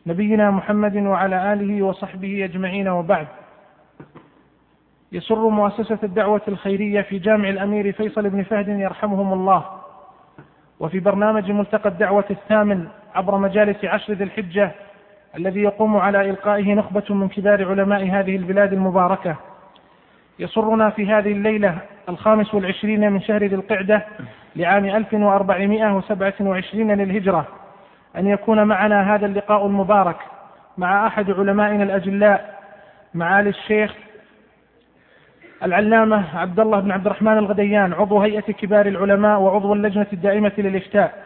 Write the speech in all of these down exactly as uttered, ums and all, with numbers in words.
نبينا محمد وعلى آله وصحبه أجمعين، وبعد. يسر مؤسسة الدعوة الخيرية في جامع الأمير فيصل بن فهد يرحمهم الله، وفي برنامج ملتقى الدعوة الثامن عبر مجالس عشر ذي الحجة الذي يقوم على إلقائه نخبة من كبار علماء هذه البلاد المباركة، يسرنا في هذه الليلة الخامس والعشرين من شهر ذي القعدة لعام ألف وأربعمائة وسبعة وعشرين للهجرة أن يكون معنا هذا اللقاء المبارك مع أحد علمائنا الأجلاء، معالي الشيخ العلامة عبد الله بن عبد الرحمن الغديان، عضو هيئة كبار العلماء وعضو اللجنة الدائمة للإفتاء.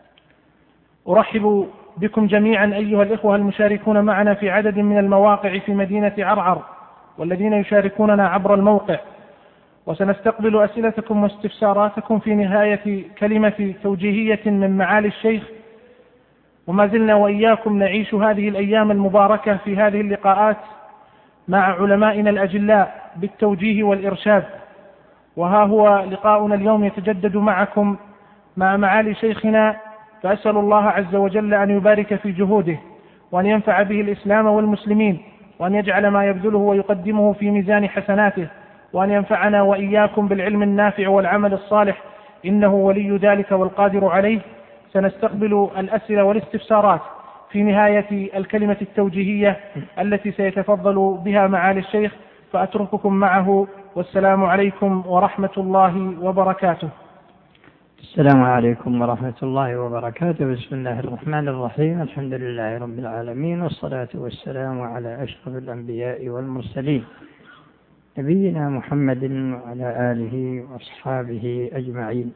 أرحب بكم جميعا أيها الإخوة المشاركون معنا في عدد من المواقع في مدينة عرعر والذين يشاركوننا عبر الموقع، وسنستقبل أسئلتكم واستفساراتكم في نهاية كلمة توجيهية من معالي الشيخ. وما زلنا وإياكم نعيش هذه الأيام المباركة في هذه اللقاءات مع علمائنا الأجلاء بالتوجيه والإرشاد، وها هو لقاؤنا اليوم يتجدد معكم مع معالي شيخنا، فأسأل الله عز وجل أن يبارك في جهوده وأن ينفع به الإسلام والمسلمين، وأن يجعل ما يبذله ويقدمه في ميزان حسناته، وأن ينفعنا وإياكم بالعلم النافع والعمل الصالح، إنه ولي ذلك والقادر عليه. سنستقبل الأسئلة والاستفسارات في نهاية الكلمة التوجيهية التي سيتفضل بها معالي الشيخ، فأترككم معه، والسلام عليكم ورحمة الله وبركاته. السلام عليكم ورحمة الله وبركاته. بسم الله الرحمن الرحيم. الحمد لله رب العالمين، والصلاة والسلام على أشرف الأنبياء والمرسلين نبينا محمد وعلى آله وأصحابه أجمعين.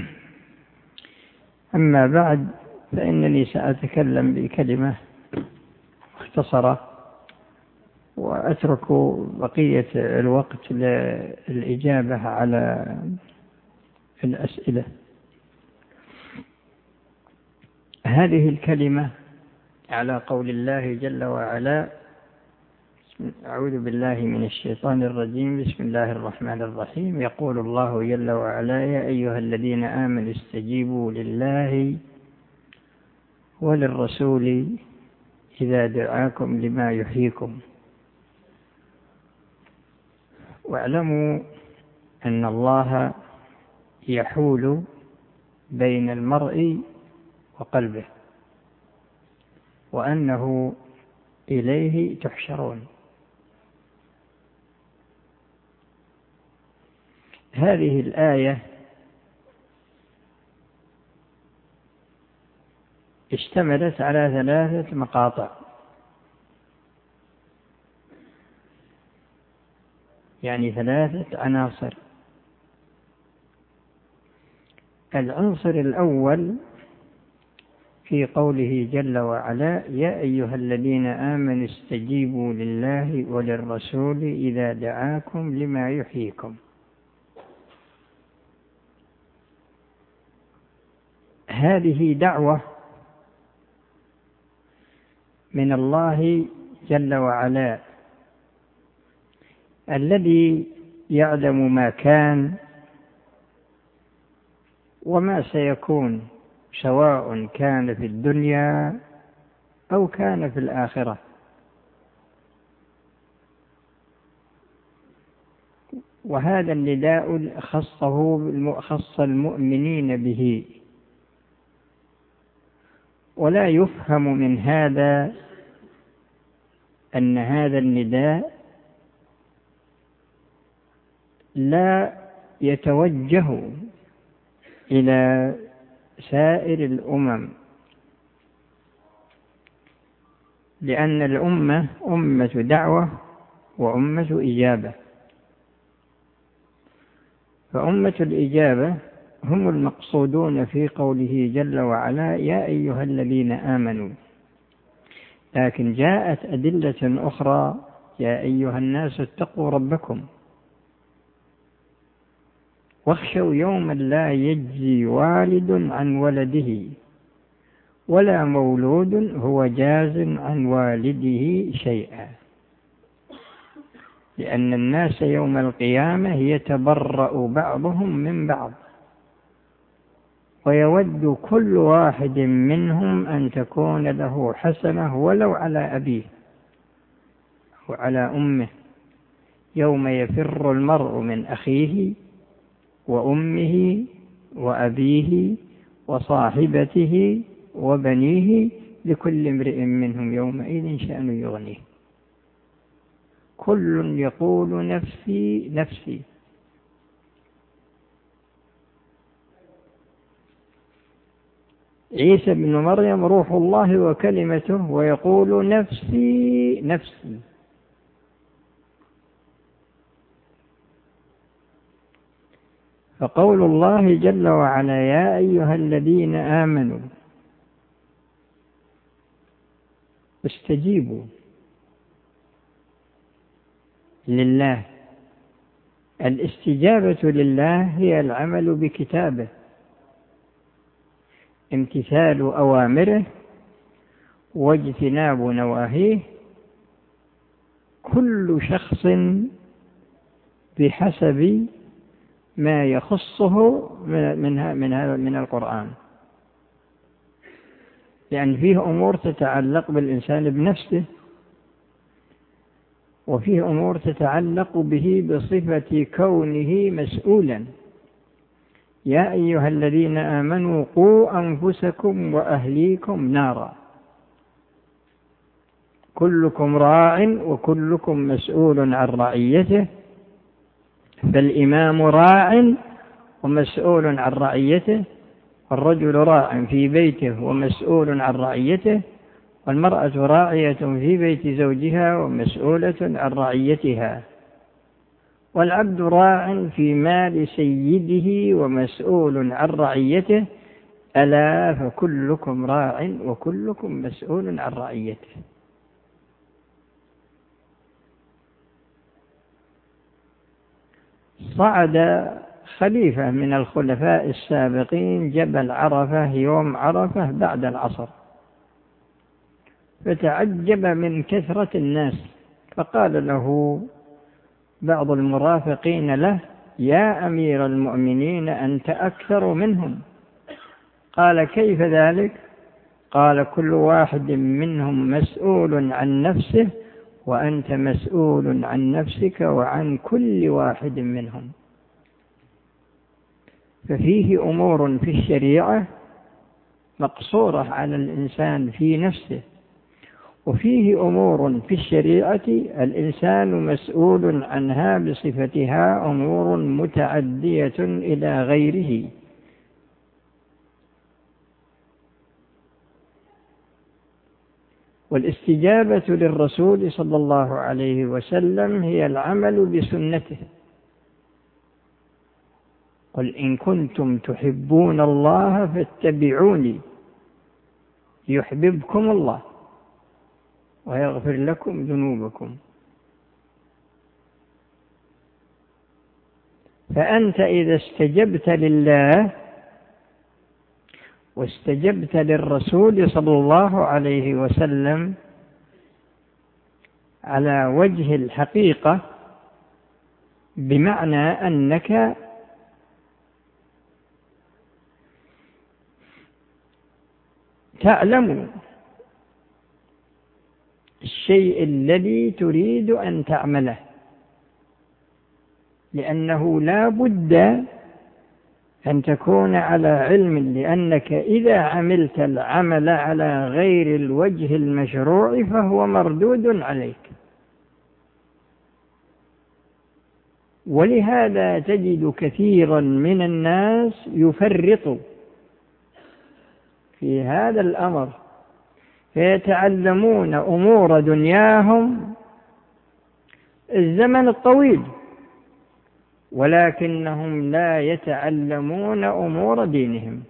أما بعد، فإنني سأتكلم بكلمة مختصرة وأترك بقية الوقت للإجابة على الأسئلة. هذه الكلمة على قول الله جل وعلا: أعوذ بالله من الشيطان الرجيم، بسم الله الرحمن الرحيم. يقول الله جل وعلا: يا أيها الذين آمنوا استجيبوا لله وللرسول إذا دعاكم لما يحييكم، واعلموا أن الله يحول بين المرء وقلبه، وأنه إليه تحشرون. هذه الآية اشتملت على ثلاثة مقاطع، يعني ثلاثة عناصر. العنصر الأول في قوله جل وعلا: يا أيها الذين آمنوا استجيبوا لله وللرسول إذا دعاكم لما يحييكم. هذه دعوة من الله جل وعلا الذي يعلم ما كان وما سيكون، سواء كان في الدنيا أو كان في الآخرة. وهذا النداء خصه خص المؤمنين به، ولا يفهم من هذا أن هذا النداء لا يتوجه إلى سائر الأمم، لأن الأمة أمة دعوة وأمة إجابة. فأمة الإجابة هم المقصودون في قوله جل وعلا: يا أيها الذين آمنوا. لكن جاءت أدلة أخرى: يا أيها الناس اتقوا ربكم واخشوا يوما لا يجزي والد عن ولده ولا مولود هو جاز عن والده شيئا، لأن الناس يوم القيامة يتبرأ بعضهم من بعض، ويود كل واحد منهم أن تكون له حسنة ولو على أبيه وعلى أمه، يوم يفر المرء من أخيه وأمه وأبيه وصاحبته وبنيه لكل امرئ منهم يومئذ شأن يغنيه، كل يقول نفسي نفسي. عيسى بن مريم روح الله وكلمته ويقول نفسي نفسي. فقول الله جل وعلا يا أيها الذين آمنوا استجيبوا لله، الاستجابة لله هي العمل بكتابه، امتثال أوامره واجتناب نواهيه، كل شخص بحسب ما يخصه من من من القرآن، لأن فيه أمور تتعلق بالإنسان بنفسه، وفيه أمور تتعلق به بصفة كونه مسؤولا. يا أيها الذين آمنوا قوا أنفسكم وأهليكم نارا، كلكم راع وكلكم مسؤول عن رعيته، فالإمام راع ومسؤول عن رعيته، والرجل راع في بيته ومسؤول عن رعيته، والمرأة راعية في بيت زوجها ومسؤولة عن رعيتها، والعبد راع في مال سيده ومسؤول عن رعيته، ألا فكلكم راع وكلكم مسؤول عن رعيته. صعد خليفة من الخلفاء السابقين جبل عرفة يوم عرفة بعد العصر، فتعجب من كثرة الناس، فقال له بعض المرافقين له يا أمير المؤمنين أنت أكثر منهم. قال كيف ذلك؟ قال كل واحد منهم مسؤول عن نفسه وأنت مسؤول عن نفسك وعن كل واحد منهم. ففيه أمور في الشريعة مقصورة على الإنسان في نفسه، وفيه أمور في الشريعة الإنسان مسؤول عنها بصفتها أمور متعدية إلى غيره. والاستجابة للرسول صلى الله عليه وسلم هي العمل بسنته. قل إن كنتم تحبون الله فاتبعوني يحببكم الله ويغفر لكم ذنوبكم. فأنت إذا استجبت لله واستجبت للرسول صلى الله عليه وسلم على وجه الحقيقة، بمعنى أنك تعلم الشيء الذي تريد أن تعمله، لأنه لا بد أن تكون على علم، لأنك إذا عملت العمل على غير الوجه المشروع فهو مردود عليك. ولهذا تجد كثيرا من الناس يفرط في هذا الأمر، فيتعلمون أمور دنياهم الزمن الطويل، ولكنهم لا يتعلمون أمور دينهم.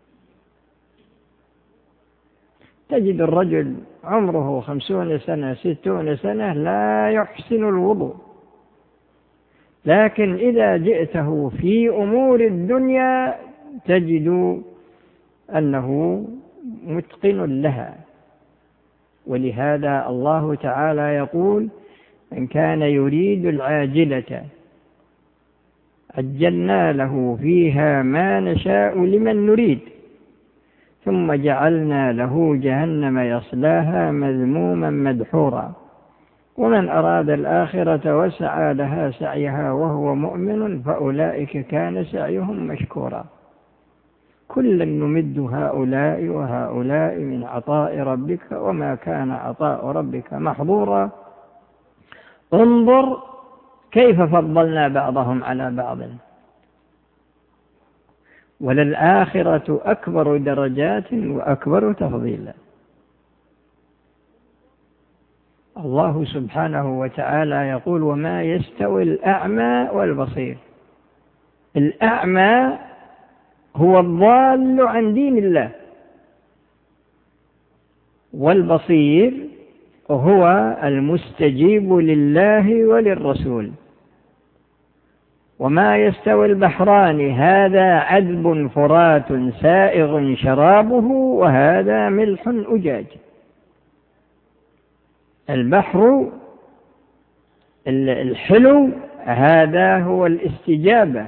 تجد الرجل عمره خمسون سنة ستون سنة لا يحسن الوضوء، لكن إذا جئته في أمور الدنيا تجد أنه متقن لها. ولهذا الله تعالى يقول من كان يريد العاجلة عجلنا له فيها ما نشاء لمن نريد ثم جعلنا له جهنم يصلاها مذموما مدحورا ومن أراد الآخرة وسعى لها سعيها وهو مؤمن فأولئك كان سعيهم مشكورا كلا نمد هؤلاء وهؤلاء من عطاء ربك وما كان عطاء ربك محظورا انظر كيف فضلنا بعضهم على بعض وللآخرة أكبر درجات وأكبر تفضيلا. الله سبحانه وتعالى يقول وما يستوي الأعمى والبصير. الأعمى هو الضال عن دين الله، والبصير هو المستجيب لله وللرسول. وما يستوي البحران هذا عذب فرات سائغ شرابه وهذا ملح أجاج. البحر الحلو هذا هو الاستجابة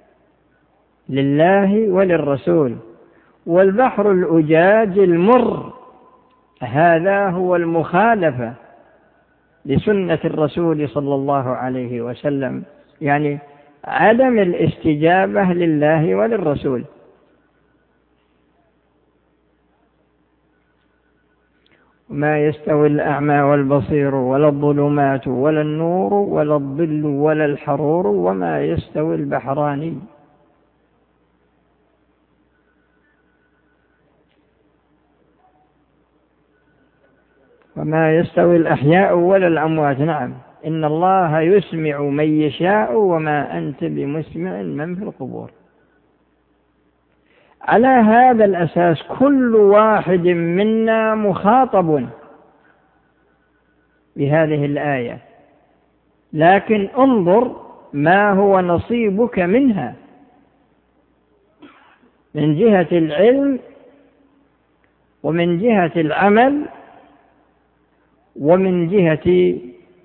لله وللرسول، والبحر الأجاج المر هذا هو المخالفة لسنة الرسول صلى الله عليه وسلم، يعني عدم الاستجابة لله وللرسول. ما يستوي الأعمى والبصير ولا الظلمات ولا النور ولا الظل ولا الحرور وما يستوي البحران. وما يستوي الأحياء ولا الأموات. نعم إن الله يسمع من يشاء وما أنت بمسمع من في القبور. على هذا الأساس كل واحد منا مخاطب بهذه الآية، لكن انظر ما هو نصيبك منها من جهة العلم ومن جهة العمل ومن جهة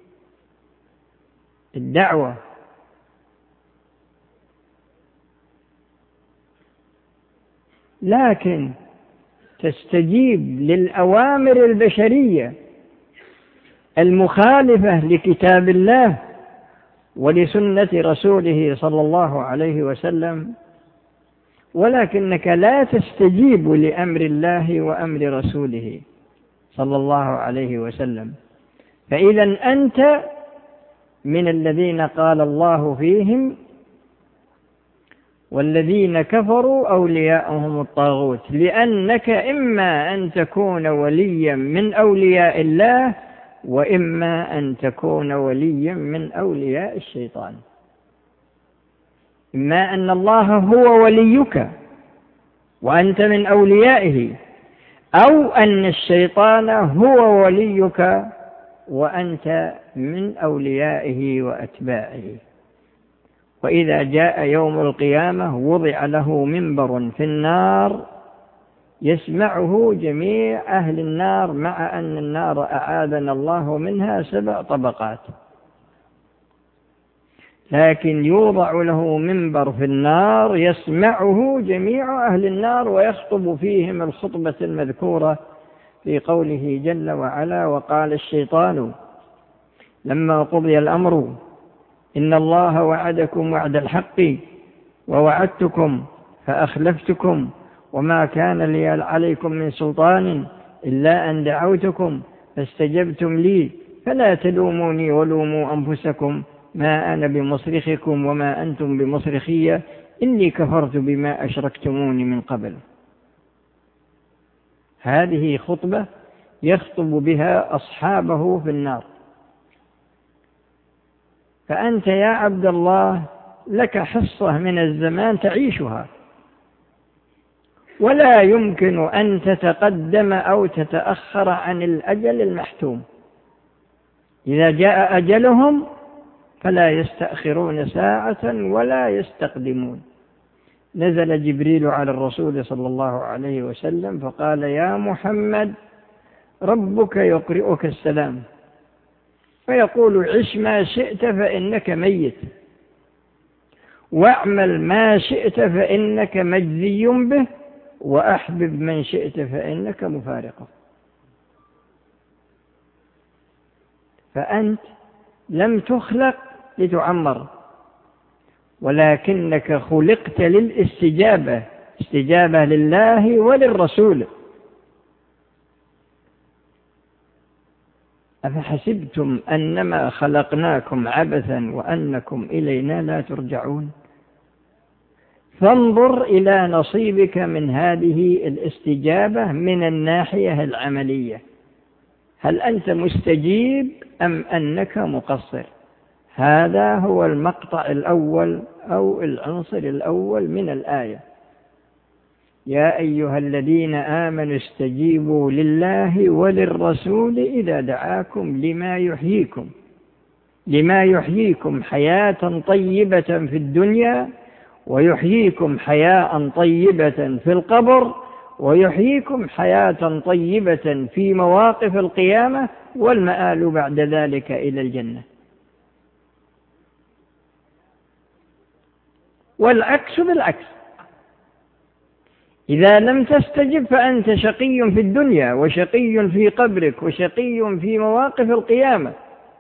الدعوة. لكن تستجيب للأوامر البشرية المخالفة لكتاب الله ولسنة رسوله صلى الله عليه وسلم، ولكنك لا تستجيب لأمر الله وأمر رسوله صلى الله عليه وسلم. فإذا أنت من الذين قال الله فيهم والذين كفروا أولياءهم الطاغوت، لأنك إما أن تكون وليا من أولياء الله وإما أن تكون وليا من أولياء الشيطان. إما أن الله هو وليك وأنت من أوليائه، أو أن الشيطان هو وليك وأنت من أوليائه وأتباعه. وإذا جاء يوم القيامة وضع له منبر في النار يسمعه جميع أهل النار، مع أن النار أعاذنا الله منها سبع طبقات، لكن يوضع له منبر في النار يسمعه جميع أهل النار ويخطب فيهم الخطبة المذكورة في قوله جل وعلا وقال الشيطان لما قضي الأمر إن الله وعدكم وعد الحق ووعدتكم فأخلفتكم وما كان لي عليكم من سلطان إلا أن دعوتكم فاستجبتم لي فلا تلوموني ولوموا أنفسكم ما أنا بمصرخكم وما أنتم بمصرخية إني كفرت بما أشركتموني من قبل. هذه خطبة يخطب بها أصحابه في النار. فأنت يا عبد الله لك حصة من الزمان تعيشها، ولا يمكن أن تتقدم أو تتأخر عن الأجل المحتوم. إذا جاء أجلهم فلا يستأخرون ساعة ولا يستقدمون. نزل جبريل على الرسول صلى الله عليه وسلم فقال يا محمد ربك يقرئك السلام فيقول عش ما شئت فإنك ميت، واعمل ما شئت فإنك مجزي به، وأحبب من شئت فإنك مفارقه. فأنت لم تخلق لتعمر، ولكنك خلقت للاستجابة، استجابة لله وللرسول. أفحسبتم أنما خلقناكم عبثا وأنكم إلينا لا ترجعون. فانظر إلى نصيبك من هذه الاستجابة من الناحية العملية، هل أنت مستجيب أم أنك مقصر؟ هذا هو المقطع الأول أو العنصر الأول من الآية. يا أيها الذين آمنوا استجيبوا لله وللرسول إذا دعاكم لما يحييكم، لما يحييكم حياة طيبة في الدنيا، ويحييكم حياة طيبة في القبر، ويحييكم حياة طيبة في مواقف القيامة، والمآل بعد ذلك إلى الجنة. والعكس بالعكس، إذا لم تستجب فأنت شقي في الدنيا وشقي في قبرك وشقي في مواقف القيامة.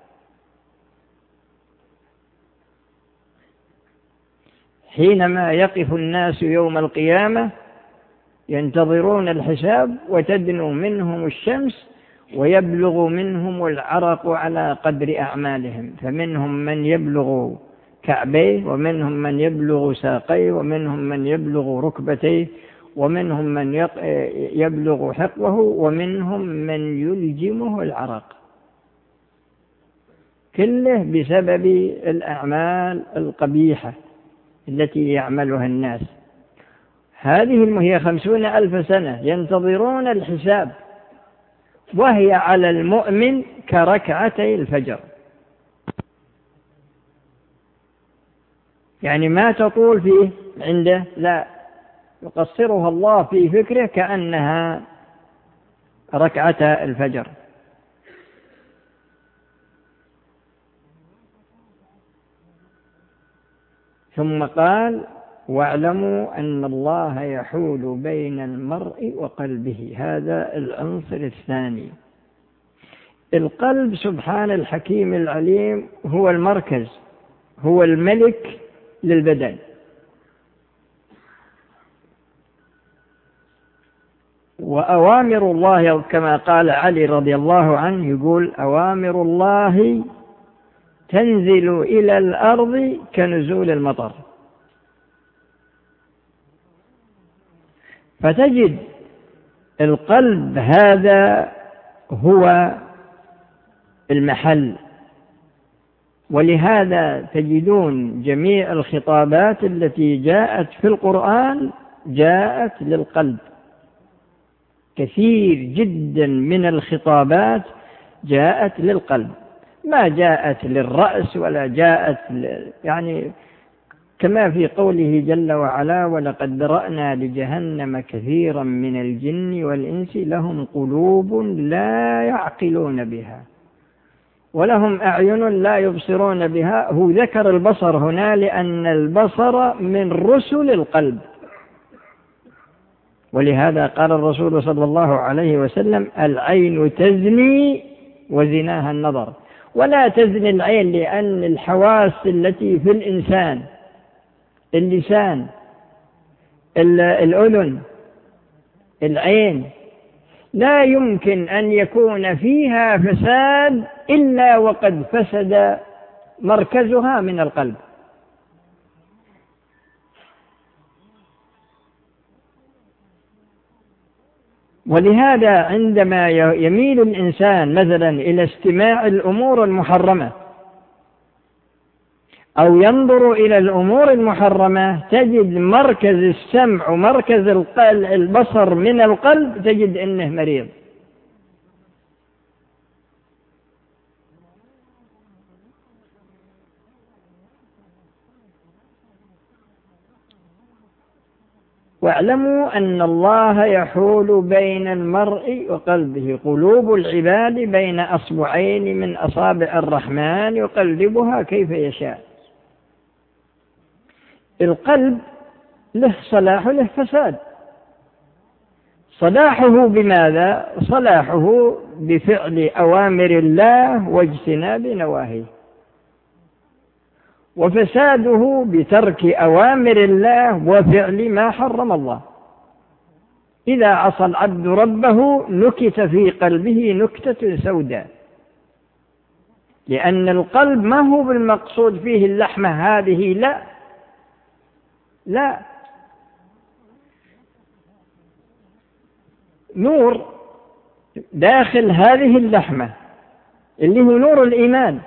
حينما يقف الناس يوم القيامة ينتظرون الحساب، وتدنو منهم الشمس ويبلغ منهم العرق على قدر أعمالهم، فمنهم من يبلغ كعبيه، ومنهم من يبلغ ساقيه، ومنهم من يبلغ ركبتيه، ومنهم من يبلغ حقوه، ومنهم من يلجمه العرق، كله بسبب الأعمال القبيحة التي يعملها الناس. هذه هي خمسون ألف سنة ينتظرون الحساب، وهي على المؤمن كركعتي الفجر، يعني ما تطول فيه عنده، لا، يقصرها الله في فكره كأنها ركعتا الفجر. ثم قال: واعلموا أن الله يحول بين المرء وقلبه. هذا العنصر الثاني. القلب سبحان الحكيم العليم هو المركز، هو الملك للبدن. وأوامر الله كما قال علي رضي الله عنه، يقول: أوامر الله تنزل إلى الأرض كنزول المطر. فتجد القلب هذا هو المحل، ولهذا تجدون جميع الخطابات التي جاءت في القرآن جاءت للقلب. كثير جدا من الخطابات جاءت للقلب، ما جاءت للرأس ولا جاءت يعني كما في قوله جل وعلا: ولقد ذرأنا لجهنم كثيرا من الجن والإنس لهم قلوب لا يعقلون بها ولهم أعين لا يبصرون بها. هو ذكر البصر هنا لأن البصر من رسل القلب، ولهذا قال الرسول صلى الله عليه وسلم: العين تزني وزناها النظر. ولا تزني العين لأن الحواس التي في الإنسان، اللسان، الأذن، العين، لا يمكن أن يكون فيها فساد إلا وقد فسد مركزها من القلب. ولهذا عندما يميل الإنسان مثلا إلى استماع الأمور المحرمة أو ينظر إلى الأمور المحرمة، تجد مركز السمع ومركز البصر من القلب تجد أنه مريض. واعلموا أن الله يحول بين المرء وقلبه، قلوب العباد بين أصبعين من أصابع الرحمن يقلبها كيف يشاء. القلب له صلاح وله فساد. صلاحه بماذا؟ صلاحه بفعل أوامر الله واجتناب نواهيه، وفساده بترك أوامر الله وفعل ما حرم الله. إذا عصى العبد ربه نكت في قلبه نكتة سوداء، لأن القلب ما هو بالمقصود فيه اللحمة هذه، لا لا، نور داخل هذه اللحمة اللي هو نور الإيمان.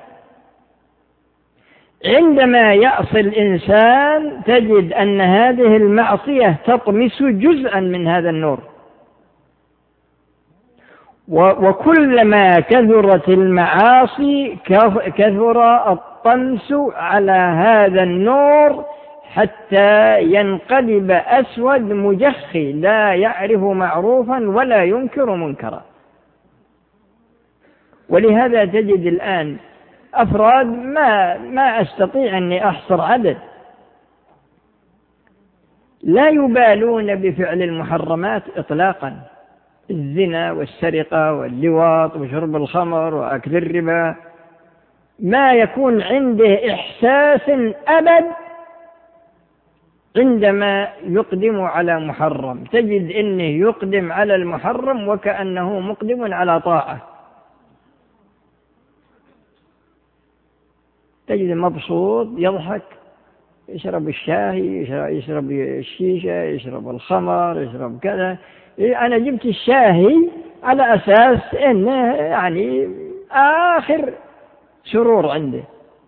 عندما يعصي الإنسان تجد أن هذه المعصية تطمس جزءا من هذا النور، وكلما كثرت المعاصي كثر الطمس على هذا النور حتى ينقلب أسود مجخي لا يعرف معروفا ولا ينكر منكرا. ولهذا تجد الآن أفراد ما ما أستطيع أني أحصر عدد لا يبالون بفعل المحرمات إطلاقا، الزنا والسرقة واللواط وشرب الخمر وأكل الربا، ما يكون عنده إحساس أبد عندما يقدم على محرم، تجد أنه يقدم على المحرم وكأنه مقدم على طاعة، تجد مبسوط يضحك، يشرب الشاي، يشرب الشيشة، يشرب الخمر، يشرب كذا. أنا جبت الشاهي على أساس أنه يعني آخر سرور عنده.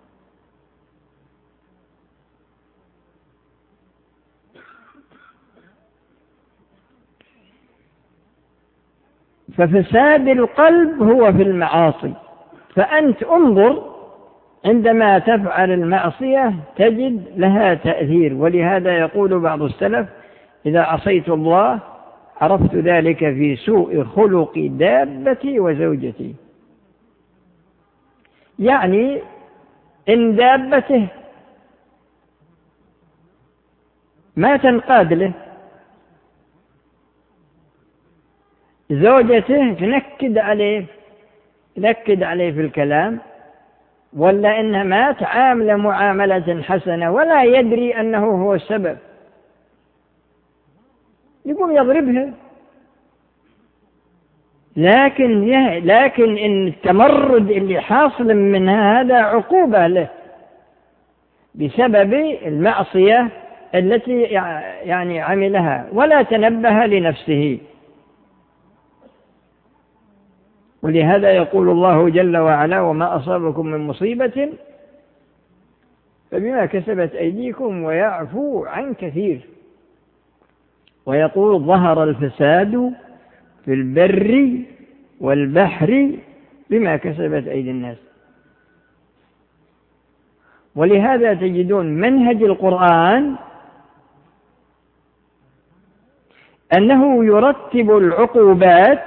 ففساد القلب هو في المعاصي. فأنت انظر عندما تفعل المعصية تجد لها تأثير. ولهذا يقول بعض السلف: إذا عصيت الله عرفت ذلك في سوء خلق دابتي وزوجتي. يعني إن دابته ما تنقاد له، زوجته تنكد عليه تنكد عليه في الكلام، ولا إنها ما تعامل معاملة حسنة ولا يدري أنه هو السبب، يقوم يضربها. لكن لكن إن التمرد اللي حاصل منها هذا عقوبة له بسبب المعصية التي يعني عملها ولا تنبه لنفسه. ولهذا يقول الله جل وعلا: وما أصابكم من مصيبة فبما كسبت أيديكم ويعفو عن كثير. ويقول: ظهر الفساد في البر والبحر بما كسبت أيدي الناس. ولهذا تجدون منهج القرآن أنه يرتب العقوبات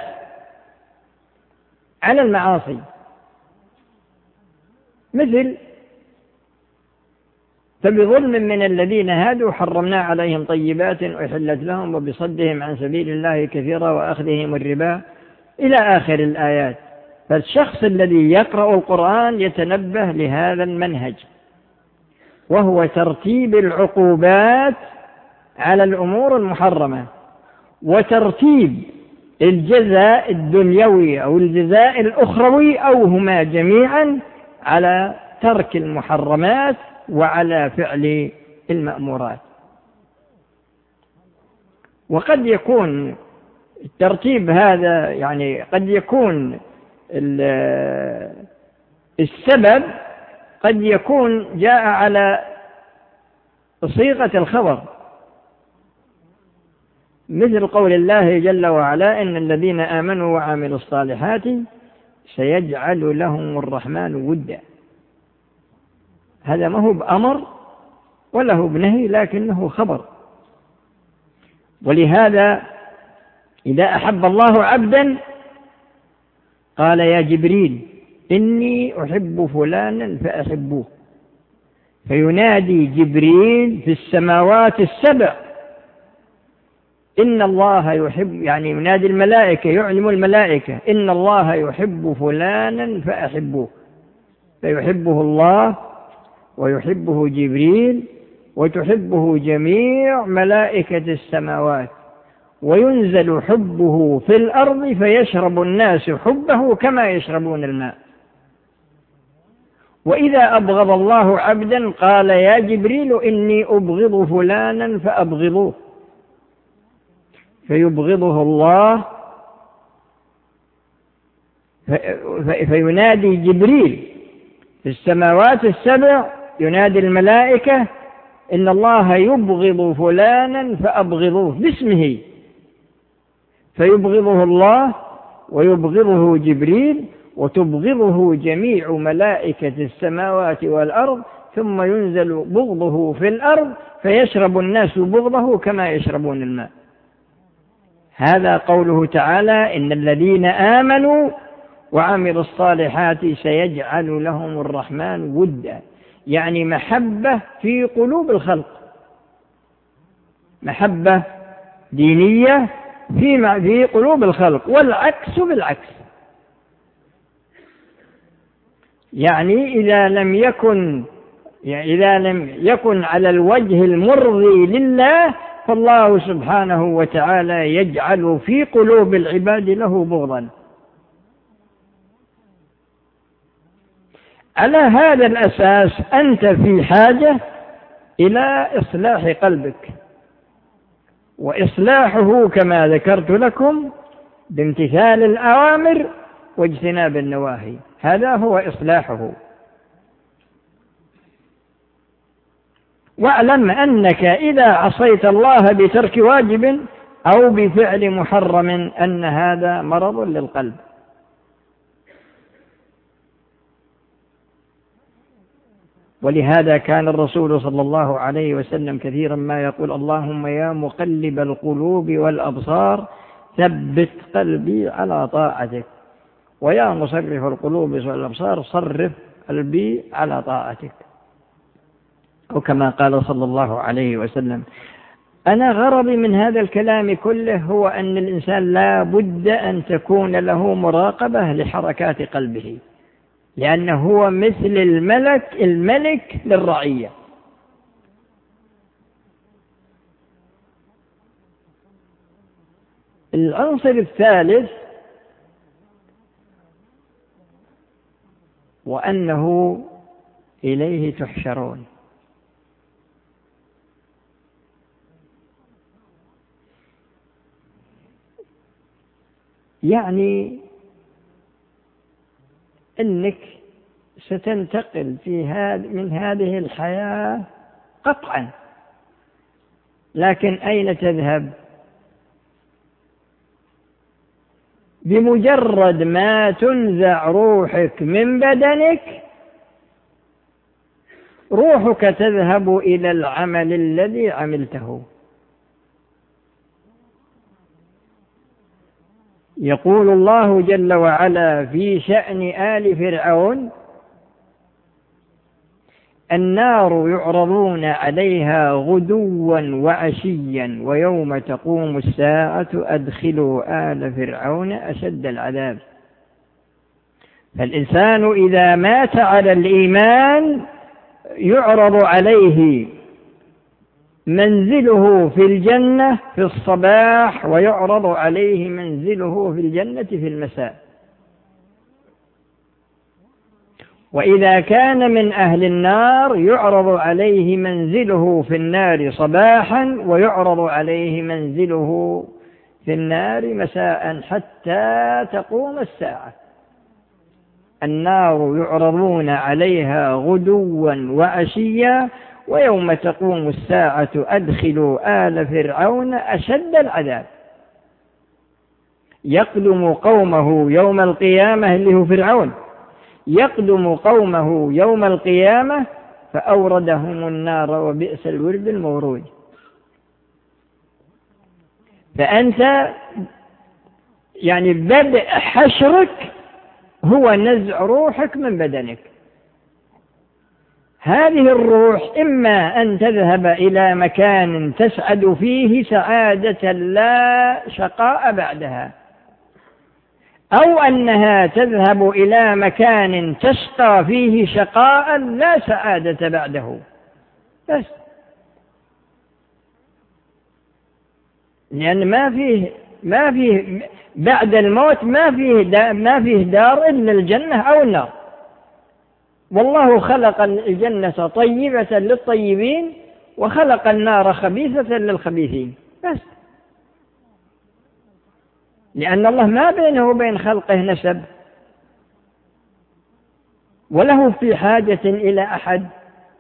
على المعاصي، مثل: فبظلم من الذين هادوا حرمنا عليهم طيبات أحلت لهم وبصدهم عن سبيل الله كثيرا وأخذهم الربا إلى آخر الآيات. فالشخص الذي يقرأ القرآن يتنبه لهذا المنهج، وهو ترتيب العقوبات على الأمور المحرمة، وترتيب الجزاء الدنيوي أو الجزاء الأخروي أو هما جميعا على ترك المحرمات وعلى فعل المأمورات. وقد يكون الترتيب هذا يعني قد يكون السبب قد يكون جاء على صيغة الخبر، مثل قول الله جل وعلا: إن الذين آمنوا وعملوا الصالحات سيجعل لهم الرحمن ودا. هذا ما هو بأمر ولا هو بنهي، لكنه خبر. ولهذا إذا أحب الله عبدا قال: يا جبريل إني أحب فلانا فأحبوه، فينادي جبريل في السماوات السبع: إن الله يحب، يعني ينادي الملائكة، يعلم الملائكة إن الله يحب فلانا فأحبوه، فيحبه الله ويحبه جبريل وتحبه جميع ملائكة السماوات، وينزل حبه في الأرض فيشرب الناس حبه كما يشربون الماء. وإذا أبغض الله عبدا قال يا جبريل إني أبغض فلانا فأبغضوه، فيبغضه الله، فينادي جبريل في السماوات السبع، ينادي الملائكة إن الله يبغض فلانا فأبغضوه باسمه، فيبغضه الله ويبغضه جبريل وتبغضه جميع ملائكة السماوات والأرض، ثم ينزل بغضه في الأرض فيشرب الناس بغضه كما يشربون الماء. هذا قوله تعالى إن الذين آمنوا وعملوا الصالحات سيجعل لهم الرحمن ودا، يعني محبة في قلوب الخلق، محبة دينية في في قلوب الخلق، والعكس بالعكس. يعني إذا لم يكن يعني إذا لم يكن على الوجه المرضي لله، فالله سبحانه وتعالى يجعل في قلوب العباد له بغضا. على هذا الأساس أنت في حاجة إلى إصلاح قلبك، وإصلاحه كما ذكرت لكم بامتثال الأوامر واجتناب النواهي، هذا هو إصلاحه. واعلم أنك إذا عصيت الله بترك واجب أو بفعل محرم أن هذا مرض للقلب. ولهذا كان الرسول صلى الله عليه وسلم كثيرا ما يقول اللهم يا مقلب القلوب والأبصار ثبت قلبي على طاعتك، ويا مصرف القلوب والأبصار صرف قلبي على طاعتك، أو كما قال صلى الله عليه وسلم. أنا غرضي من هذا الكلام كله هو أن الإنسان لا بد أن تكون له مراقبة لحركات قلبه، لأنه هو مثل الملك الملك للرعية. العنصر الثالث وأنه إليه تحشرون. يعني أنك ستنتقل في هذه من هذه الحياة قطعا، لكن أين تذهب؟ بمجرد ما تنزع روحك من بدنك روحك تذهب إلى العمل الذي عملته. يقول الله جل وعلا في شأن آل فرعون النار يعرضون عليها غدوا وعشيا ويوم تقوم الساعة أدخلوا آل فرعون أشد العذاب. فالإنسان إذا مات على الإيمان يعرض عليه منزله في الجنة في الصباح، ويعرض عليه منزله في الجنة في المساء. وإذا كان من أهل النار يعرض عليه منزله في النار صباحا، ويعرض عليه منزله في النار مساء حتى تقوم الساعة. النار يعرضون عليها غدوا وعشيا ويوم تقوم الساعة أدخلوا آل فرعون أشد العذاب. يقدم قومه يوم القيامة اللي هو فرعون، يقدم قومه يوم القيامة فأوردهم النار وبئس الورد المورود. فأنت يعني بدء حشرك هو نزع روحك من بدنك. هذه الروح إما أن تذهب إلى مكان تسعد فيه سعادة لا شقاء بعدها، أو أنها تذهب إلى مكان تشقى فيه شقاء لا سعادة بعده بس. لأن ما فيه ما فيه بعد الموت ما فيه ما فيه دار إلا الجنة أو النار. والله خلق الجنة طيبة للطيبين وخلق النار خبيثة للخبيثين بس. لأن الله ما بينه وبين خلقه نسب، وله في حاجة إلى أحد.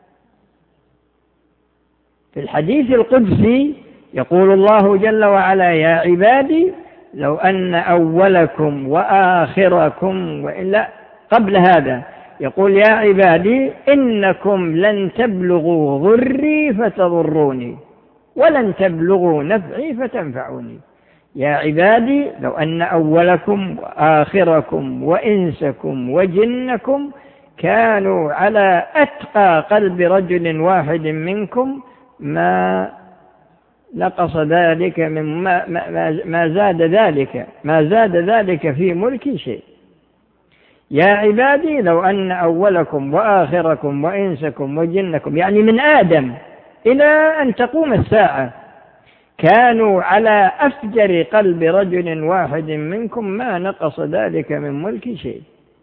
في الحديث القدسي يقول الله جل وعلا: يا عبادي لو أن أولكم وآخركم وإلا قبل هذا يقول: يا عبادي إنكم لن تبلغوا ضري فتضروني ولن تبلغوا نفعي فتنفعوني. يا عبادي لو أن أولكم وآخركم وإنسكم وجنكم كانوا على أتقى قلب رجل واحد منكم ما نقص ذلك من ما, ما, ما زاد ذلك ما زاد ذلك في ملكي شيء. يا عبادي لو أن أولكم وآخركم وإنسكم وجنكم، يعني من آدم إلى أن تقوم الساعة، كانوا على أفجر قلب رجل واحد منكم ما نقص ذلك من ملكي شيء.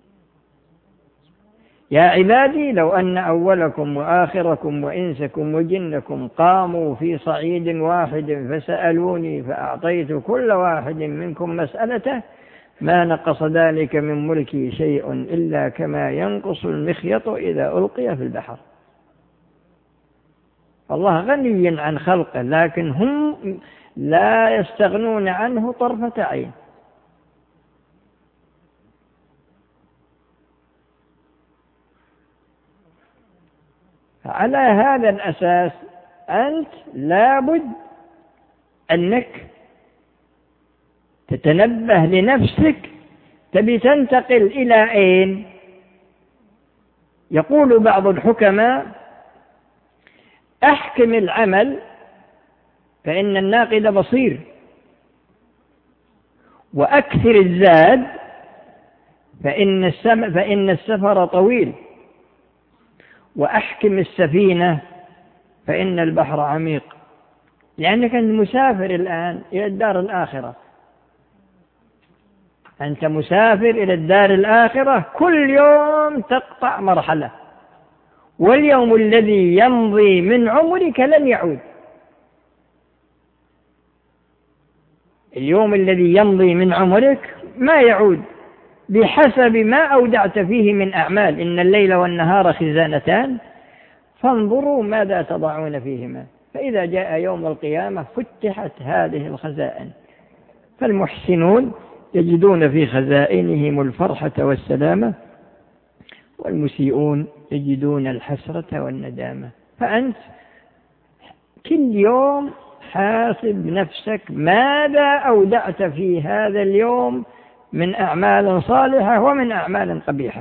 يا عبادي لو أن أولكم وآخركم وإنسكم وجنكم قاموا في صعيد واحد فسألوني فأعطيت كل واحد منكم مسألته ما نقص ذلك من ملكي شيء إلا كما ينقص المخيط إذا ألقي في البحر. الله غني عن خلقه، لكن هم لا يستغنون عنه طرفة عين. على هذا الأساس أنت لابد أنك تتنبه لنفسك، تبي تنتقل إلى أين؟ يقول بعض الحكماء: أحكم العمل فإن الناقد بصير، وأكثر الزاد فإن السم فإن السفر طويل، وأحكم السفينة فإن البحر عميق. لأنك أنت مسافر الآن إلى الدار الآخرة، أنت مسافر إلى الدار الآخرة، كل يوم تقطع مرحلة، واليوم الذي يمضي من عمرك لن يعود. اليوم الذي يمضي من عمرك ما يعود بحسب ما أودعت فيه من أعمال. إن الليل والنهار خزانتان فانظروا ماذا تضعون فيهما، فإذا جاء يوم القيامة فتحت هذه الخزائن، فالمحسنون يجدون في خزائنهم الفرحة والسلامة، والمسيئون يجدون الحسرة والندامة. فأنت كل يوم حاسب نفسك ماذا أودعت في هذا اليوم من أعمال صالحة ومن أعمال قبيحة.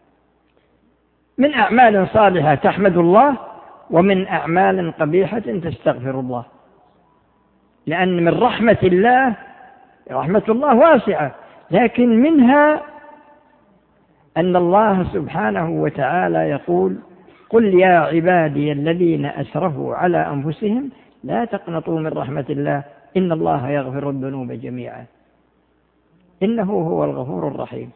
من أعمال صالحة تحمد الله، ومن أعمال قبيحة تستغفر الله. لأن من رحمة الله، رحمة الله واسعة، لكن منها أن الله سبحانه وتعالى يقول: قل يا عبادي الذين أسرفوا على أنفسهم لا تقنطوا من رحمة الله إن الله يغفر الذنوب جميعا إنه هو الغفور الرحيم.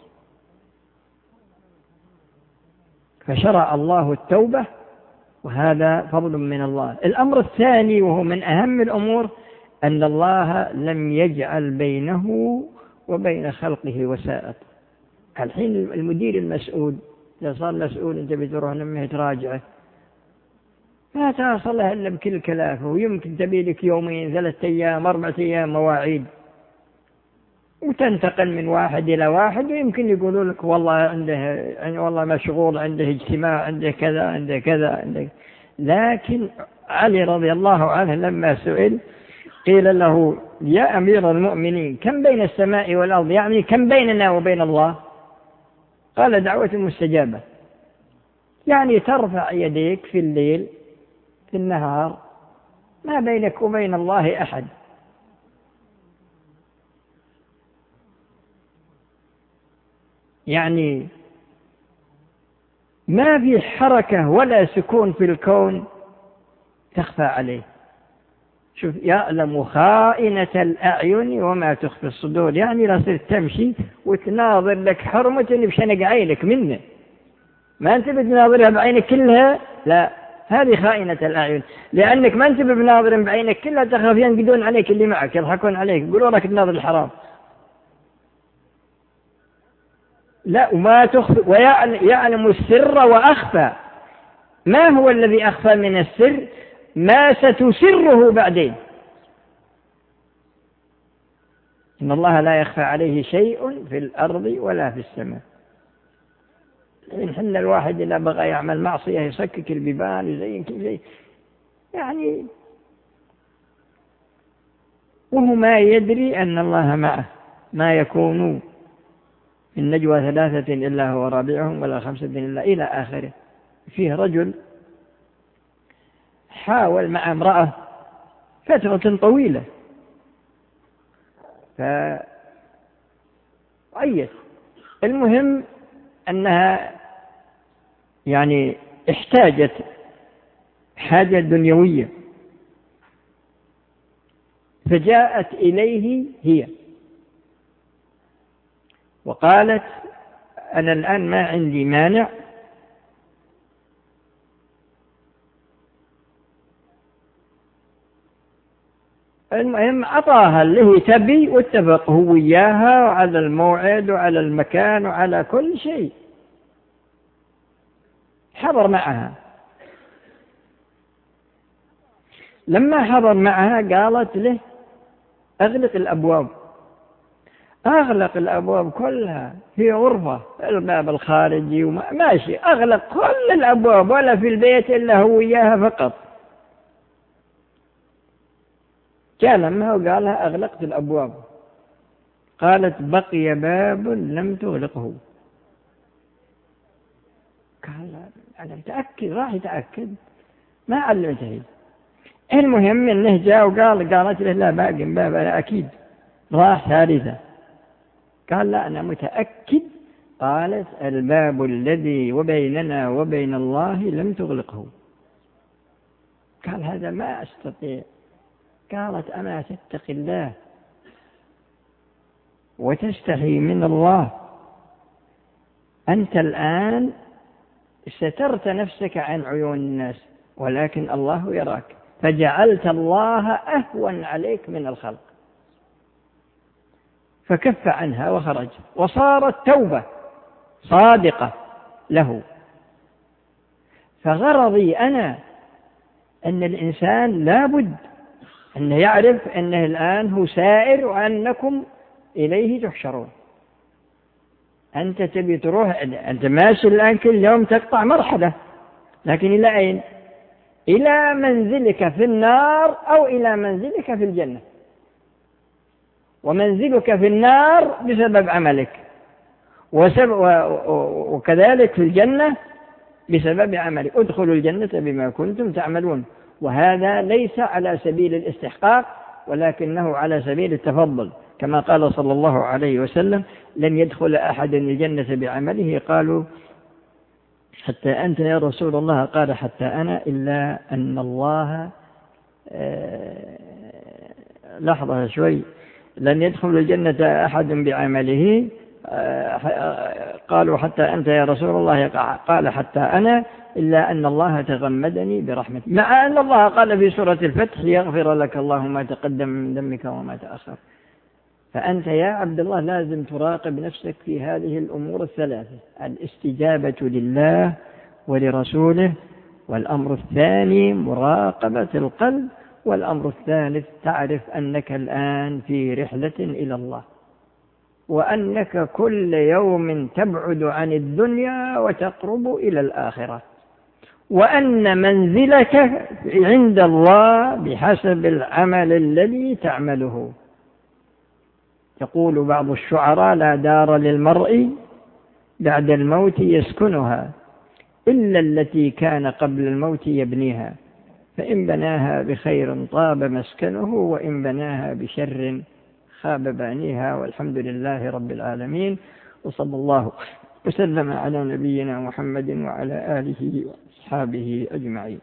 فشرع الله التوبة، وهذا فضل من الله. الأمر الثاني وهو من أهم الأمور أن الله لم يجعل بينه وبين خلقه وسائط. الحين المدير المسؤول إذا صار مسؤول أنت بتروح لما تراجعه ما تصلها إلا بكل كلافه، ويمكن تبي لك يومين ثلاثة أيام أربعة أيام مواعيد، وتنتقل من واحد إلى واحد، ويمكن يقولوا لك والله عنده والله مشغول، عنده اجتماع، عنده كذا عنده كذا عنده. لكن علي رضي الله عنه لما سئل قيل له: يا أمير المؤمنين كم بين السماء والأرض، يعني كم بيننا وبين الله؟ قال: دعوة مستجابة. يعني ترفع يديك في الليل في النهار ما بينك وبين الله أحد. يعني ما في حركة ولا سكون في الكون تخفى عليه. شوف، يعلم خائنة الأعين وما تخفي الصدور. يعني لا صرت تمشي وتناظر لك حرمة اللي بشنق عينك منه، ما أنت بتناظرها بعينك كلها، لا، هذه خائنة الأعين، لأنك ما أنت بناظر بعينك كلها، تخاف ينقدون عليك اللي معك، يضحكون عليك، يقولوا لك تناظر الحرام. لا، وما تخفي، ويعلم السر وأخفى. ما هو الذي أخفى من السر؟ ما ستسره بعدين. إن الله لا يخفى عليه شيء في الأرض ولا في السماء. إن حنا الواحد إذا بغى يعمل معصية يسكك البيبان يزين كل شيء، يعني وهو ما يدري أن الله معه. ما يكون من نجوى ثلاثة إلا هو رابعهم ولا خمسة إلا إلى آخره. فيه رجل حاول مع امرأة فترة طويلة فعيت. المهم أنها يعني احتاجت حاجة دنيوية، فجاءت إليه هي وقالت: أنا الآن ما عندي مانع المهم أعطاها اللي تبي، واتفق هو وياها على الموعد وعلى المكان وعلى كل شيء. حضر معها. لما حضر معها قالت له: أغلق الأبواب. أغلق الأبواب كلها في غرفة، الباب الخارجي وماشي، أغلق كل الأبواب، ولا في البيت إلا هو وياها فقط. جاء لما وقالها: أغلقت الأبواب. قالت: بقي باب لم تغلقه. قال: أنا متأكد، راح يتأكد، ما علمته. المهم إنه جاء وقال قالت له: لا، باقي باب، أنا أكيد. راح ثالثة قال: لا، أنا متأكد. قالت: الباب الذي وبيننا وبين الله لم تغلقه. قال: هذا ما أستطيع. قالت: أما تتقي الله وتستحي من الله؟ أنت الآن سترت نفسك عن عيون الناس، ولكن الله يراك، فجعلت الله أهون عليك من الخلق. فكف عنها وخرج، وصارت توبة صادقة له. فغرضي أنا أن الإنسان لابد أنه يعرف أنه الآن هو سائر وأنكم إليه تحشرون. أنت تبي تروح، أنت ماشي الآن كل يوم تقطع مرحلة، لكن إلى أين؟ إلى منزلك في النار أو إلى منزلك في الجنة. ومنزلك في النار بسبب عملك، وكذلك في الجنة بسبب عملك. ادخلوا الجنة بما كنتم تعملون. وهذا ليس على سبيل الاستحقاق، ولكنه على سبيل التفضل، كما قال صلى الله عليه وسلم: لن يدخل أحد الجنة بعمله. قالوا: حتى أنت يا رسول الله؟ قال: حتى أنا، إلا أن الله آه لحظة شوي لن يدخل الجنة أحد بعمله. آه قالوا: حتى أنت يا رسول الله؟ قال: حتى أنا، إلا أن الله تغمدني برحمته. مع أن الله قال في سورة الفتح: يغفر لك الله ما تقدم من ذنبك وما تأخر. فأنت يا عبد الله لازم تراقب نفسك في هذه الأمور الثلاثة: الاستجابة لله ولرسوله، والأمر الثاني مراقبة القلب، والأمر الثالث تعرف أنك الآن في رحلة إلى الله، وأنك كل يوم تبعد عن الدنيا وتقرب إلى الآخرة، وأن منزلك عند الله بحسب العمل الذي تعمله. يقول بعض الشعراء: لا دار للمرء بعد الموت يسكنها إلا التي كان قبل الموت يبنيها، فإن بناها بخير طاب مسكنه، وإن بناها بشر خاب بانيها. والحمد لله رب العالمين، وصلى الله وسلم على نبينا محمد وعلى آله وأصحابه أجمعين.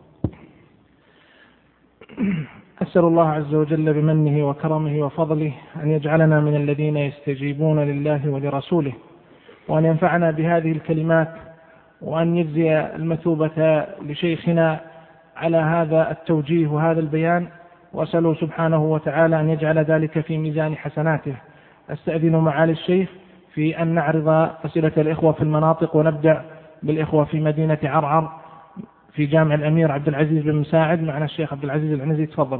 أسأل الله عز وجل بمنه وكرمه وفضله أن يجعلنا من الذين يستجيبون لله ولرسوله، وأن ينفعنا بهذه الكلمات، وأن يجزي المثوبة لشيخنا على هذا التوجيه وهذا البيان، وأسأله سبحانه وتعالى أن يجعل ذلك في ميزان حسناته. أستأذن معالي الشيخ في أن نعرض أسئلة الإخوة في المناطق، ونبدأ بالإخوة في مدينة عرعر في جامع الأمير عبد العزيز بن مساعد. معنا الشيخ عبد العزيز العنزي، تفضل.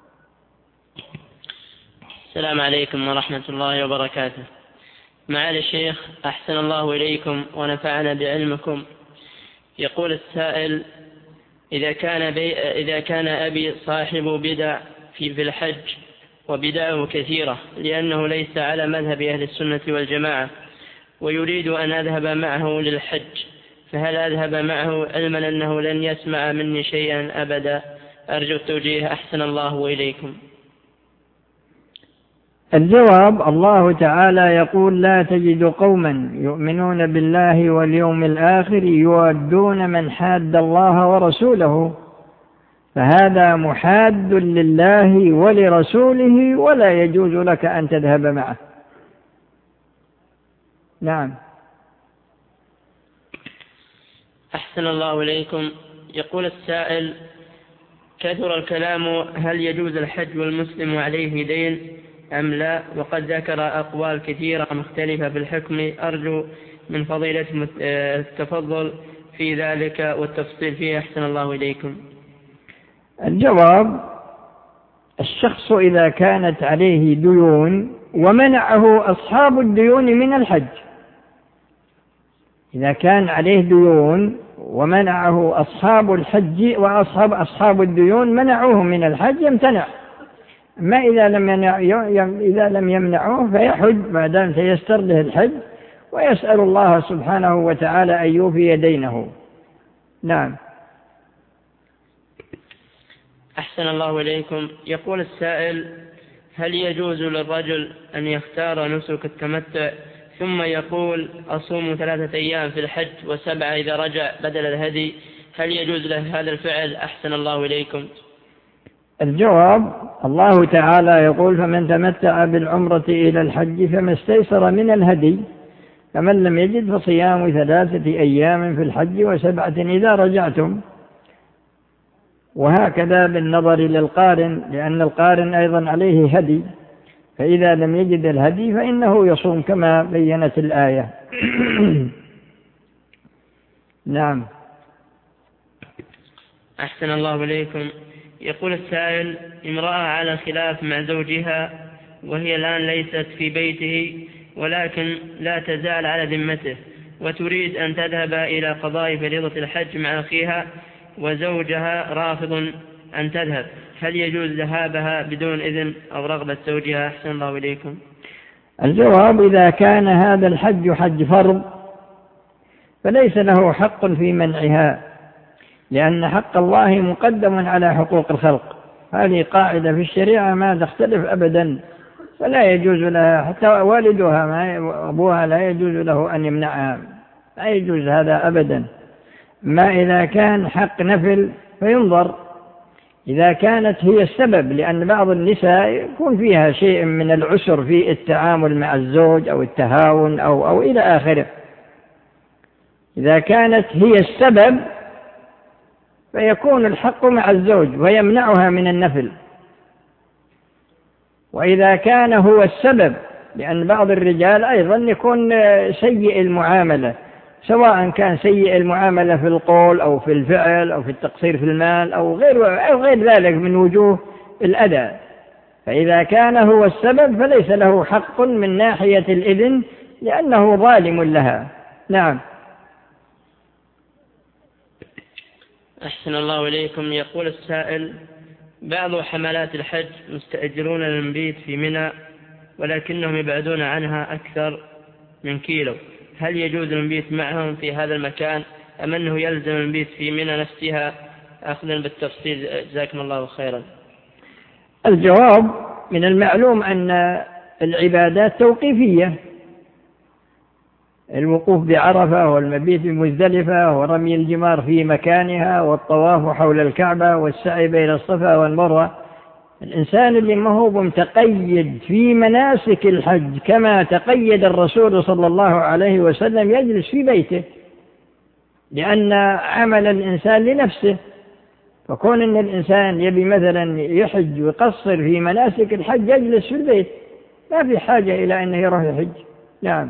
السلام عليكم ورحمة الله وبركاته. معالي الشيخ، أحسن الله إليكم ونفعنا بعلمكم. يقول السائل: إذا كان, بي إذا كان أبي صاحب بدع في, في الحج، وبدعه كثيرة لأنه ليس على مذهب أهل السنة والجماعة، ويريد أن أذهب معه للحج، فهل أذهب معه علما أنه لن يسمع مني شيئا أبدا؟ أرجو التوجيه، أحسن الله إليكم. الجواب: الله تعالى يقول: لا تجد قوما يؤمنون بالله واليوم الآخر يودون من حاد الله ورسوله، فهذا محاد لله ولرسوله، ولا يجوز لك أن تذهب معه. نعم. أحسن الله إليكم. يقول السائل: كثر الكلام هل يجوز الحج والمسلم عليه دين أم لا؟ وقد ذكر أقوال كثيرة مختلفة في الحكم، أرجو من فضيلة التفضل في ذلك والتفصيل فيه، أحسن الله إليكم. الجواب: الشخص إذا كانت عليه ديون ومنعه أصحاب الديون من الحج، إذا كان عليه ديون ومنعه أصحاب الحج وأصحاب أصحاب الديون منعوه من الحج يمتنع. ما إذا لم يمنع إذا لم يمنعوه فيحج ما دام سيستر له الحج، ويسأل الله سبحانه وتعالى أن يوفي دينه. نعم. أحسن الله إليكم. يقول السائل: هل يجوز للرجل أن يختار نسك التمتع ثم يقول أصوم ثلاثة أيام في الحج وسبعة إذا رجع بدل الهدي؟ هل يجوز له هذا الفعل؟ أحسن الله إليكم. الجواب: الله تعالى يقول: فمن تمتع بالعمرة إلى الحج فما استيسر من الهدي، فمن لم يجد فصيام ثلاثة أيام في الحج وسبعة إذا رجعتم. وهكذا بالنظر للقارن، لأن القارن أيضا عليه هدي، فإذا لم يجد الهدي فإنه يصوم كما بينت الآية. نعم. أحسن الله إليكم. يقول السائل: امرأة على خلاف مع زوجها، وهي الآن ليست في بيته ولكن لا تزال على ذمته، وتريد أن تذهب إلى قضاء فريضة الحج مع أخيها، وزوجها رافض أن تذهب، هل يجوز ذهابها بدون إذن أو رغبة زوجها؟ أحسن الله إليكم. الجواب: إذا كان هذا الحج حج فرض فليس له حق في منعها، لأن حق الله مقدم على حقوق الخلق. هذه قاعدة في الشريعة ما تختلف أبدا، فلا يجوز لها، حتى والدها ما أبوها لا يجوز له أن يمنعها، لا يجوز هذا أبدا. ما إذا كان حق نفل فينظر، إذا كانت هي السبب، لأن بعض النساء يكون فيها شيء من العسر في التعامل مع الزوج أو التهاون أو, أو إلى آخره، إذا كانت هي السبب فيكون الحق مع الزوج ويمنعها من النفل. وإذا كان هو السبب، لأن بعض الرجال أيضا يكون سيء المعاملة، سواء كان سيء المعاملة في القول أو في الفعل أو في التقصير في المال أو غير, أو غير ذلك من وجوه الأذى، فإذا كان هو السبب فليس له حق من ناحية الإذن، لأنه ظالم لها. نعم. أحسن الله إليكم. يقول السائل: بعض حملات الحج مستأجرون المبيت في منى ولكنهم يبعدون عنها أكثر من كيلو، هل يجوز المبيت معهم في هذا المكان أم أنه يلزم المبيت في منى نفسها؟ أخذا بالتفصيل جزاكم الله خيرا. الجواب: من المعلوم أن العبادات توقيفية، الوقوف بعرفة والمبيت بمزدلفة ورمي الجمار في مكانها والطواف حول الكعبة والسعي بين الصفا والمروة. الإنسان اللي ما هو متقيد في مناسك الحج كما تقيد الرسول صلى الله عليه وسلم يجلس في بيته، لأن عمل الإنسان لنفسه، فكون أن الإنسان يبي مثلا يحج ويقصر في مناسك الحج يجلس في البيت، ما في حاجة إلى أنه يروح يحج. نعم.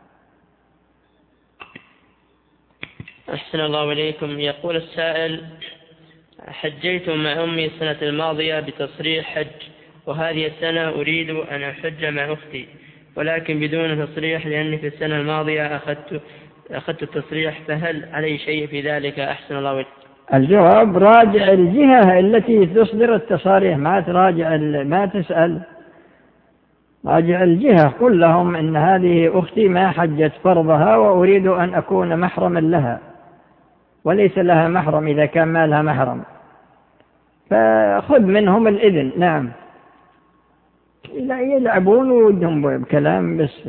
أحسن الله إليكم. يقول السائل: حجيت مع أمي السنة الماضية بتصريح حج، وهذه السنة أريد أن أحج مع أختي ولكن بدون تصريح، لأني في السنة الماضية أخذت أخذت التصريح، فهل علي شيء في ذلك؟ أحسن الله إليكم. الجواب: راجع الجهة التي تصدر التصاريح، ما تراجع ما تسأل، راجع الجهة. قل لهم إن هذه أختي ما حجت فرضها وأريد أن أكون محرما لها، وليس لها محرم إذا كان ما لها محرم، فخذ منهم الإذن. نعم. يلعبون ودهم بكلام بس.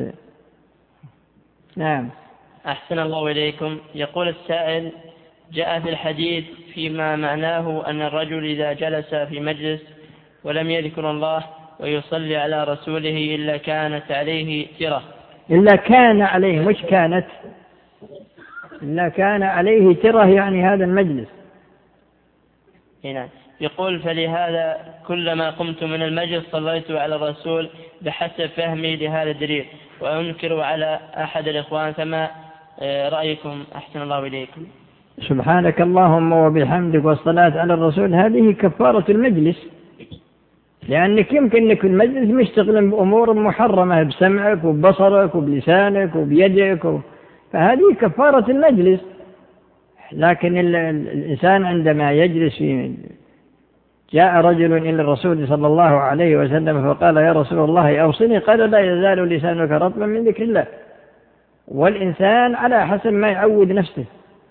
نعم. أحسن الله إليكم. يقول السائل: جاء في الحديث فيما معناه أن الرجل إذا جلس في مجلس ولم يذكر الله ويصلي على رسوله إلا كانت عليه ترة. إلا كان عليه، مش كانت، إلا كان عليه ترة، يعني هذا المجلس. هنا يقول: فلهذا كلما قمت من المجلس صليت على الرسول بحسب فهمي لهذا الدليل، وأنكر على أحد الإخوان، فما رأيكم؟ أحسن الله إليكم. سبحانك اللهم وبحمدك والصلاة على الرسول، هذه كفارة المجلس، لأنك يمكن أنك المجلس مشتغل بأمور محرمة بسمعك وببصرك وبلسانك وبيدك و... فهذه كفارة المجلس. لكن ال... الإنسان عندما يجلس في، جاء رجل إلى الرسول صلى الله عليه وسلم فقال: يا رسول الله أوصني، قال: لا يزال لسانك رطبا من ذكر الله. والإنسان على حسب ما يعود نفسه.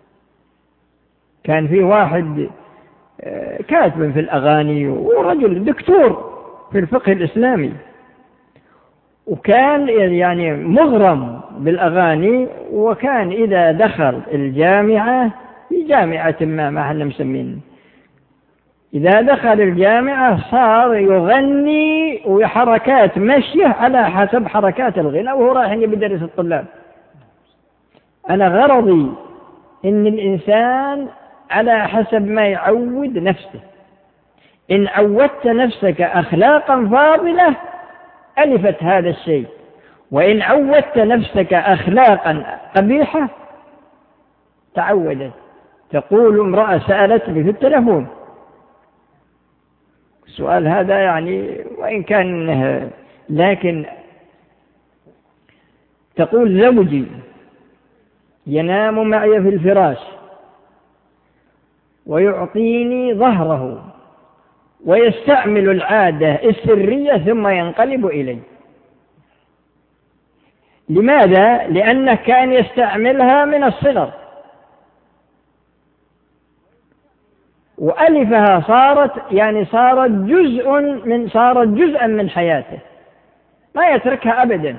كان في واحد كاتب في الأغاني ورجل دكتور في الفقه الإسلامي، وكان يعني مغرم بالأغاني، وكان إذا دخل الجامعة في جامعة ما ما احنا مسمين، إذا دخل الجامعة صار يغني وحركات مشيه على حسب حركات الغناء وهو رايح يدرس الطلاب. أنا غرضي إن الإنسان على حسب ما يعود نفسه. إن عودت نفسك أخلاقا فاضلة ألفت هذا الشيء، وإن عودت نفسك أخلاقا قبيحة تعودت. تقول امرأة سألتني في التلفون السؤال هذا يعني وإن كان، لكن تقول: زوجي ينام معي في الفراش ويعطيني ظهره ويستعمل العادة السرية ثم ينقلب إلي. لماذا؟ لأنه كان يستعملها من الصغر، وألفها صارت يعني صارت جزء من صارت جزءا من حياته، ما يتركها أبدا.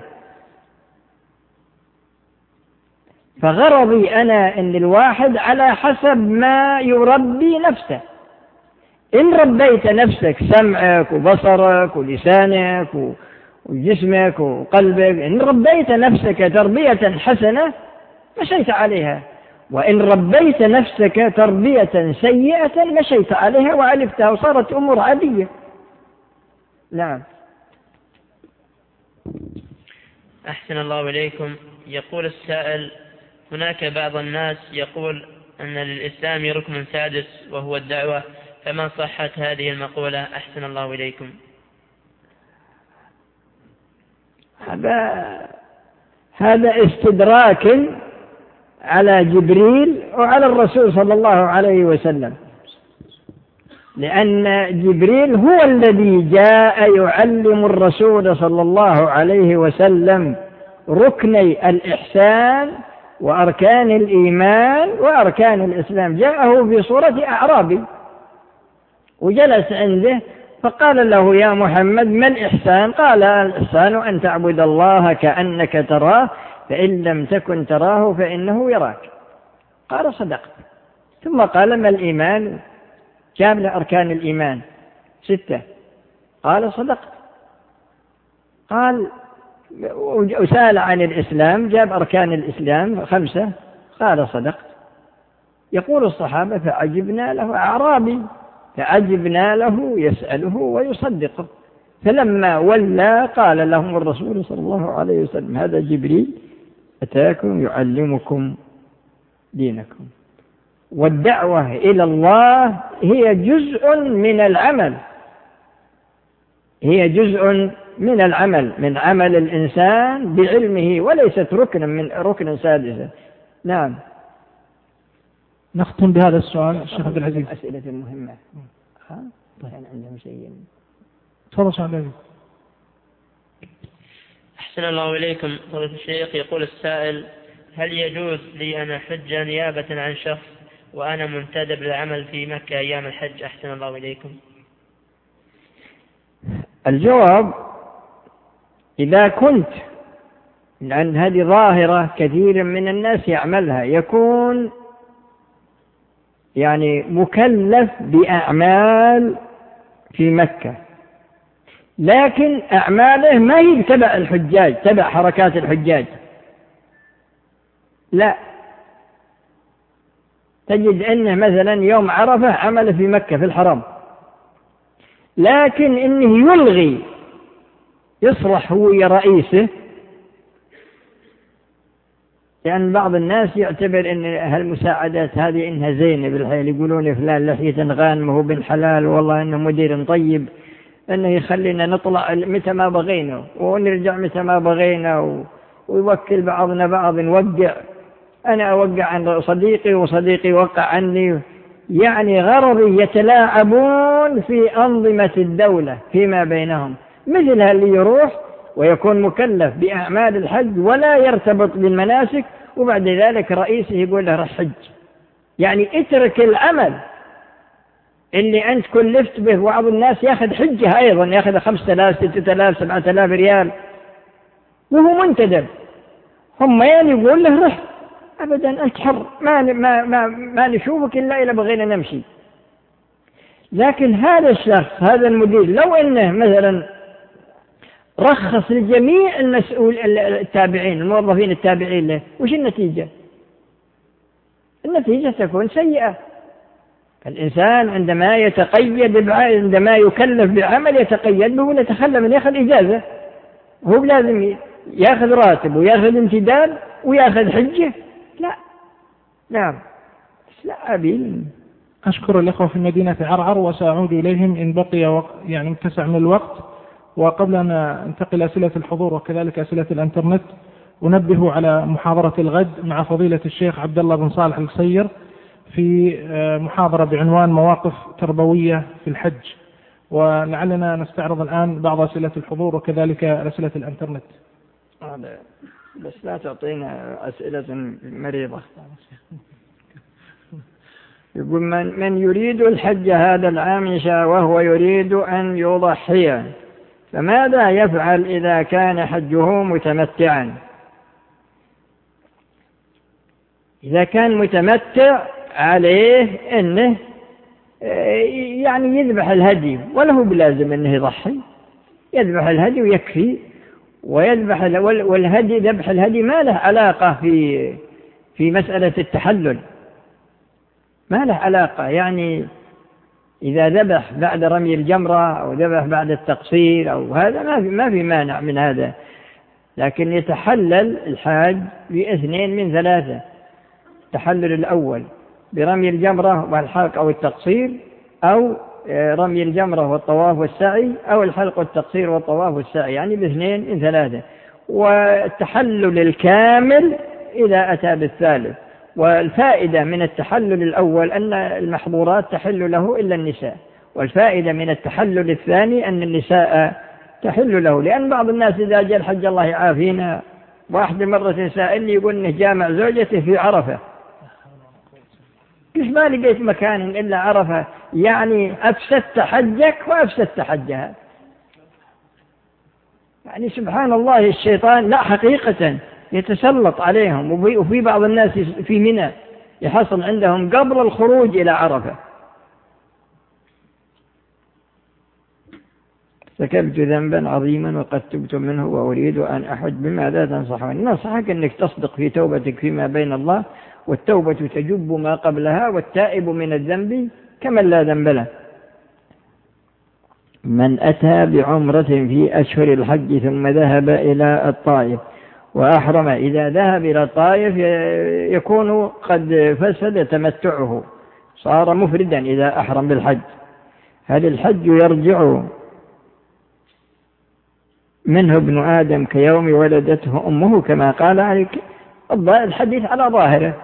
فغرضي أنا أن الواحد على حسب ما يربي نفسه. إن ربيت نفسك، سمعك وبصرك ولسانك وجسمك وقلبك، إن ربيت نفسك تربية حسنة مشيت عليها، وإن ربيت نفسك تربية سيئة مشيت عليها وعلفتها وصارت أمور عادية. نعم. أحسن الله إليكم. يقول السائل: هناك بعض الناس يقول أن للإسلام ركن سادس وهو الدعوة، فما صحة هذه المقولة؟ أحسن الله إليكم. هذا هذا استدراك على جبريل وعلى الرسول صلى الله عليه وسلم، لأن جبريل هو الذي جاء يعلم الرسول صلى الله عليه وسلم ركني الإحسان وأركان الإيمان وأركان الإسلام. جاءه في صورة أعرابي وجلس عنده فقال له: يا محمد ما الإحسان؟ قال: الإحسان أن تعبد الله كأنك تراه فإن لم تكن تراه فإنه يراك. قال: صدقت. ثم قال: ما الإيمان؟ جاب له أركان الإيمان ستة. قال: صدقت. قال: وسأل عن الإسلام، جاب أركان الإسلام خمسة. قال: صدقت. يقول الصحابة: فعجبنا له، أعرابي، فعجبنا له يسأله ويصدقه. فلما ولى قال لهم الرسول صلى الله عليه وسلم: هذا جبريل أتاكم يعلمكم دينكم. والدعوة إلى الله هي جزء من العمل، هي جزء من العمل، من عمل الإنسان بعلمه، وليست ركنا من ركن سادسة. نعم. نختم بهذا السؤال الشيخ عبد العزيز. أسئلة مهمة. ها؟ كان عندهم شيء. تفضل شيخ عبد العزيز. أحسن الله إليكم فضيلة الشيخ. يقول السائل: هل يجوز لي أن أحج نيابة عن شخص وأنا منتدب للعمل في مكة أيام الحج؟ أحسن الله إليكم. الجواب: إذا كنت، لأن هذه ظاهرة كثير من الناس يعملها، يكون يعني مكلف بأعمال في مكة، لكن أعماله ما هي تبع الحجاج، تبع حركات الحجاج، لا، تجد أنه مثلا يوم عرفة عمل في مكة في الحرم، لكن إنه يلغي، يصرح هو يا رئيسه، لأن بعض الناس يعتبر أن هالمساعدات هذه إنها زينة بالحيل، يقولون فلان لحية غانمه هو بن حلال، والله إنه مدير طيب، إنه يخلينا نطلع متى ما بغينا ونرجع متى ما بغينا، ويوكل بعضنا بعض نوقع، أنا أوقع عن صديقي وصديقي يوقع عني، يعني غرضي يتلاعبون في أنظمة الدولة فيما بينهم. مثل اللي يروح ويكون مكلف بأعمال الحج ولا يرتبط بالمناسك، وبعد ذلك رئيسه يقول له رح حج، يعني اترك العمل اللي أنت كلفت به. وبعض الناس يأخذ حجة أيضا، يأخذ خمسة آلاف ستة آلاف سبعة آلاف ريال وهو منتدب، هم يعني يقول له رح، أبدا أنت حر، ما, ما, ما, ما نشوفك إلا إلا بغينا نمشي. لكن هذا الشخص، هذا المدير، لو أنه مثلا رخص لجميع المسؤول التابعين، الموظفين التابعين له، وش النتيجة؟ النتيجة تكون سيئة. الإنسان عندما يتقيد، عندما يكلف بعمل يتقيد به، يتخلى من يأخذ إجازة، هو لازم يأخذ راتب ويأخذ امتداد ويأخذ حجة، لا. نعم. لا أبي. أشكر الإخوة في مدينة عرعر وسأعود إليهم إن بقي وقت، يعني متسع من الوقت. وقبل أن أنتقل أسئلة الحضور وكذلك أسئلة الإنترنت، أنبه على محاضرة الغد مع فضيلة الشيخ عبد الله بن صالح القصير في محاضرة بعنوان مواقف تربوية في الحج، ولعلنا نستعرض الآن بعض أسئلة الحضور وكذلك أسئلة الإنترنت. بس لا تعطينا أسئلة مريضة. يقول: من, من يريد الحج هذا العام إن شاء وهو يريد أن يضحي، فماذا يفعل إذا كان حجه متمتعا؟ إذا كان متمتع عليه أنه يعني يذبح الهدي، وله بلازم أنه يضحي، يذبح الهدي ويكفي، ويذبح والهدي، ذبح الهدي ما له علاقة في في مسألة التحلل، ما له علاقة. يعني إذا ذبح بعد رمي الجمرة أو ذبح بعد التقصير أو هذا ما في ما في مانع من هذا، لكن يتحلل الحاج باثنين من ثلاثة: التحلل الأول برمي الجمرة والحلق أو التقصير، أو رمي الجمرة والطواف والسعي، أو الحلق والتقصير والطواف والسعي، يعني باثنين من ثلاثة. والتحلل الكامل إذا أتى بالثالث. والفائدة من التحلل الأول أن المحظورات تحل له إلا النساء، والفائدة من التحلل الثاني أن النساء تحل له، لأن بعض الناس إذا جاء الحج الله يعافينا واحد مرة سائلني يقول إنه جامع زوجته في عرفة، قلت ما لقيت مكان إلا عرفة، يعني أفسدت حجك وأفسدت حجها. يعني سبحان الله الشيطان لا حقيقة يتسلط عليهم. وفي بعض الناس في منى يحصل عندهم قبل الخروج إلى عرفة. ارتكبت ذنبا عظيما وقد تبت منه وأريد أن أحج، بماذا تنصحني؟ ننصحك أنك تصدق في توبتك فيما بين الله، والتوبة تجب ما قبلها، والتائب من الذنب كمن لا ذنب له. من أتى بعمرة في أشهر الحج ثم ذهب إلى الطائف وأحرم، إذا ذهب إلى الطائف يكون قد فسد تمتعه، صار مفردا إذا أحرم بالحج. هل الحج يرجع منه ابن آدم كيوم ولدته أمه كما قال عليك؟ الحديث على ظاهره.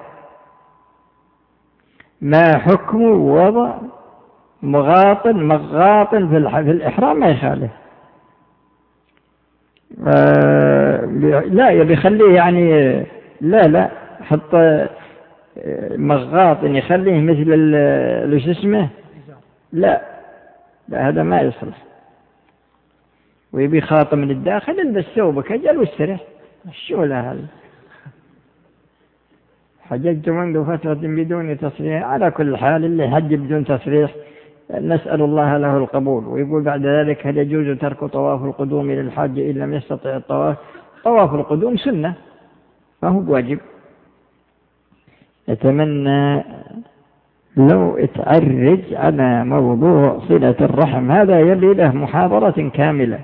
ما حكم وضع مغاط مغاط في الإحرام؟ ما يخالف، لا يبي يخليه يعني لا لا حط مغاط يخليه مثل اللي اسمه، لا لا هذا ما يصلح. ويبي خاطم من الداخل البس ثوبك أجل واسترح. شو له هذا؟ حججت منذ فترة بدون تصريح. على كل حال اللي حج بدون تصريح نسأل الله له القبول. ويقول بعد ذلك هل يجوز ترك طواف القدوم للحاج إن لم يستطع الطواف؟ طواف القدوم سنة فهو واجب. أتمنى لو اتعرج على موضوع صلة الرحم، هذا يبي له محاضرة كاملة.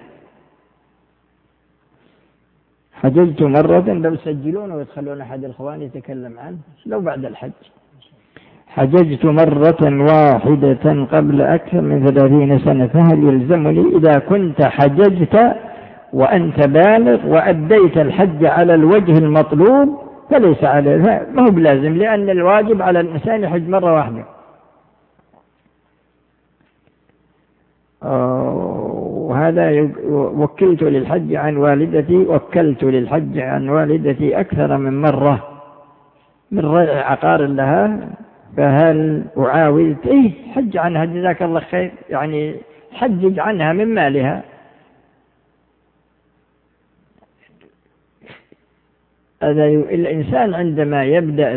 حججت مرة، لو سجلون ويدخلون أحد الإخوان يتكلم عنه لو بعد الحج. حججت مرة واحدة قبل أكثر من ثلاثين سنة، فهل يلزمني إذا كنت حججت وأنت بالغ وأديت الحج على الوجه المطلوب فليس عليه، ما هو بلازم، لأن الواجب على الإنسان يحج مرة واحدة. وهذا وكلت للحج عن والدتي وكلت للحج عن والدتي أكثر من مرة من ريع عقار لها، فهل أعاود؟ إيه حج عنها جزاك الله خير، يعني حجج عنها من مالها. هذا الإنسان عندما يبدأ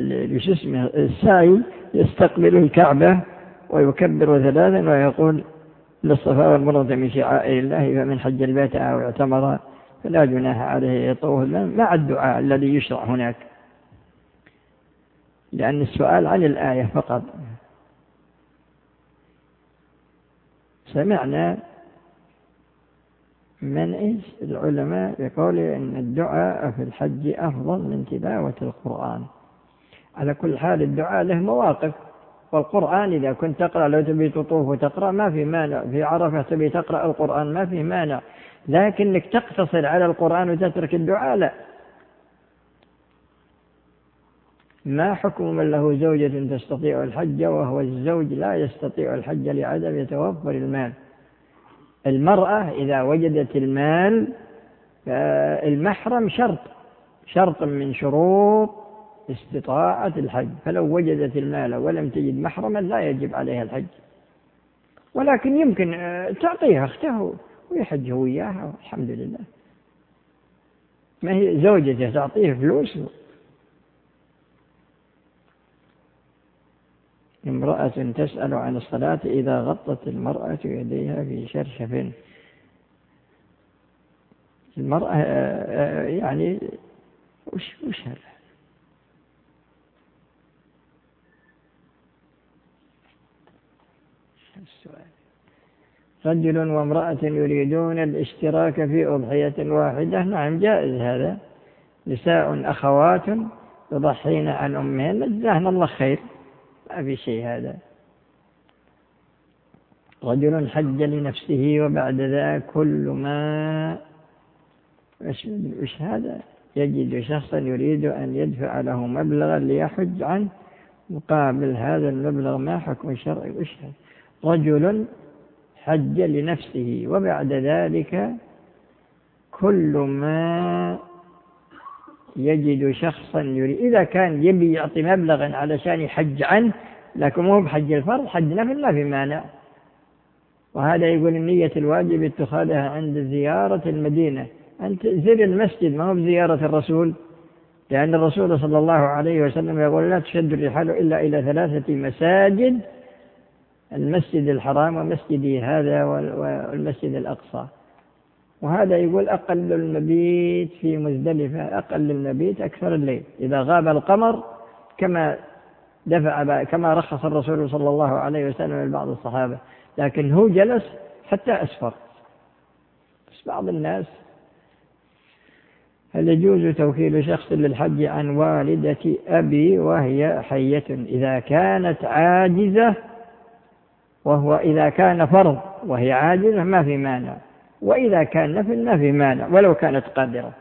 السعي يستقبل الكعبة ويكبر ثلاثا ويقول للصفا والمروة من شعائر الله، فمن حج البيت أو اعتمر فلا جناح عليه يطوف مع الدعاء الذي يشرع هناك، لأن السؤال عن الآية فقط. سمعنا من إيش العلماء يقول إن الدعاء في الحج أفضل من تلاوة القرآن. على كل حال الدعاء له مواقف، والقرآن إذا كنت تقرأ لو تبي تطوف وتقرأ ما في مانع، في عرفة تبي تقرأ القرآن ما في مانع، لكنك تقتصر على القرآن وتترك الدعاء لا. ما حكم من له زوجة تستطيع الحج وهو الزوج لا يستطيع الحج لعدم يتوفر المال؟ المرأة إذا وجدت المال فالمحرم شرط شرط من شروط استطاعة الحج، فلو وجدت المال ولم تجد محرما لا يجب عليها الحج، ولكن يمكن تعطيها أخته ويحج هو وياها الحمد لله. ما هي زوجته تعطيه فلوس. امرأة تسأل عن الصلاة إذا غطت المرأة يديها في شرشف. المرأة يعني وش وش هذا؟ السؤال. رجل وامرأة يريدون الاشتراك في أضحية واحدة. نعم جائز هذا. نساء أخوات يضحين عن أمهن جزاهن الله خير، ما في شيء هذا. رجل حج لنفسه وبعد ذا كل ما وش هذا يجد شخصا يريد أن يدفع له مبلغا ليحج عنه مقابل هذا المبلغ، ما حكم الشرع؟ وش هذا؟ رجل حج لنفسه وبعد ذلك كل ما يجد شخصا يريد، إذا كان يبي يعطي مبلغا علشان يحج عنه لكن مو بحج الفرض، حج نفل ما في مانع. وهذا يقول النية الواجب اتخاذها عند زيارة المدينة، أنت زر المسجد ما هو بزيارة الرسول، لأن الرسول صلى الله عليه وسلم يقول لا تشد الرحال إلا إلى ثلاثة مساجد، المسجد الحرام ومسجدي هذا والمسجد الأقصى. وهذا يقول أقل المبيت في مزدلفة، أقل المبيت أكثر الليل إذا غاب القمر، كما دفع كما رخص الرسول صلى الله عليه وسلم لبعض الصحابة، لكن هو جلس حتى أسفر. بس بعض الناس، هل يجوز توكيل شخص للحج عن والدة أبي وهي حية إذا كانت عاجزة، وهو إذا كان فرض وهي عاجزة ما في مانع، وإذا كان نفل ما في مانع ولو كانت قادرة.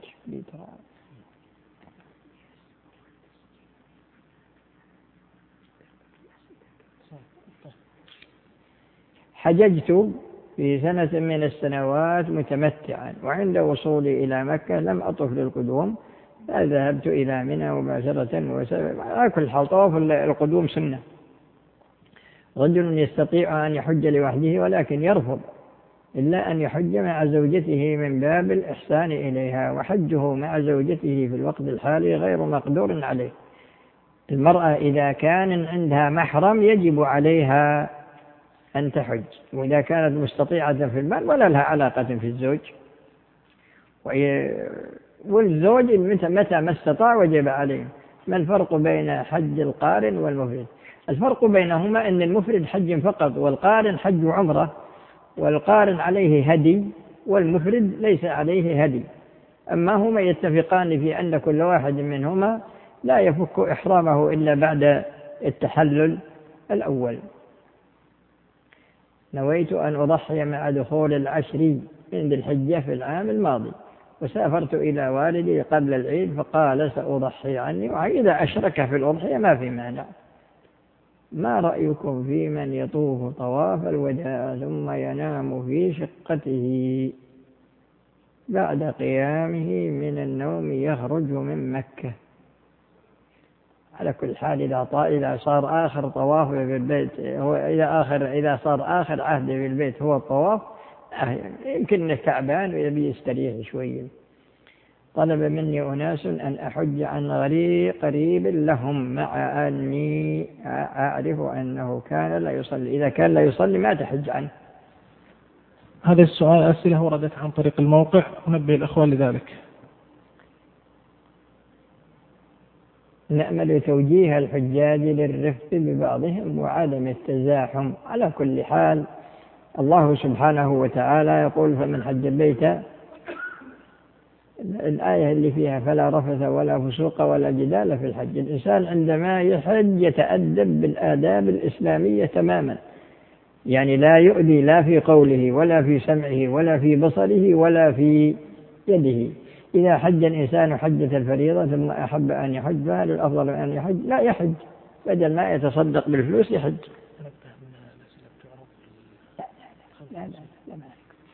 حججت في سنة من السنوات متمتعا، وعند وصولي إلى مكة لم أطف للقدوم، فذهبت إلى منى مباشرة. على كل حال طواف القدوم سنة. رجل يستطيع أن يحج لوحده ولكن يرفض إلا أن يحج مع زوجته من باب الإحسان إليها، وحجه مع زوجته في الوقت الحالي غير مقدور عليه. المرأة إذا كان عندها محرم يجب عليها أن تحج، وإذا كانت مستطيعة في المال ولا لها علاقة في الزوج، والزوج متى ما استطاع وجب عليه. ما الفرق بين حج القارن والمفرد؟ الفرق بينهما أن المفرد حج فقط، والقارن حج عمرة، والقارن عليه هدي والمفرد ليس عليه هدي. أما هما يتفقان في أن كل واحد منهما لا يفك إحرامه إلا بعد التحلل الأول. نويت أن أضحي مع دخول العشر من ذي الحجة في العام الماضي، وسافرت إلى والدي قبل العيد فقال سأضحي عني، وإذا أشرك في الأضحية ما في مانع. ما رأيكم في من يطوف طواف الوداع ثم ينام في شقته بعد قيامه من النوم يخرج من مكة؟ على كل حال إذا إذا صار آخر طواف في البيت هو إذا آخر إذا صار آخر عهد في البيت هو الطواف، يمكن تعبان ويبي يستريح شوية. طلب مني أناس أن أحج عن غريب قريب لهم مع أني أعرف أنه كان لا يصلي، إذا كان لا يصلي ما تحج عنه. هذا السؤال أسئلة وردت عن طريق الموقع، ونبه الأخوة لذلك. نأمل توجيه الحجاج للرفق ببعضهم وعدم التزاحم. على كل حال الله سبحانه وتعالى يقول فمن حج البيت، الآية اللي فيها فلا رفث ولا فسوق ولا جدال في الحج. الإنسان عندما يحج يتأدب بالآداب الإسلامية تماما، يعني لا يؤذي لا في قوله ولا في سمعه ولا في بصره ولا في يده. إذا حج الإنسان حجة الفريضة ثم أحب أن يحج فهل الأفضل أن يحج؟ لا يحج، بدل ما يتصدق بالفلوس يحج. لا لا لا لا.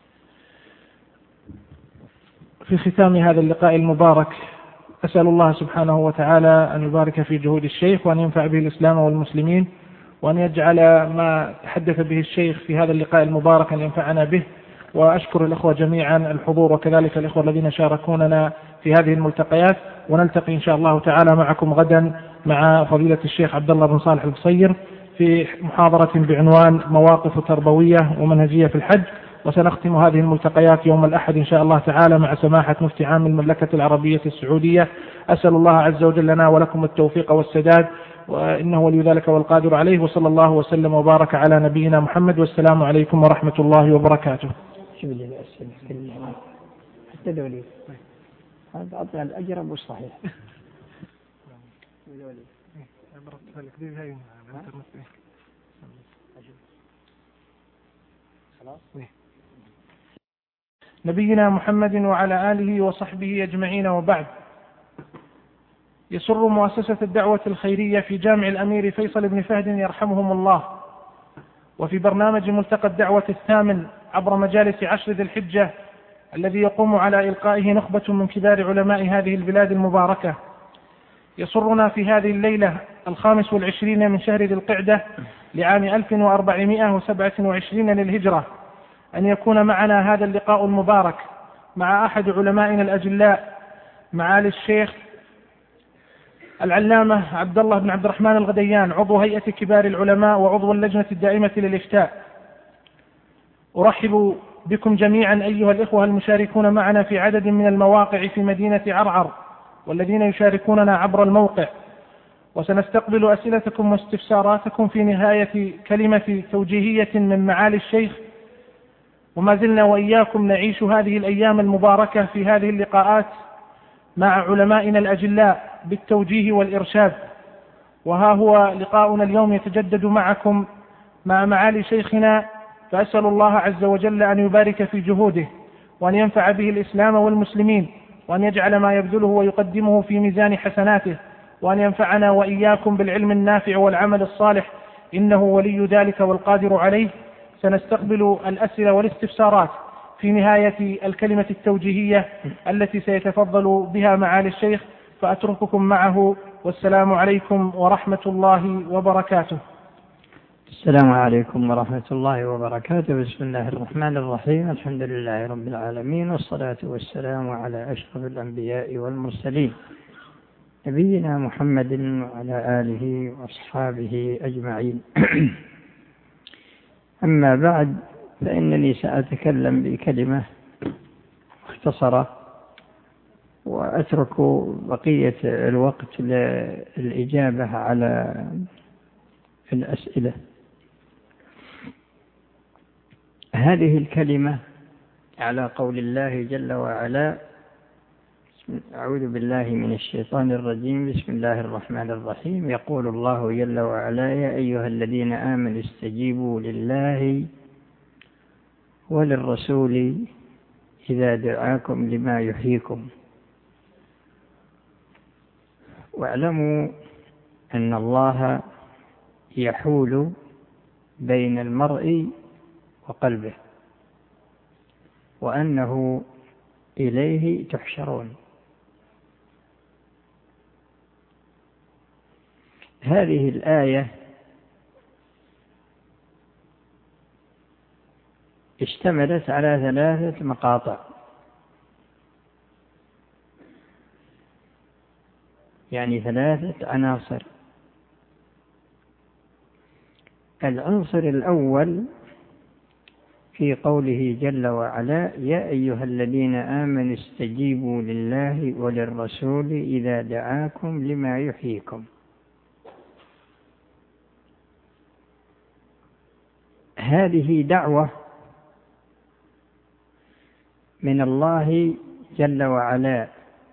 في ختام هذا اللقاء المبارك أسأل الله سبحانه وتعالى أن يبارك في جهود الشيخ وأن ينفع به الإسلام والمسلمين، وأن يجعل ما تحدث به الشيخ في هذا اللقاء المبارك أن ينفعنا به. وأشكر الأخوة جميعا الحضور، وكذلك الأخوة الذين شاركوننا في هذه الملتقيات، ونلتقي إن شاء الله تعالى معكم غدا مع فضيلة الشيخ عبد الله بن صالح القصير في محاضرة بعنوان مواقف تربوية ومنهجية في الحج. وسنختم هذه الملتقيات يوم الأحد إن شاء الله تعالى مع سماحة مفتي عام المملكة العربية السعودية. أسأل الله عز وجل لنا ولكم التوفيق والسداد، وإنه ولي ذلك والقادر عليه. وصلى الله وسلم وبارك على نبينا محمد، والسلام عليكم ورحمة الله وبركاته. شو بدي أسأل كلها حتى دولي هذا أطلع الأجرب والصحيح. نبينا محمد وعلى آله وصحبه أجمعين، وبعد. يسر مؤسسة الدعوة الخيرية في جامع الأمير فيصل بن فهد يرحمهم الله، وفي برنامج ملتقى الدعوة الثامن عبر مجالس عشر ذي الحجة الذي يقوم على إلقائه نخبة من كبار علماء هذه البلاد المباركة. يسرنا في هذه الليلة الخامس والعشرين من شهر ذي القعدة لعام ألف وأربعمائة وسبعة وعشرين للهجرة أن يكون معنا هذا اللقاء المبارك مع أحد علمائنا الأجلاء، معالي الشيخ العلامة عبد الله بن عبد الرحمن الغديان، عضو هيئة كبار العلماء وعضو اللجنة الدائمة للإفتاء. أرحب بكم جميعا أيها الإخوة المشاركون معنا في عدد من المواقع في مدينة عرعر والذين يشاركوننا عبر الموقع، وسنستقبل أسئلتكم واستفساراتكم في نهاية كلمة توجيهية من معالي الشيخ. وما زلنا وإياكم نعيش هذه الأيام المباركة في هذه اللقاءات مع علمائنا الأجلاء بالتوجيه والإرشاد. وها هو لقاؤنا اليوم يتجدد معكم مع معالي شيخنا، فأسأل الله عز وجل أن يبارك في جهوده وأن ينفع به الإسلام والمسلمين، وأن يجعل ما يبذله ويقدمه في ميزان حسناته، وأن ينفعنا وإياكم بالعلم النافع والعمل الصالح، إنه ولي ذلك والقادر عليه. سنستقبل الأسئلة والاستفسارات في نهاية الكلمة التوجيهية التي سيتفضل بها معالي الشيخ، فأترككم معه، والسلام عليكم ورحمة الله وبركاته. السلام عليكم ورحمة الله وبركاته. بسم الله الرحمن الرحيم. الحمد لله رب العالمين، والصلاة والسلام على أشرف الأنبياء والمرسلين نبينا محمد وعلى آله وأصحابه أجمعين. أما بعد، فإنني سأتكلم بكلمة مختصرة وأترك بقية الوقت للإجابة على الأسئلة. هذه الكلمة على قول الله جل وعلا: أعوذ بالله من الشيطان الرجيم، بسم الله الرحمن الرحيم. يقول الله جل وعلا: يا أيها الذين آمنوا استجيبوا لله وللرسول إذا دعاكم لما يحييكم، واعلموا أن الله يحول بين المرء وقلبه، وأنه إليه تحشرون. هذه الآية اشتملت على ثلاثة مقاطع، يعني ثلاثة عناصر. العنصر الأول في قوله جل وعلا: يا أيها الذين آمنوا استجيبوا لله وللرسول إذا دعاكم لما يحييكم. هذه دعوة من الله جل وعلا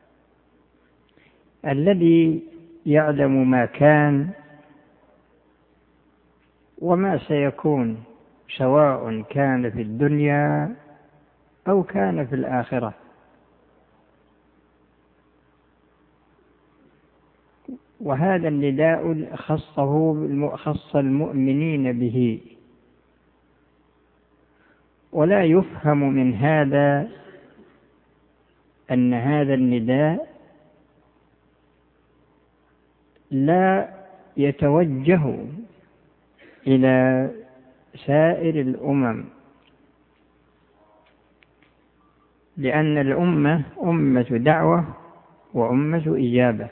الذي يعلم ما كان وما سيكون، سواء كان في الدنيا أو كان في الآخرة. وهذا النداء خصه خص المؤمنين به، ولا يفهم من هذا أن هذا النداء لا يتوجه إلى سائر الأمم، لأن الأمة أمة دعوة وأمة إجابة.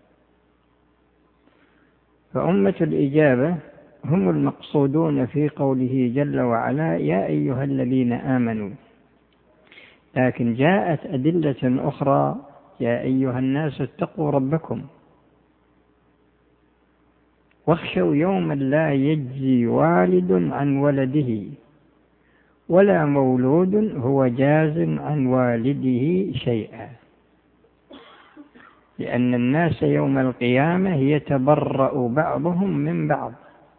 فأمة الإجابة هم المقصودون في قوله جل وعلا: يا أيها الذين آمنوا. لكن جاءت أدلة أخرى: يا أيها الناس اتقوا ربكم واخشوا يوما لا يجزي والد عن ولده ولا مولود هو جاز عن والده شيئا، لأن الناس يوم القيامة يتبرأ بعضهم من بعض،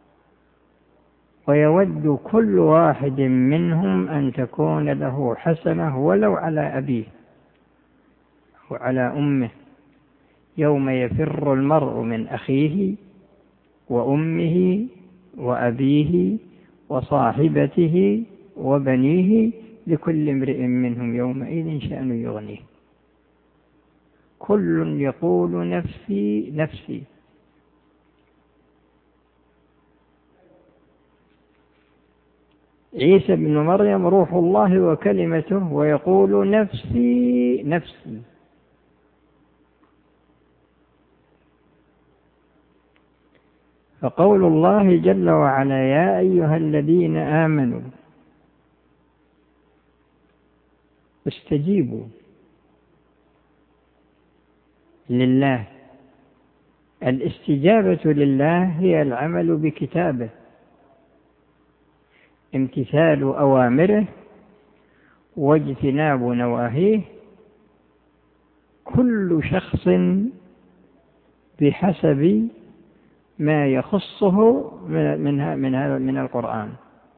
ويود كل واحد منهم أن تكون له حسنة ولو على أبيه وعلى أمه، يوم يفر المرء من أخيه وأمه وأبيه وصاحبته وبنيه لكل امرئ منهم يومئذ شأن يغنيه، كل يقول نفسي نفسي. عيسى بن مريم روح الله وكلمته ويقول نفسي نفسي. فقول الله جل وعلا يا أيها الذين آمنوا استجيبوا لله. الاستجابة لله هي العمل بكتابه، امتثال أوامره واجتناب نواهيه، كل شخص بحسب ما يخصه من من هذا من القرآن،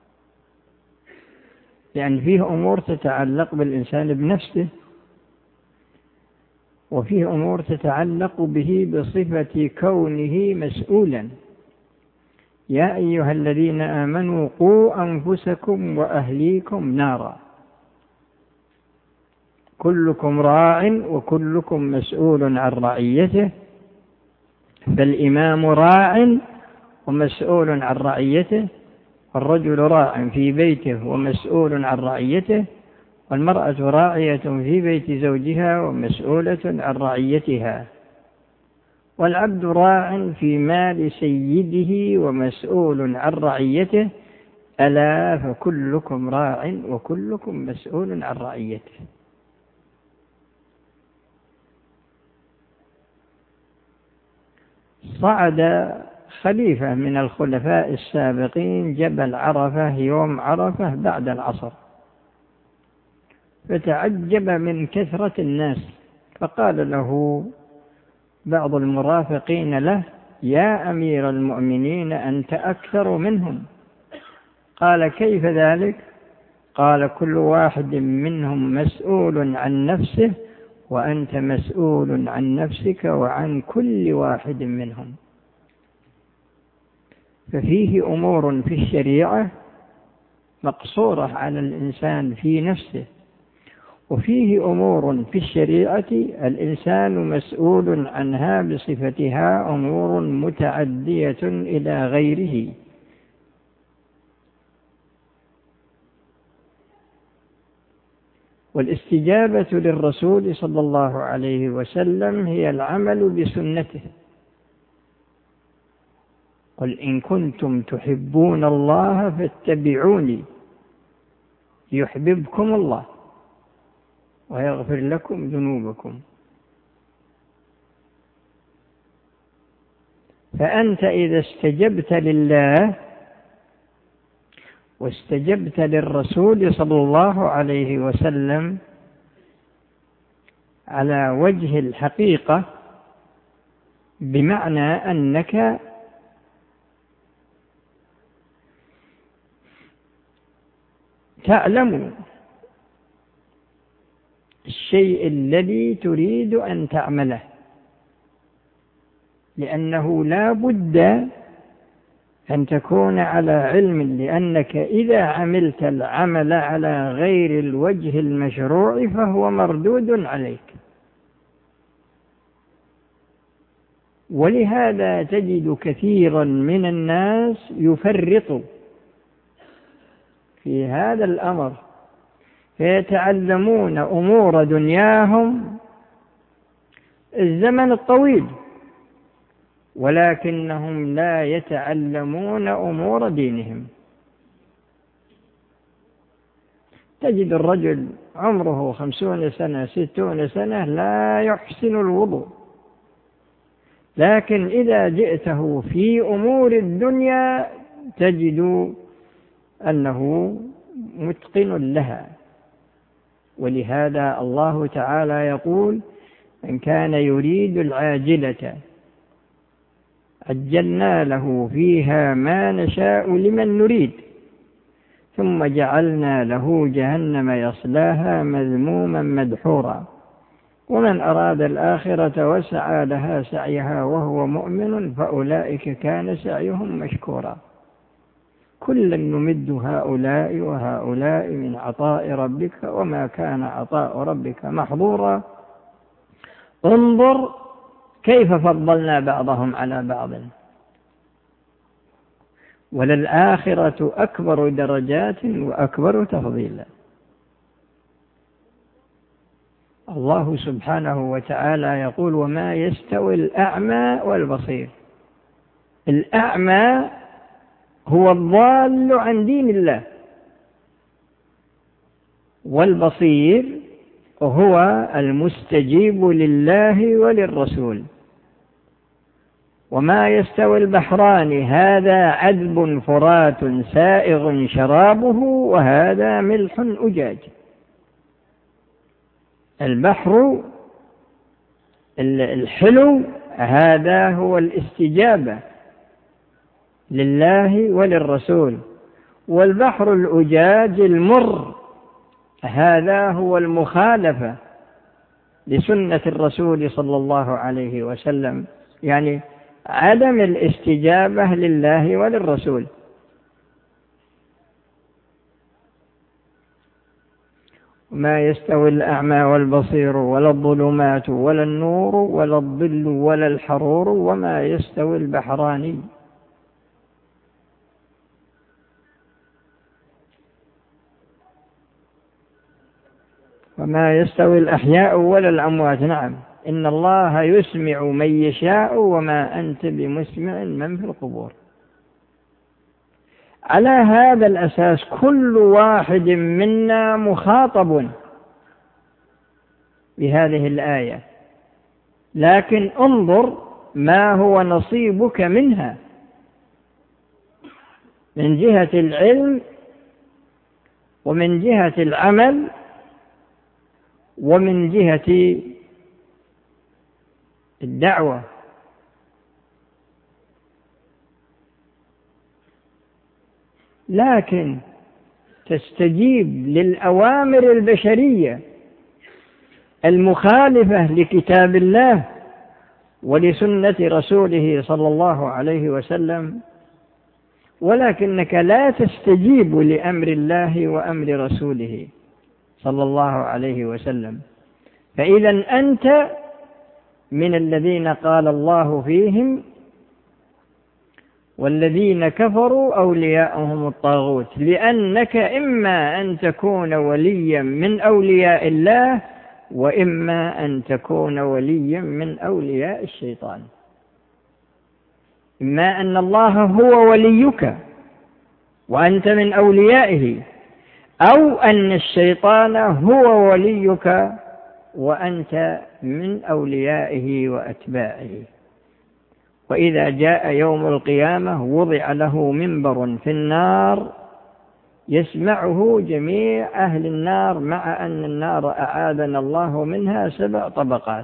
لأن فيه أمور تتعلق بالإنسان بنفسه، وفيه أمور تتعلق به بصفة كونه مسؤولا. يا أيها الذين آمنوا قوا أنفسكم وأهليكم نارا، كلكم راع وكلكم مسؤول عن رعيته، فالإمام راع ومسؤول عن رعيته، والرجل راع في بيته ومسؤول عن رعيته، والمرأة راعية في بيت زوجها ومسؤولة عن رعيتها، والعبد راع في مال سيده ومسؤول عن رعيته، ألا فكلكم راع وكلكم مسؤول عن رعيته. صعد خليفة من الخلفاء السابقين جبل عرفة يوم عرفة بعد العصر، فتعجب من كثرة الناس، فقال له بعض المرافقين له يا أمير المؤمنين أنت أكثر منهم. قال كيف ذلك؟ قال كل واحد منهم مسؤول عن نفسه وأنت مسؤول عن نفسك وعن كل واحد منهم. ففيه أمور في الشريعة مقصورة على الإنسان في نفسه، وفيه أمور في الشريعة الإنسان مسؤول عنها بصفتها أمور متعدية إلى غيره. والاستجابة للرسول صلى الله عليه وسلم هي العمل بسنته. قل إن كنتم تحبون الله فاتبعوني يحببكم الله ويغفر لكم ذنوبكم. فأنت إذا استجبت لله واستجبت للرسول صلى الله عليه وسلم على وجه الحقيقة، بمعنى أنك تعلم الشيء الذي تريد أن تعمله، لأنه لا بد أن تكون على علم، لأنك إذا عملت العمل على غير الوجه المشروع فهو مردود عليك. ولهذا تجد كثيرا من الناس يفرط في هذا الأمر، فيتعلمون أمور دنياهم الزمن الطويل، ولكنهم لا يتعلمون أمور دينهم. تجد الرجل عمره خمسون سنة ستون سنة لا يحسن الوضوء، لكن إذا جئته في أمور الدنيا تجد أنه متقن لها. ولهذا الله تعالى يقول من كان يريد العاجلة عجلنا له فيها ما نشاء لمن نريد ثم جعلنا له جهنم يصلاها مذموما مدحورا ومن أراد الآخرة وسعى لها سعيها وهو مؤمن فأولئك كان سعيهم مشكورا. كلا نمد هؤلاء وهؤلاء من عطاء ربك وما كان عطاء ربك محظورا انظر كيف فضلنا بعضهم على بعض وللآخرة أكبر درجات وأكبر تفضيلا. الله سبحانه وتعالى يقول وما يستوي الأعمى والبصير. الأعمى هو الضال عن دين الله، والبصير هو المستجيب لله وللرسول. وما يستوي البحران هذا عذب فرات سائغ شرابه وهذا ملح أجاج. البحر الحلو هذا هو الاستجابة لله وللرسول، والبحر الأجاج المر هذا هو المخالفة لسنة الرسول صلى الله عليه وسلم، يعني عدم الاستجابة لله وللرسول. ما يستوي الأعمى والبصير ولا الظلمات ولا النور ولا الظل ولا الحرور وما يستوي البحران. وما يستوي الأحياء ولا الأموات. نعم إن الله يسمع من يشاء وما أنت بمسمع من في القبور. على هذا الأساس كل واحد منا مخاطب بهذه الآية، لكن انظر ما هو نصيبك منها من جهة العلم ومن جهة العمل ومن جهة الدعوة. لكن تستجيب للأوامر البشرية المخالفة لكتاب الله ولسنة رسوله صلى الله عليه وسلم، ولكنك لا تستجيب لأمر الله وأمر رسوله صلى الله عليه وسلم. فإذا أنت من الذين قال الله فيهم والذين كفروا أولياءهم الطاغوت، لأنك إما أن تكون وليا من أولياء الله وإما أن تكون وليا من أولياء الشيطان. إما أن الله هو وليك وأنت من أوليائه، أو أن الشيطان هو وليك وأنت من أوليائه وأتباعه. وإذا جاء يوم القيامة وضع له منبر في النار يسمعه جميع أهل النار، مع أن النار أعاذنا الله منها سبع طبقات،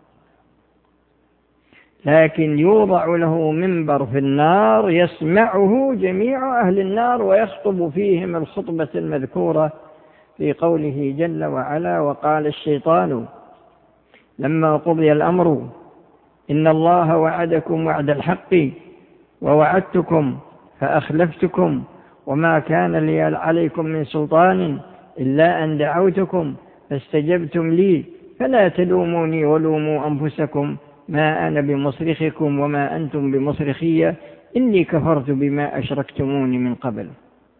لكن يوضع له منبر في النار يسمعه جميع أهل النار ويخطب فيهم الخطبة المذكورة في قوله جل وعلا وقال الشيطان لما قضي الأمر إن الله وعدكم وعد الحق ووعدتكم فأخلفتكم وما كان لي عليكم من سلطان إلا أن دعوتكم فاستجبتم لي فلا تلوموني ولوموا أنفسكم ما أنا بمصرخكم وما أنتم بمصرخية إني كفرت بما أشركتموني من قبل.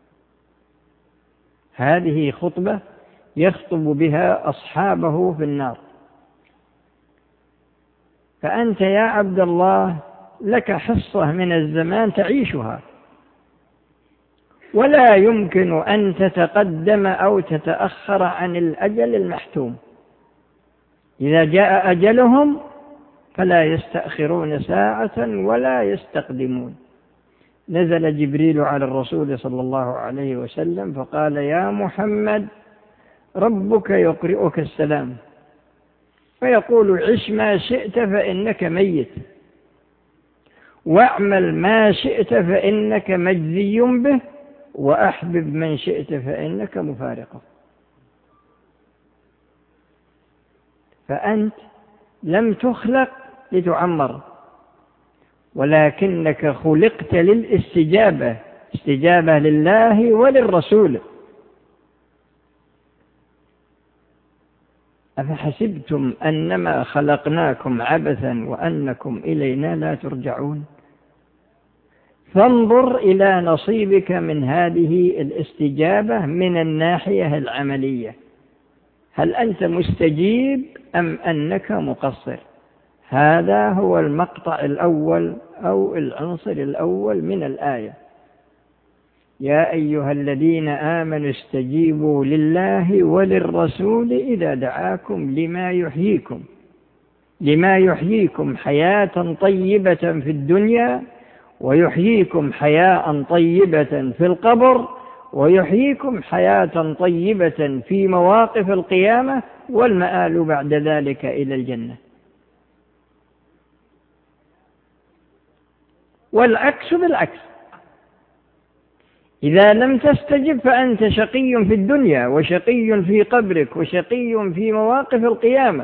هذه خطبة يخطب بها أصحابه في النار. فأنت يا عبد الله لك حصة من الزمان تعيشها، ولا يمكن أن تتقدم أو تتأخر عن الأجل المحتوم. إذا جاء أجلهم فلا يستأخرون ساعة ولا يستقدمون. نزل جبريل على الرسول صلى الله عليه وسلم فقال يا محمد ربك يقرئك السلام فيقول عش ما شئت فإنك ميت، واعمل ما شئت فإنك مجزي به، وأحبب من شئت فإنك مفارقه. فأنت لم تخلق لتعمر، ولكنك خلقت للاستجابة استجابة لله وللرسول. أفحسبتم أنما خلقناكم عبثا وأنكم إلينا لا ترجعون. فانظر إلى نصيبك من هذه الاستجابة من الناحية العملية، هل أنت مستجيب أم أنك مقصر؟ هذا هو المقطع الأول أو العنصر الأول من الآية. يا أيها الذين آمنوا استجيبوا لله وللرسول إذا دعاكم لما يحييكم لما يحييكم حياة طيبة في الدنيا، ويحييكم حياة طيبة في القبر، ويحييكم حياة طيبة في مواقف القيامة، والمآل بعد ذلك إلى الجنة. والعكس بالعكس، إذا لم تستجب فأنت شقي في الدنيا وشقي في قبرك وشقي في مواقف القيامة.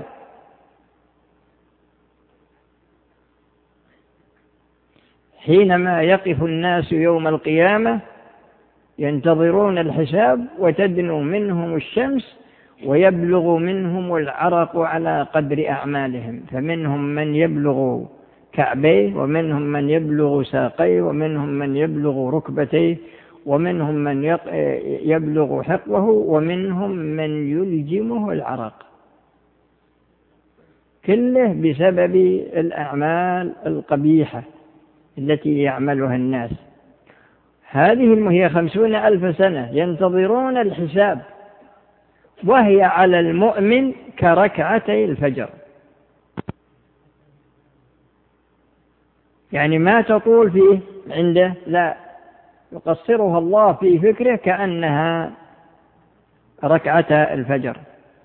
حينما يقف الناس يوم القيامة ينتظرون الحساب وتدنو منهم الشمس ويبلغ منهم العرق على قدر أعمالهم، فمنهم من يبلغ كعبيه، ومنهم من يبلغ ساقيه، ومنهم من يبلغ ركبتيه، ومنهم من يبلغ حقوه، ومنهم من يلجمه العرق، كله بسبب الأعمال القبيحة التي يعملها الناس. هذه هي خمسون ألف سنة ينتظرون الحساب، وهي على المؤمن كركعتي الفجر، يعني ما تطول فيه عنده، لا، يقصرها الله في فكره كأنها ركعتا الفجر.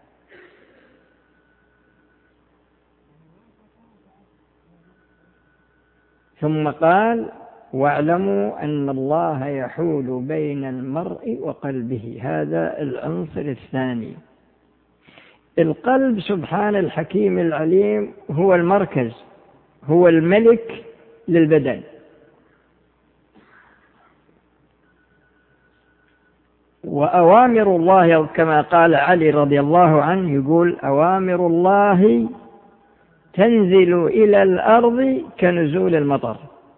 ثم قال واعلموا أن الله يحول بين المرء وقلبه. هذا العنصر الثاني. القلب سبحان الحكيم العليم هو المركز، هو الملك للبدن. وأوامر الله كما قال علي رضي الله عنه، يقول أوامر الله تنزل إلى الأرض كنزول المطر.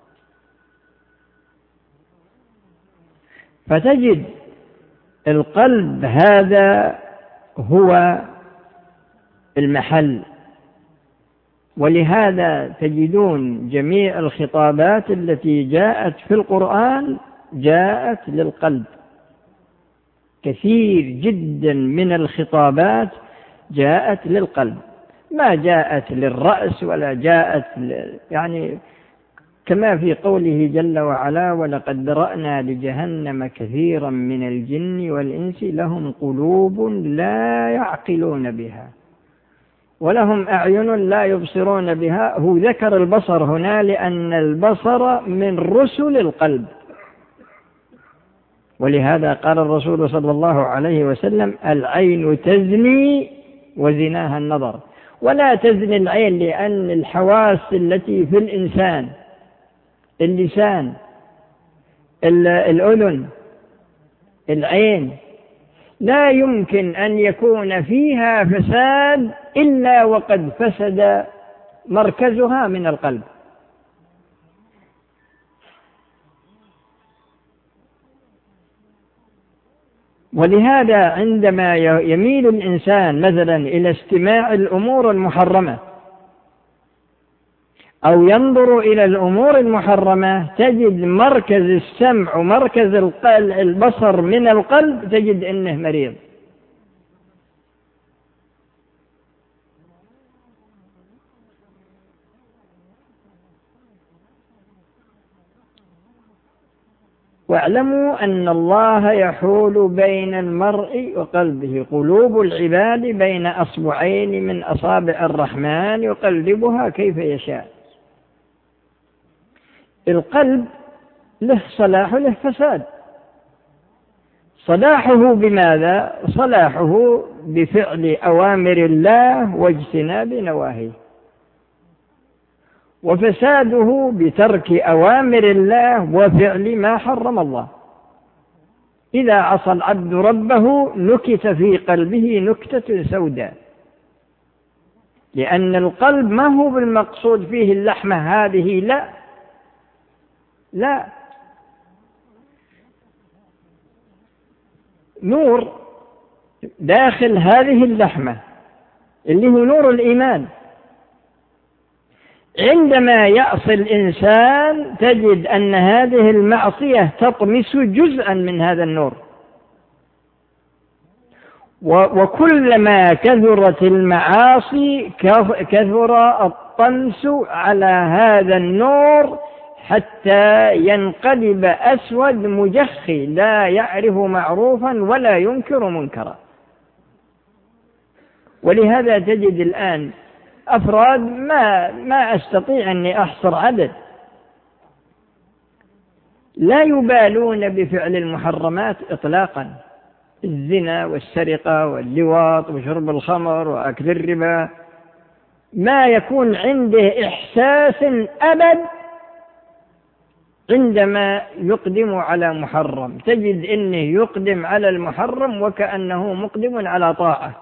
فتجد القلب هذا هو المحل، ولهذا تجدون جميع الخطابات التي جاءت في القرآن جاءت للقلب. كثير جدا من الخطابات جاءت للقلب، ما جاءت للرأس ولا جاءت يعني كما في قوله جل وعلا ولقد ذرأنا لجهنم كثيرا من الجن والإنس لهم قلوب لا يعقلون بها ولهم أعين لا يبصرون بها. هو ذكر البصر هنا لأن البصر من رسل القلب، ولهذا قال الرسول صلى الله عليه وسلم العين تزني وزناها النظر. ولا تزني العين لأن الحواس التي في الإنسان، اللسان، الأذن، العين، لا يمكن أن يكون فيها فساد إلا وقد فسد مركزها من القلب. ولهذا عندما يميل الإنسان مثلا إلى استماع الأمور المحرمة أو ينظر إلى الأمور المحرمة، تجد مركز السمع ومركز البصر من القلب تجد أنه مريض. واعلموا أن الله يحول بين المرء وقلبه، قلوب العباد بين أصبعين من أصابع الرحمن يقلبها كيف يشاء. القلب له صلاح له فساد. صلاحه بماذا؟ صلاحه بفعل أوامر الله واجتناب نواهيه، وفساده بترك أوامر الله وفعل ما حرم الله. إذا عصى العبد ربه نكت في قلبه نكتة سوداء، لأن القلب ما هو بالمقصود فيه اللحمة هذه، لا لا، نور داخل هذه اللحمة اللي هو نور الإيمان. عندما يعصي الإنسان تجد أن هذه المعصية تطمس جزءا من هذا النور، وكلما كثرت المعاصي كثر الطمس على هذا النور حتى ينقلب أسود مجخي لا يعرف معروفا ولا ينكر منكرا. ولهذا تجد الآن أفراد ما ما أستطيع أني أحصر عدد لا يبالون بفعل المحرمات إطلاقا، الزنا والسرقة واللواط وشرب الخمر وأكل الربا، ما يكون عنده إحساس أبد عندما يقدم على محرم، تجد أنه يقدم على المحرم وكأنه مقدم على طاعة،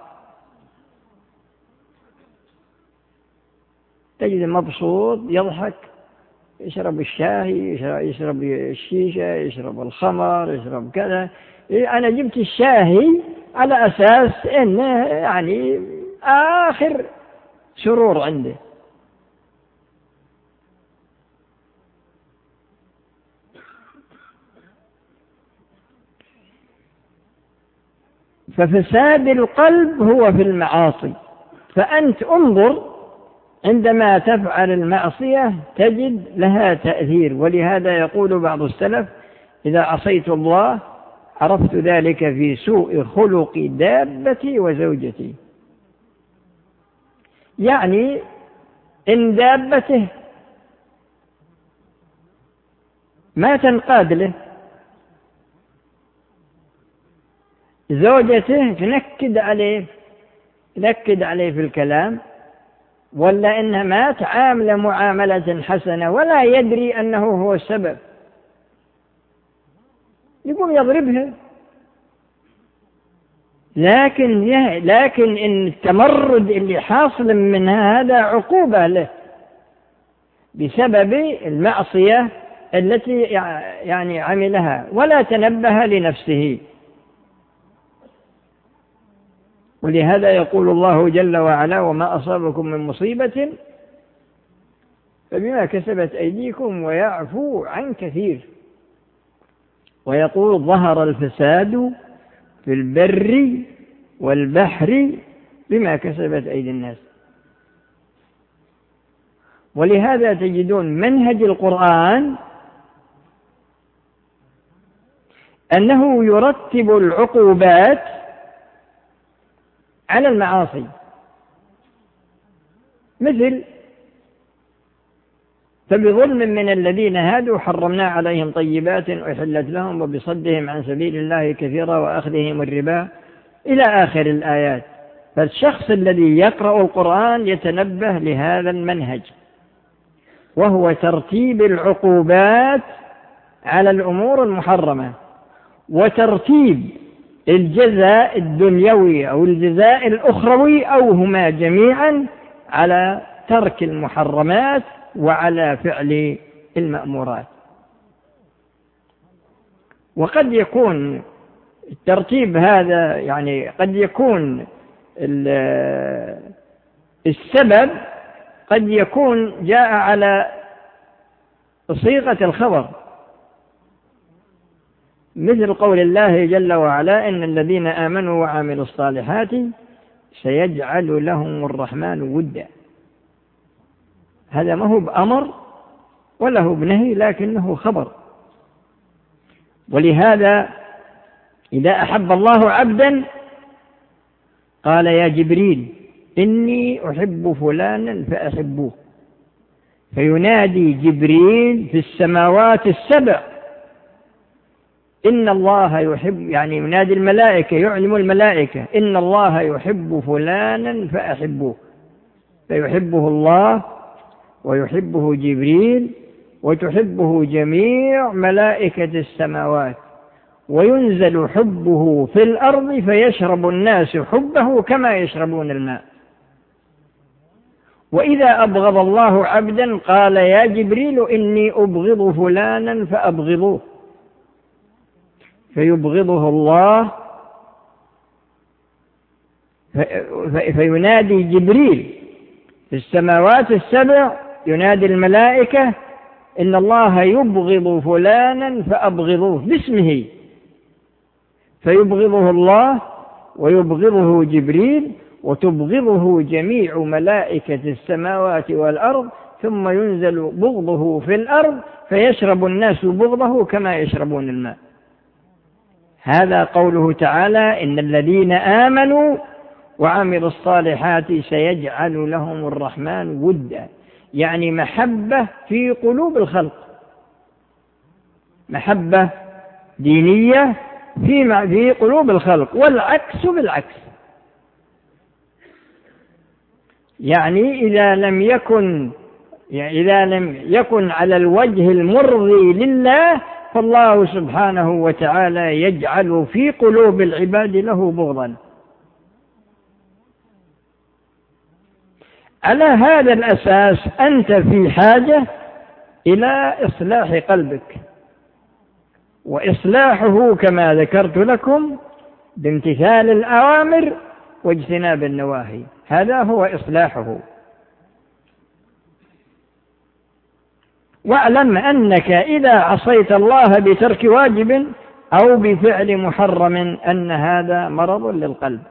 تجد مبسوط يضحك، يشرب الشاي، يشرب الشيشة، يشرب الخمر، يشرب كذا. أنا جبت الشاي على أساس أنه يعني آخر سرور عنده. ففساد القلب هو في المعاصي. فأنت انظر عندما تفعل المعصية تجد لها تأثير. ولهذا يقول بعض السلف: إذا عصيت الله عرفت ذلك في سوء خلق دابتي وزوجتي. يعني إن دابته ما تنقاد له، زوجته تنكد عليه تنكد عليه في الكلام، ولا إنها ما تعامل معاملة حسنة ولا يدري أنه هو السبب، يقوم يضربها. لكن لكن إن التمرد اللي حاصل منها هذا عقوبة له بسبب المعصية التي يعني عملها ولا تنبه لنفسه. ولهذا يقول الله جل وعلا: وما أصابكم من مصيبة فبما كسبت أيديكم ويعفو عن كثير. ويقول: ظهر الفساد في البر والبحر بما كسبت أيدي الناس. ولهذا تجدون منهج القرآن أنه يرتب العقوبات على المعاصي، مثل: فبظلم من الذين هادوا حرمنا عليهم طيبات أحلت لهم وبصدهم عن سبيل الله كثيرا وأخذهم الربا إلى آخر الآيات. فالشخص الذي يقرأ القرآن يتنبه لهذا المنهج، وهو ترتيب العقوبات على الأمور المحرمة، وترتيب الجزاء الدنيوي أو الجزاء الأخروي أو هما جميعا على ترك المحرمات وعلى فعل المأمورات. وقد يكون الترتيب هذا يعني قد يكون السبب قد يكون جاء على صيغة الخبر، مثل قول الله جل وعلا: إن الذين آمنوا وعملوا الصالحات سيجعل لهم الرحمن ودا. هذا ما هو بأمر ولا هو بنهي، لكنه خبر. ولهذا إذا أحب الله عبدا قال: يا جبريل إني أحب فلانا فأحبوه، فينادي جبريل في السماوات السبع إن الله يحب، يعني ينادي الملائكة، يعلم الملائكة إن الله يحب فلانا فأحبوه، فيحبه الله ويحبه جبريل وتحبه جميع ملائكة السماوات، وينزل حبه في الأرض فيشرب الناس حبه كما يشربون الماء. وإذا أبغض الله عبدا قال يا جبريل إني أبغض فلانا فأبغضوه، فيبغضه الله فينادي جبريل في السماوات السبع، ينادي الملائكة إن الله يبغض فلانا فأبغضوه باسمه، فيبغضه الله ويبغضه جبريل وتبغضه جميع ملائكة السماوات والأرض، ثم ينزل بغضه في الأرض فيشرب الناس بغضه كما يشربون الماء. هذا قوله تعالى إن الذين آمنوا وعملوا الصالحات سيجعل لهم الرحمن ودا، يعني محبة في قلوب الخلق، محبة دينية في في قلوب الخلق، والعكس بالعكس. يعني إذا لم يكن يعني إذا لم يكن على الوجه المرضي لله فالله سبحانه وتعالى يجعل في قلوب العباد له بغضا. على هذا الأساس أنت في حاجة إلى إصلاح قلبك، وإصلاحه كما ذكرت لكم بامتثال الأوامر واجتناب النواهي، هذا هو إصلاحه. واعلم أنك إذا عصيت الله بترك واجب أو بفعل محرم أن هذا مرض للقلب.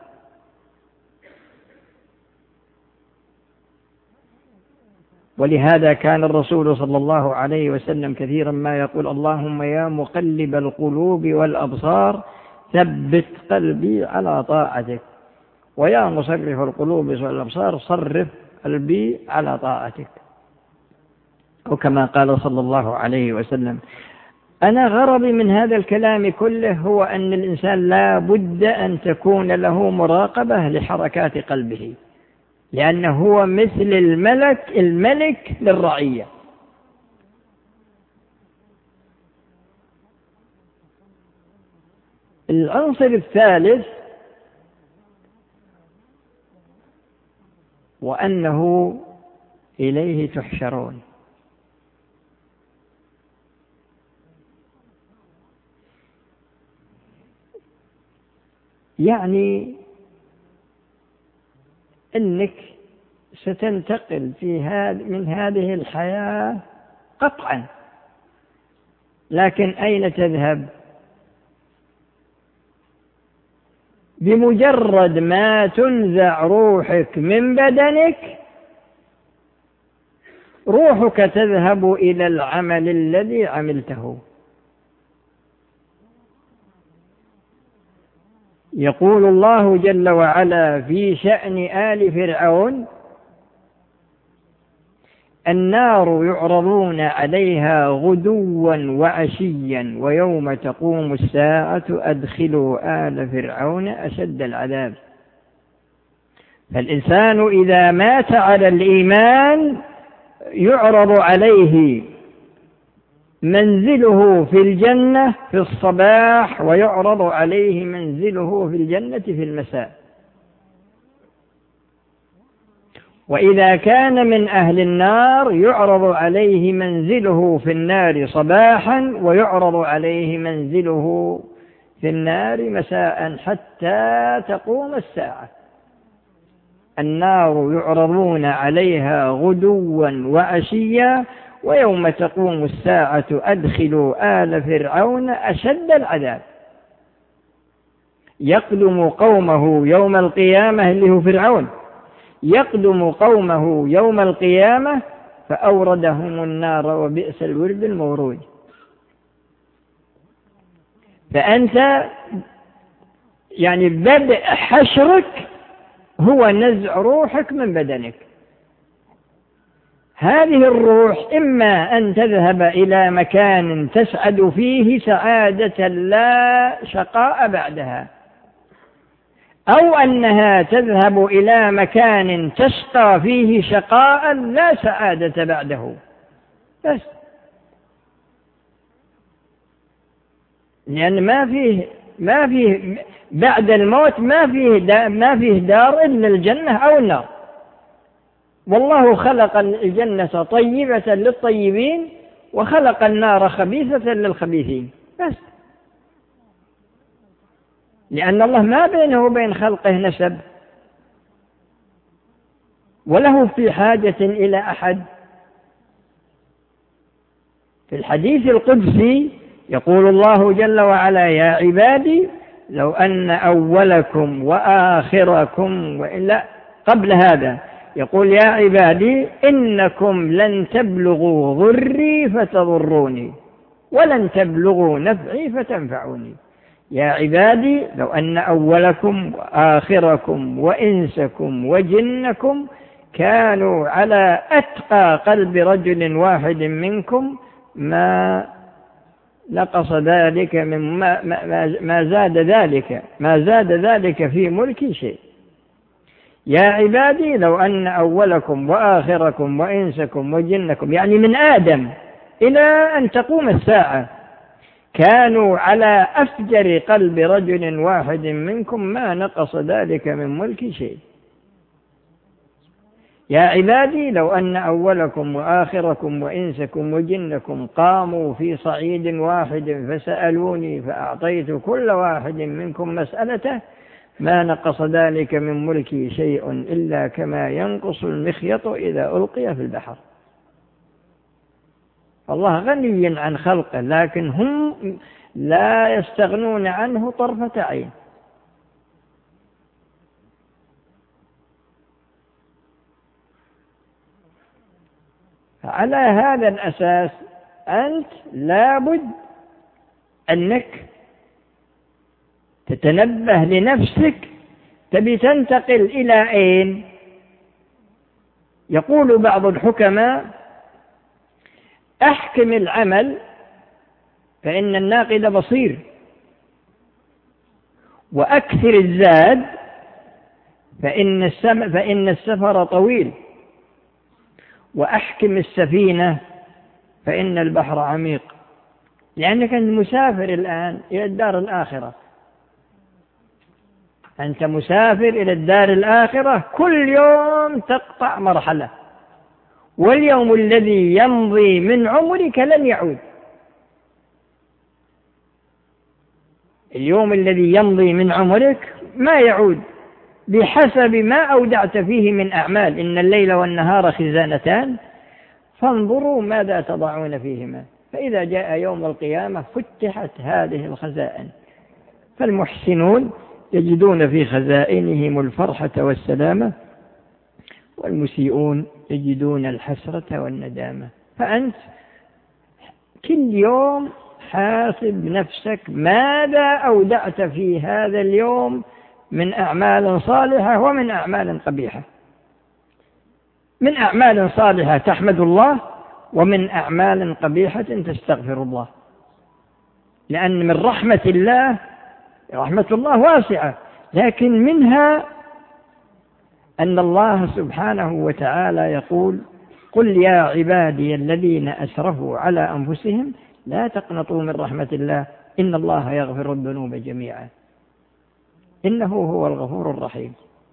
ولهذا كان الرسول صلى الله عليه وسلم كثيرا ما يقول اللهم يا مقلب القلوب والأبصار ثبت قلبي على طاعتك، ويا مصرف القلوب والأبصار صرف قلبي على طاعتك. وكما قال صلى الله عليه وسلم أنا غرضي من هذا الكلام كله هو أن الإنسان لا بد أن تكون له مراقبة لحركات قلبه، لأنه هو مثل الملك الملك للرعية. العنصر الثالث وأنه إليه تحشرون. يعني أنك ستنتقل في هذه من هذه الحياة قطعا، لكن أين تذهب؟ بمجرد ما تنزع روحك من بدنك روحك تذهب إلى العمل الذي عملته. يقول الله جل وعلا في شأن آل فرعون النار يعرضون عليها غدوا وعشيا ويوم تقوم الساعة أدخلوا آل فرعون أشد العذاب. فالإنسان إذا مات على الإيمان يعرض عليه منزله في الجنة في الصباح ويعرض عليه منزله في الجنة في المساء. وإذا كان من أهل النار يعرض عليه منزله في النار صباحا ويعرض عليه منزله في النار مساء حتى تقوم الساعة. النار يعرضون عليها غدوا وعشيا ويوم تقوم الساعة أدخلوا آل فرعون أشد العذاب. يقدم قومه يوم القيامة اللي هو فرعون يقدم قومه يوم القيامة فأوردهم النار وبئس الورد المورود. فأنت يعني بدء حشرك هو نزع روحك من بدنك. هذه الروح إما أن تذهب إلى مكان تسعد فيه سعادة لا شقاء بعدها، أو أنها تذهب إلى مكان تشقى فيه شقاء لا سعادة بعده بس، لأن ما فيه ما فيه بعد الموت ما فيه ما فيه دار إلا الجنة أو النار. والله خلق الجنة طيبة للطيبين وخلق النار خبيثة للخبيثين بس، لأن الله ما بينه وبين خلقه نسب وله في حاجة إلى أحد. في الحديث القدسي يقول الله جل وعلا: يا عبادي لو أن أولكم وآخركم، وإلا قبل هذا يقول: يا عبادي إنكم لن تبلغوا ضري فتضروني ولن تبلغوا نفعي فتنفعوني. يا عبادي لو أن أولكم وآخركم وإنسكم وجنكم كانوا على أتقى قلب رجل واحد منكم ما نقص ذلك من ما, ما, ما زاد ذلك ما زاد ذلك في ملكي شيء. يا عبادي لو أن أولكم وآخركم وإنسكم وجنكم، يعني من آدم إلى أن تقوم الساعة، كانوا على أفجر قلب رجل واحد منكم ما نقص ذلك من ملك شيء. يا عبادي لو أن أولكم وآخركم وإنسكم وجنكم قاموا في صعيد واحد فسألوني فأعطيت كل واحد منكم مسألته ما نقص ذلك من ملكي شيء إلا كما ينقص المخيط إذا ألقي في البحر. الله غني عن خلقه، لكن هم لا يستغنون عنه طرفة عين. على هذا الأساس أنت لابد أنك تتنبه لنفسك، تبي تنتقل إلى أين؟ يقول بعض الحكماء: أحكم العمل فإن الناقد بصير، وأكثر الزاد فإن السم فإن السفر طويل، وأحكم السفينة فإن البحر عميق. لأنك أنت مسافر الآن إلى الدار الآخرة، أنت مسافر إلى الدار الآخرة، كل يوم تقطع مرحلة، واليوم الذي يمضي من عمرك لن يعود. اليوم الذي يمضي من عمرك ما يعود بحسب ما أودعت فيه من أعمال. إن الليل والنهار خزانتان فانظروا ماذا تضعون فيهما، فإذا جاء يوم القيامة فتحت هذه الخزائن، فالمحسنون يجدون في خزائنهم الفرحة والسلامة، والمسيئون يجدون الحسرة والندامة. فأنت كل يوم حاسب نفسك ماذا أودعت في هذا اليوم من أعمال صالحة ومن أعمال قبيحة. من أعمال صالحة تحمد الله، ومن أعمال قبيحة تستغفر الله، لأن من رحمة الله رحمة الله واسعة، لكن منها أن الله سبحانه وتعالى يقول: قل يا عبادي الذين أسرفوا على أنفسهم لا تقنطوا من رحمة الله إن الله يغفر الذنوب جميعا إنه هو الغفور الرحيم.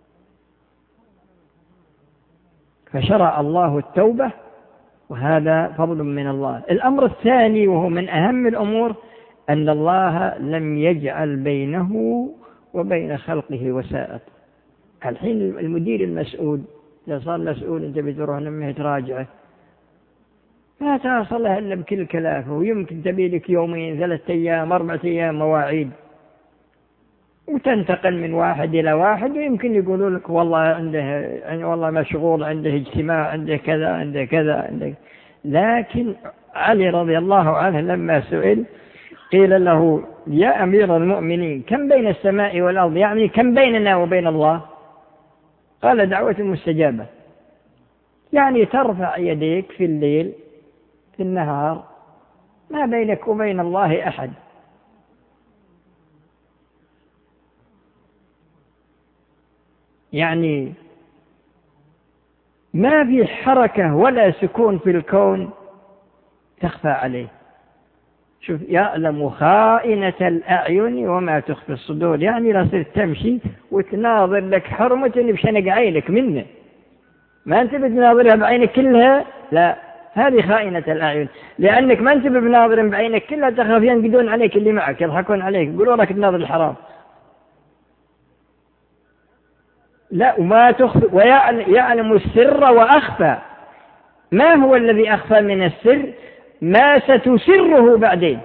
فشرع الله التوبة، وهذا فضل من الله. الأمر الثاني وهو من أهم الأمور أن الله لم يجعل بينه وبين خلقه وسائط. الحين المدير المسؤول إذا صار مسؤول أنت بتروح لما تراجعه ما تصلها إلا بكل كلافه، ويمكن تبي لك يومين ثلاثة أيام أربعة أيام مواعيد، وتنتقل من واحد إلى واحد، ويمكن يقولوا لك والله عنده والله مشغول، عنده اجتماع، عنده كذا عنده كذا عنده. لكن علي رضي الله عنه لما سئل قيل له: يا أمير المؤمنين كم بين السماء والأرض، يعني كم بيننا وبين الله؟ قال: دعوة مستجابة، يعني ترفع يديك في الليل في النهار ما بينك وبين الله أحد. يعني ما في حركة ولا سكون في الكون تخفى عليه. شوف، يعلم خائنة الأعين وما تخفي الصدور، يعني لا صرت تمشي وتناظر لك حرمة اللي بشنق عينك منه، ما أنت بتناظرها بعينك كلها، لا، هذه خائنة الأعين، لأنك ما أنت بناظر بعينك كلها، تخاف ينقدون عليك اللي معك، يضحكون عليك، يقولوا لك تناظر الحرام. لا، وما تخفي، ويعلم السر وأخفى. ما هو الذي أخفى من السر؟ ما ستسره بعدين.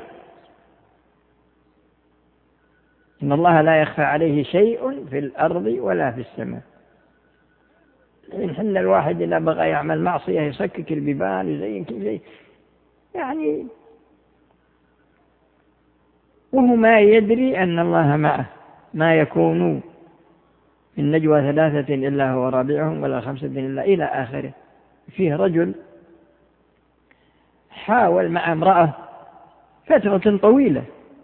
إن الله لا يخفى عليه شيء في الأرض ولا في السماء. إن حن الواحد إذا بغى يعمل معصية يسكك البيبان ويزين كل شيء، يعني وهو ما يدري أن الله معه. ما يكون من نجوى ثلاثة إلا هو رابعهم ولا خمسة إلا إلى آخره. فيه رجل حاول مع امرأة فترة طويلة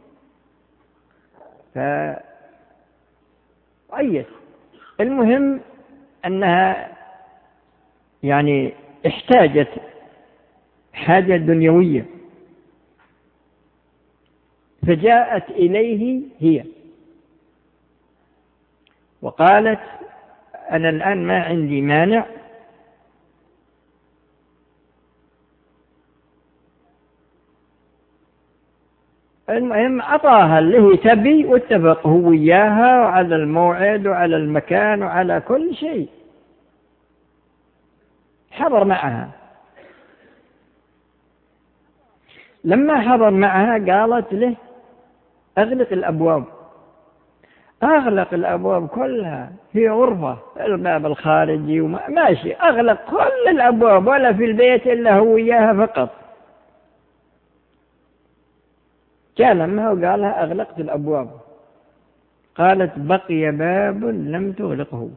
فعيت، المهم أنها يعني احتاجت حاجة دنيوية، فجاءت إليه هي وقالت: أنا الآن ما عندي مانع المهم أعطاها اللي هي تبي، واتفق هو وياها على الموعد وعلى المكان وعلى كل شيء، حضر معها. لما حضر معها قالت له: أغلق الأبواب. أغلق الأبواب كلها في غرفة، الباب الخارجي وماشي، أغلق كل الأبواب، ولا في البيت إلا هو وياها فقط. كلمها وقالها: أغلقت الأبواب. قالت: بقي باب لم تغلقه.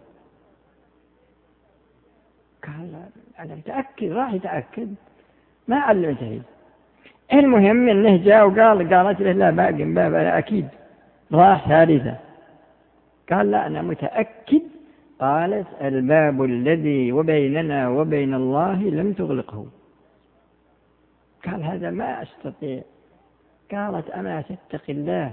قال: أنا متأكد، راح يتأكد، ما علمته. المهم إنه جاء وقال قالت له: لا، باقي باب، أنا أكيد. راح ثالثة قال: لا، أنا متأكد. قالت: الباب الذي وبيننا وبين الله لم تغلقه. قال: هذا ما أستطيع. قالت: أما تتقي الله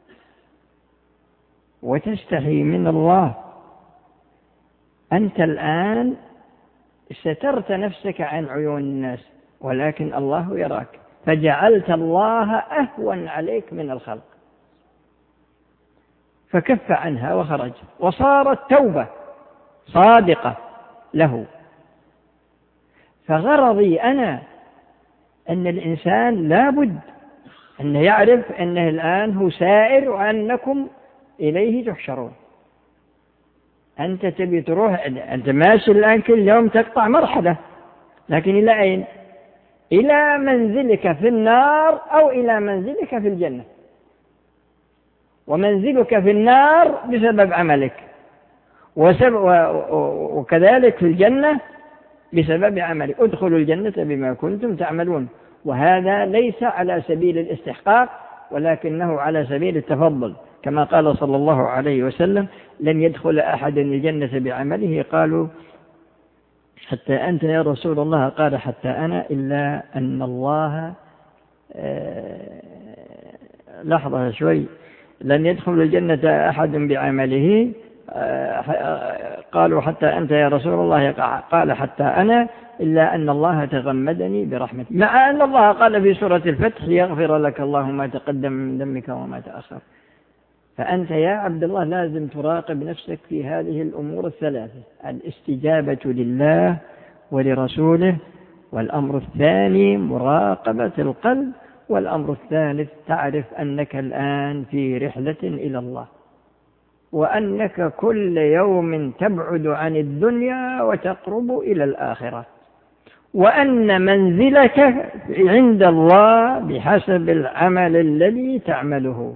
وتستحي من الله؟ أنت الآن سترت نفسك عن عيون الناس، ولكن الله يراك، فجعلت الله أهون عليك من الخلق. فكف عنها وخرج، وصارت توبة صادقة له. فغرضي أنا أن الإنسان لابد أنه يعرف أنه الآن هو سائر وأنكم إليه تحشرون. أنت تبي تروح، أنت ماشي الآن كل يوم تقطع مرحلة، لكن إلى أين؟ إلى منزلك في النار أو إلى منزلك في الجنة. ومنزلك في النار بسبب عملك، وكذلك في الجنة بسبب عملك. ادخلوا الجنة بما كنتم تعملون. وهذا ليس على سبيل الاستحقاق، ولكنه على سبيل التفضل، كما قال صلى الله عليه وسلم: لن يدخل أحد الجنة بعمله. قالوا: حتى أنت يا رسول الله؟ قال: حتى أنا، إلا أن الله آه لحظة شوي لن يدخل الجنة أحد بعمله. آه قالوا: حتى أنت يا رسول الله؟ قال: حتى أنا، إلا أن الله تغمدني برحمته. مع أن الله قال في سورة الفتح: يغفر لك الله ما تقدم من ذنبك وما تأخر. فأنت يا عبد الله لازم تراقب نفسك في هذه الأمور الثلاثة: الاستجابة لله ولرسوله، والأمر الثاني مراقبة القلب، والأمر الثالث تعرف أنك الآن في رحلة إلى الله، وأنك كل يوم تبعد عن الدنيا وتقرب إلى الآخرة، وأن منزلك عند الله بحسب العمل الذي تعمله.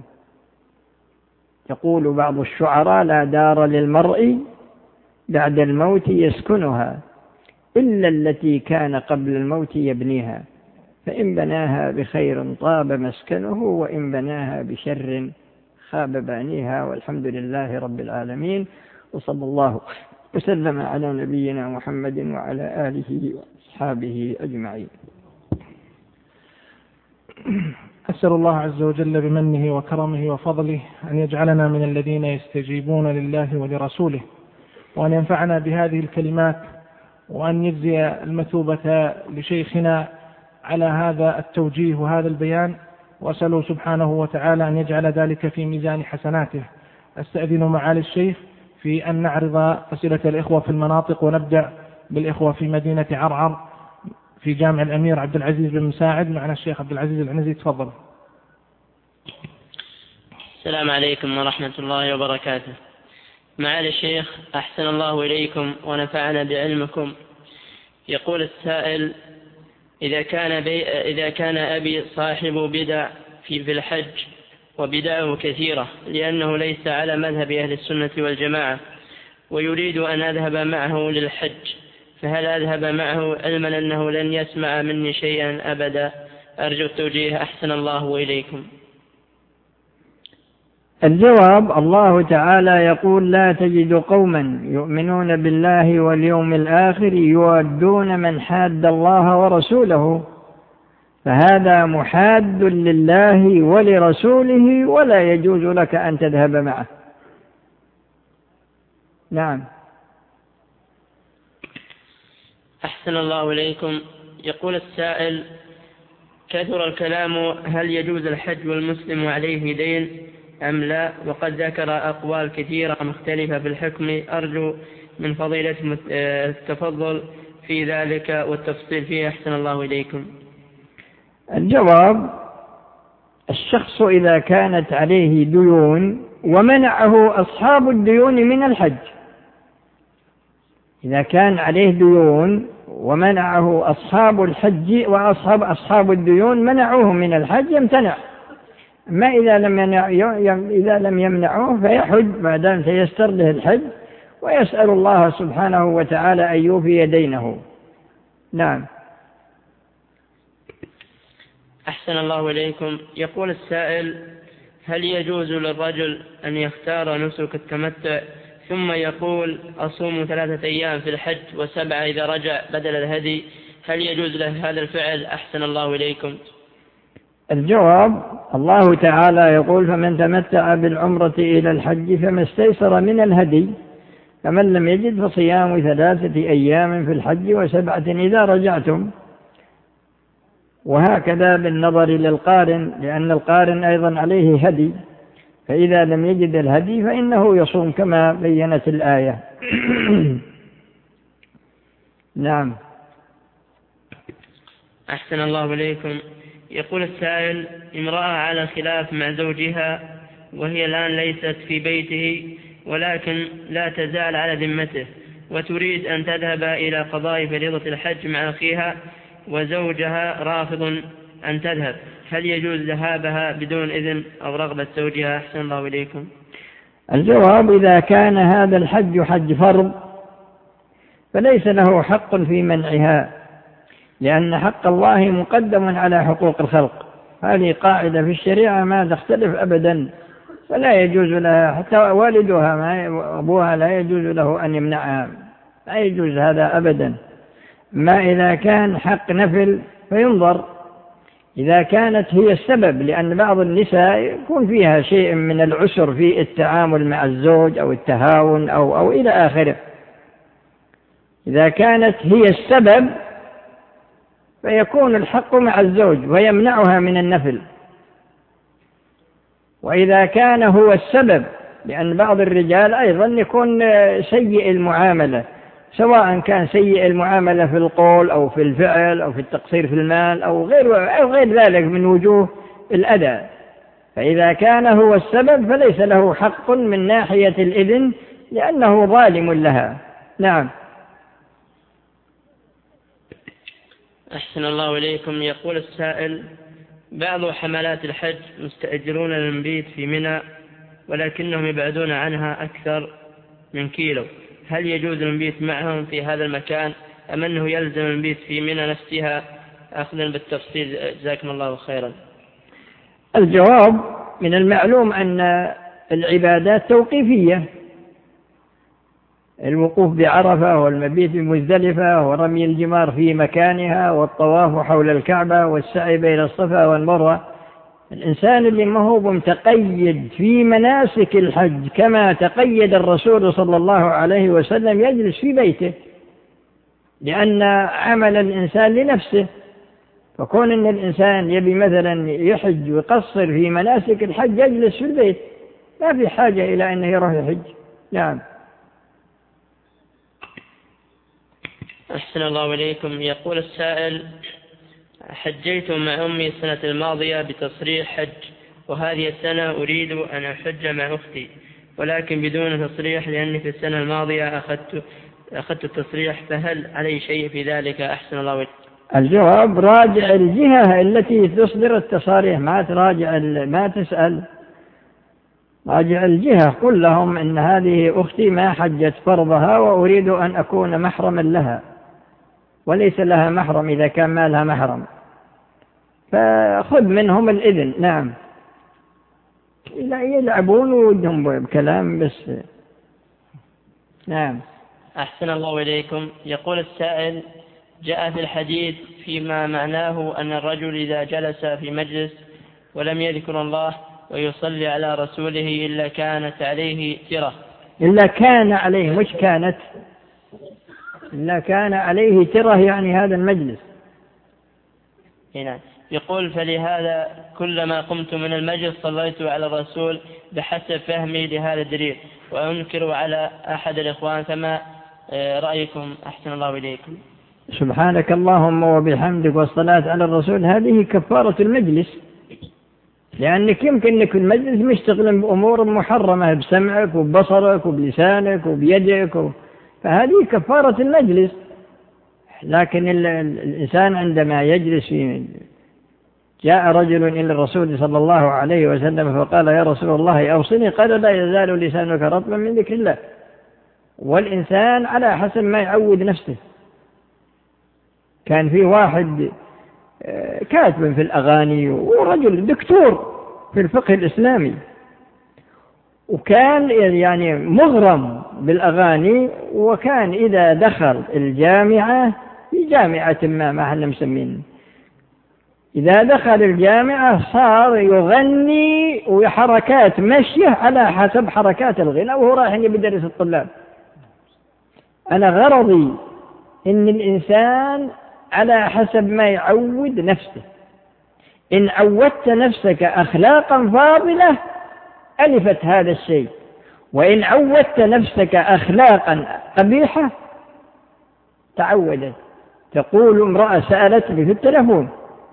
يقول بعض الشعراء: لا دار للمرء بعد الموت يسكنها إلا التي كان قبل الموت يبنيها، فإن بناها بخير طاب مسكنه، وإن بناها بشر خاب بانيها. والحمد لله رب العالمين، وصلى الله وسلم على نبينا محمد وعلى آله وأصحابه أجمعين. أسأل الله عز وجل بمنه وكرمه وفضله أن يجعلنا من الذين يستجيبون لله ولرسوله، وأن ينفعنا بهذه الكلمات، وأن يجزي المثوبة لشيخنا على هذا التوجيه وهذا البيان، وأسأله سبحانه وتعالى أن يجعل ذلك في ميزان حسناته. أستأذن معالي الشيخ في أن نعرض أسئلة الإخوة في المناطق، ونبدأ بالإخوة في مدينة عرعر في جامع الأمير عبد العزيز بن مساعد. معنا الشيخ عبد العزيز العنزي، تفضل. السلام عليكم ورحمة الله وبركاته. معالي الشيخ أحسن الله إليكم ونفعنا بعلمكم. يقول السائل: إذا كان, بي إذا كان أبي صاحب بدع في, في الحج، وبدعه كثيرة لأنه ليس على مذهب أهل السنة والجماعة، ويريد أن أذهب معه للحج، فهل أذهب معه علما أنه لن يسمع مني شيئا أبدا؟ أرجو التوجيه أحسن الله إليكم. الجواب: الله تعالى يقول: لا تجد قوما يؤمنون بالله واليوم الآخر يودون من حاد الله ورسوله، فهذا محاد لله ولرسوله ولا يجوز لك أن تذهب معه. نعم. أحسن الله إليكم. يقول السائل: كثر الكلام هل يجوز الحج والمسلم عليه دين أم لا؟ وقد ذكر أقوال كثيرة مختلفة في الحكم، أرجو من فضيلة التفضل في ذلك والتفصيل فيه أحسن الله إليكم. الجواب: الشخص إذا كانت عليه ديون ومنعه أصحاب الديون من الحج، إذا كان عليه ديون ومنعه أصحاب الحج وأصحاب أصحاب الديون منعوه من الحج يمتنع. ما إذا لم يمنع إذا لم يمنعوه فيحج ما دام تيسر له الحج، ويسأل الله سبحانه وتعالى أن يوفي دينه. نعم. أحسن الله إليكم. يقول السائل: هل يجوز للرجل أن يختار نسك التمتع ثم يقول أصوم ثلاثة أيام في الحج وسبعة إذا رجع بدل الهدي؟ هل يجوز له هذا الفعل أحسن الله إليكم؟ الجواب: الله تعالى يقول: فمن تمتع بالعمرة إلى الحج فما استيسر من الهدي، فمن لم يجد فصيام ثلاثة أيام في الحج وسبعة إذا رجعتم. وهكذا بالنظر للقارن، لأن القارن أيضا عليه هدي، فإذا لم يجد الهدي فإنه يصوم كما بينت الآية. نعم. أحسن الله إليكم. يقول السائل: امرأة على خلاف مع زوجها، وهي الآن ليست في بيته ولكن لا تزال على ذمته، وتريد أن تذهب إلى قضاء فريضة الحج مع أخيها، وزوجها رافض أن تذهب، هل يجوز ذهابها بدون إذن أو رغبة زوجها أحسن الله إليكم؟ الجواب: إذا كان هذا الحج حج فرض فليس له حق في منعها، لأن حق الله مقدم على حقوق الخلق. هذه قاعدة في الشريعة ما تختلف أبدا، فلا يجوز لها، حتى والدها ما أبوها لا يجوز له أن يمنعها، لا يجوز هذا أبدا. ما إذا كان حق نفل فينظر، إذا كانت هي السبب، لأن بعض النساء يكون فيها شيء من العسر في التعامل مع الزوج أو التهاون أو, أو إلى آخره، إذا كانت هي السبب فيكون الحق مع الزوج ويمنعها من النفل. وإذا كان هو السبب، لأن بعض الرجال أيضا يكون سيء المعاملة، سواء كان سيء المعاملة في القول أو في الفعل أو في التقصير في المال أو غير, أو غير ذلك من وجوه الأذى، فإذا كان هو السبب فليس له حق من ناحية الإذن لأنه ظالم لها. نعم. أحسن الله إليكم. يقول السائل: بعض حملات الحج مستأجرون المبيت في منى ولكنهم يبعدون عنها أكثر من كيلو، هل يجوز المبيت معهم في هذا المكان أم أنه يلزم المبيت في منى نفسها؟ أخذا بالتفصيل جزاكم الله خيرا. الجواب: من المعلوم أن العبادات توقيفية، الوقوف بعرفة والمبيت بمزدلفة ورمي الجمار في مكانها والطواف حول الكعبة والسعي بين الصفا والمروة. الإنسان اللي ما هو متقيد في مناسك الحج كما تقيد الرسول صلى الله عليه وسلم يجلس في بيته، لأن عمل الإنسان لنفسه، فكون أن الإنسان يبي مثلا يحج ويقصر في مناسك الحج يجلس في البيت، ما في حاجة إلى أنه يروح يحج. نعم. أحسن الله إليكم. يقول السائل: حجيت مع أمي السنة الماضية بتصريح حج، وهذه السنة أريد أن أحج مع أختي ولكن بدون تصريح، لأني في السنة الماضية أخذت أخذت التصريح، فهل علي شيء في ذلك؟ أحسن الله إليكم. الجواب: راجع الجهة التي تصدر التصاريح، ما تراجع ما تسأل، راجع الجهة. قل لهم إن هذه أختي ما حجت فرضها وأريد أن أكون محرما لها، وليس لها محرم إذا كان ما لها محرم، فخذ منهم الإذن. نعم. لا يلعبون ودهم بكلام بس. نعم. أحسن الله إليكم. يقول السائل: جاء في الحديث فيما معناه أن الرجل إذا جلس في مجلس ولم يذكر الله ويصلي على رسوله إلا كانت عليه ترة. إلا كان عليه، مش كانت، إلا كان عليه ترة، يعني هذا المجلس. هنا يقول: فلهذا كلما قمت من المجلس صليت على الرسول بحسب فهمي لهذا الدليل، وأنكر على أحد الإخوان، فما رأيكم؟ أحسن الله إليكم. سبحانك اللهم وبحمدك والصلاة على الرسول، هذه كفارة المجلس، لأنك يمكن أن المجلس مشتغل بأمور محرمة بسمعك وببصرك وبلسانك وبيدك و... فهذه كفارة المجلس. لكن ال... الإنسان عندما يجلس في جاء رجل إلى الرسول صلى الله عليه وسلم فقال: يا رسول الله أوصني، قال: لا يزال لسانك رطبا من ذكر الله. والإنسان على حسب ما يعود نفسه. كان في واحد كاتب في الأغاني ورجل دكتور في الفقه الإسلامي، وكان يعني مغرم بالأغاني، وكان إذا دخل الجامعة في جامعة ما ما احنا مسمين، إذا دخل الجامعة صار يغني وحركات مشيه على حسب حركات الغناء وهو رايح يدرس الطلاب. أنا غرضي إن الإنسان على حسب ما يعود نفسه. إن عودت نفسك أخلاقا فاضلة ألفت هذا الشيء، وإن عودت نفسك أخلاقا قبيحة تعودت. تقول امرأة سألتني في التلفون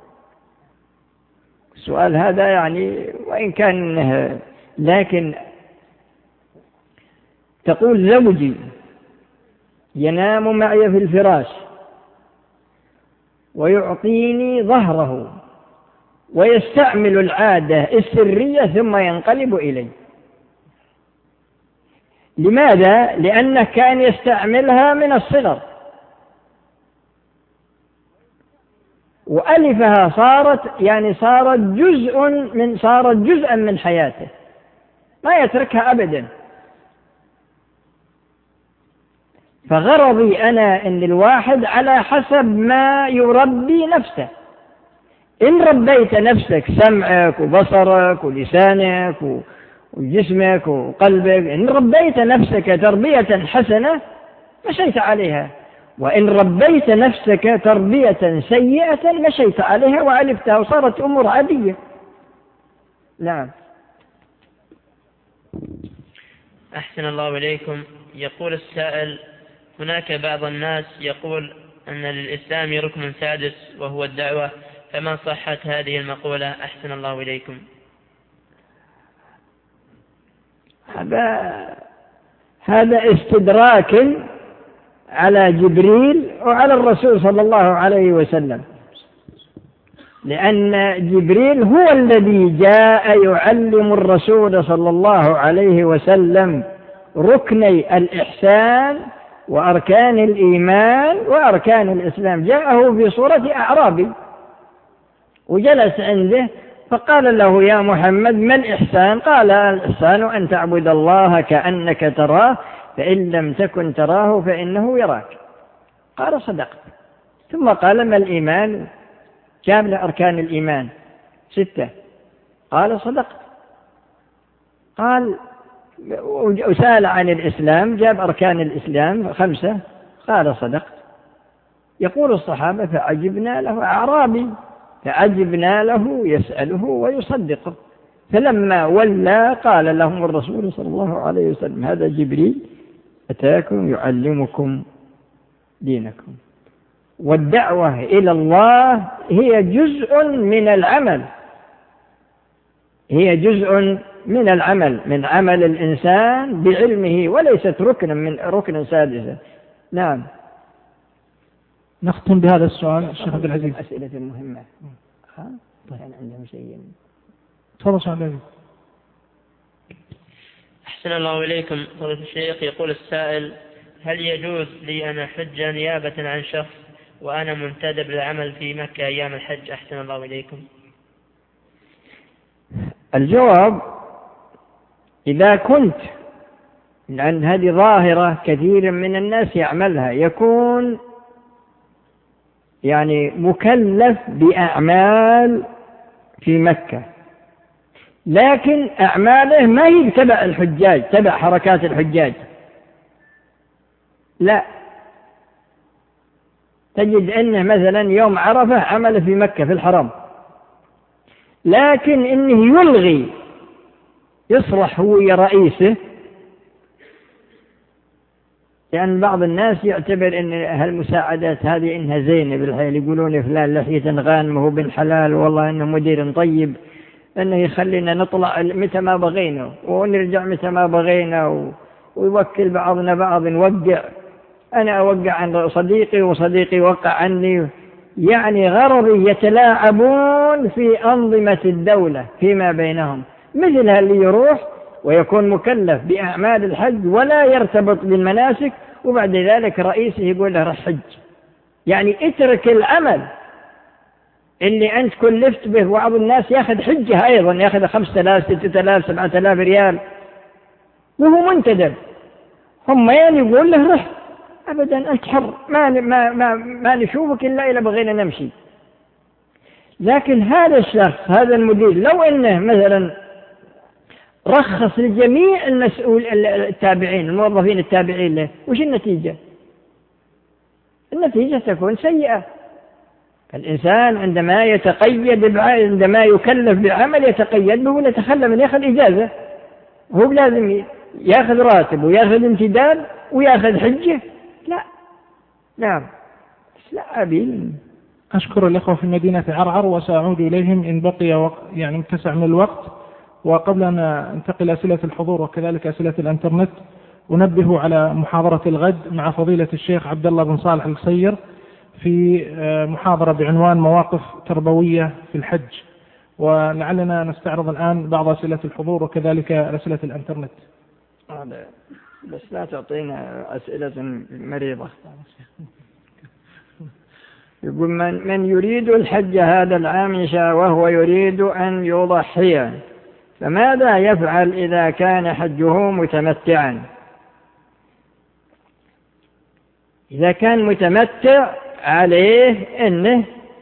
السؤال هذا يعني وإن كان، لكن تقول: زوجي ينام معي في الفراش ويعطيني ظهره ويستعمل العادة السرية ثم ينقلب إلي. لماذا؟ لأنه كان يستعملها من الصغر، وألفها صارت يعني صارت جزء من صارت جزءا من حياته، ما يتركها أبدا. فغرضي أنا أن الواحد على حسب ما يربي نفسه. إن ربيت نفسك سمعك وبصرك ولسانك وجسمك وقلبك، إن ربيت نفسك تربية حسنة مشيت عليها، وإن ربيت نفسك تربية سيئة مشيت عليها وعلفتها وصارت أمور عادية. نعم. أحسن الله إليكم. يقول السائل: هناك بعض الناس يقول أن للإسلام ركن سادس وهو الدعوة، فما صحة هذه المقولة؟ أحسن الله إليكم. هذا هذا استدراك على جبريل وعلى الرسول صلى الله عليه وسلم، لأن جبريل هو الذي جاء يعلم الرسول صلى الله عليه وسلم ركني الإحسان وأركان الإيمان وأركان الإسلام. جاءه في صورة أعرابي وجلس عنده فقال له: يا محمد ما الإحسان؟ قال: الإحسان أن تعبد الله كأنك تراه فإن لم تكن تراه فإنه يراك. قال صدقت. ثم قال ما الإيمان؟ جاب له أركان الإيمان ستة. قال صدقت. قال وسأل عن الإسلام، جاب أركان الإسلام خمسة. قال صدقت. يقول الصحابة فعجبنا له، أعرابي، فعجبنا له يسأله ويصدقه. فلما ولى قال لهم الرسول صلى الله عليه وسلم هذا جبريل أتاكم يعلمكم دينكم. والدعوة إلى الله هي جزء من العمل، هي جزء من العمل، من عمل الإنسان بعلمه، وليست ركنا من ركن سادسا. نعم. نختم بهذا السؤال الشيخ عبد العزيز. أسئلة مهمة. ها؟ كان عندهم شيء. تفضل شيخ عبد العزيز. أحسن الله إليكم فضيلة الشيخ. يقول السائل هل يجوز لي أن أحج نيابة عن شخص وأنا منتدب للعمل في مكة أيام الحج؟ أحسن الله إليكم. الجواب إذا كنت، لأن هذه ظاهرة كثير من الناس يعملها، يكون يعني مكلف بأعمال في مكة، لكن أعماله ما هي تبع الحجاج، تبع حركات الحجاج، لا. تجد أنه مثلا يوم عرفة عمل في مكة في الحرم، لكن إنه يلغي يصلح هو يا رئيسه، لأن بعض الناس يعتبر أن هالمساعدات هذه إنها زينة بالحيل، يقولون فلان لحية غانمه بن حلال، والله إنه مدير طيب، إنه يخلينا نطلع متى ما بغينا ونرجع متى ما بغينا، ويوكل بعضنا بعض نوقع، أنا أوقع عن صديقي وصديقي يوقع عني، يعني غرض يتلاعبون في أنظمة الدولة فيما بينهم. مثل اللي يروح ويكون مكلف بأعمال الحج ولا يرتبط بالمناسك، وبعد ذلك رئيسه يقول له رح حج، يعني اترك العمل اللي أنت كلفت به. بعض الناس يأخذ حجة أيضا، يأخذ خمسة آلاف ستة آلاف سبعة آلاف ريال وهو منتدب، هم يعني يقول له رح، أبدا أنت حر، ما, ما, ما, ما نشوفك إلا إلا بغينا نمشي. لكن هذا الشخص هذا المدير لو أنه مثلا رخص لجميع المسؤول التابعين الموظفين التابعين له، وش النتيجة؟ النتيجة تكون سيئة. الإنسان عندما يتقيد عندما يكلف بعمل يتقيد به ولا يتخلى من يأخذ إجازة، هو لازم يأخذ راتب ويأخذ امتداد ويأخذ حجة، لا. نعم. لا أبي. أشكر الإخوة في مدينة عرعر وسأعود إليهم إن بقي وقت، يعني متسع من الوقت. وقبل أن انتقل أسئلة الحضور وكذلك أسئلة الإنترنت، أنبه على محاضرة الغد مع فضيلة الشيخ عبد الله بن صالح القصير في محاضرة بعنوان مواقف تربوية في الحج، ولعلنا نستعرض الآن بعض أسئلة الحضور وكذلك أسئلة الإنترنت. بس لا تعطينا أسئلة مريضة. يقول من, من يريد الحج هذا العام إن شاء وهو يريد أن يضحي، فماذا يفعل إذا كان حجه متمتعا؟ إذا كان متمتع عليه أنه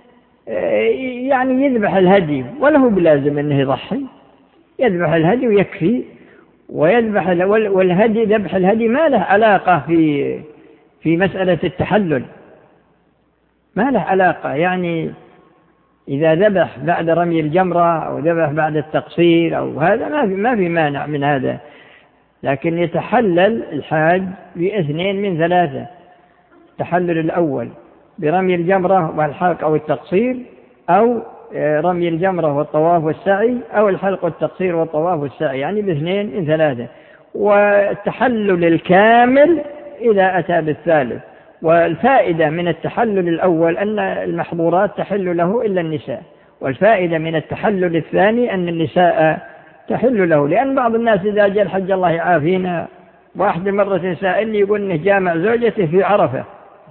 يعني يذبح الهدي، وله بلازم أنه يضحي، يذبح الهدي ويكفي، ويذبح والهدي ذبح الهدي ما له علاقة في في مسألة التحلل، ما له علاقة. يعني إذا ذبح بعد رمي الجمرة أو ذبح بعد التقصير أو هذا ما في ما في مانع من هذا، لكن يتحلل الحاج باثنين من ثلاثة: التحلل الأول برمي الجمرة والحلق أو التقصير، أو رمي الجمرة والطواف والسعي، أو الحلق والتقصير والطواف والسعي، يعني باثنين من ثلاثة. والتحلل الكامل إذا أتى بالثالث. والفائدة من التحلل الأول أن المحظورات تحل له إلا النساء، والفائدة من التحلل الثاني أن النساء تحل له، لأن بعض الناس إذا جاء الحج الله يعافينا، واحد مرة سائلني يقول إنه جامع زوجته في عرفة،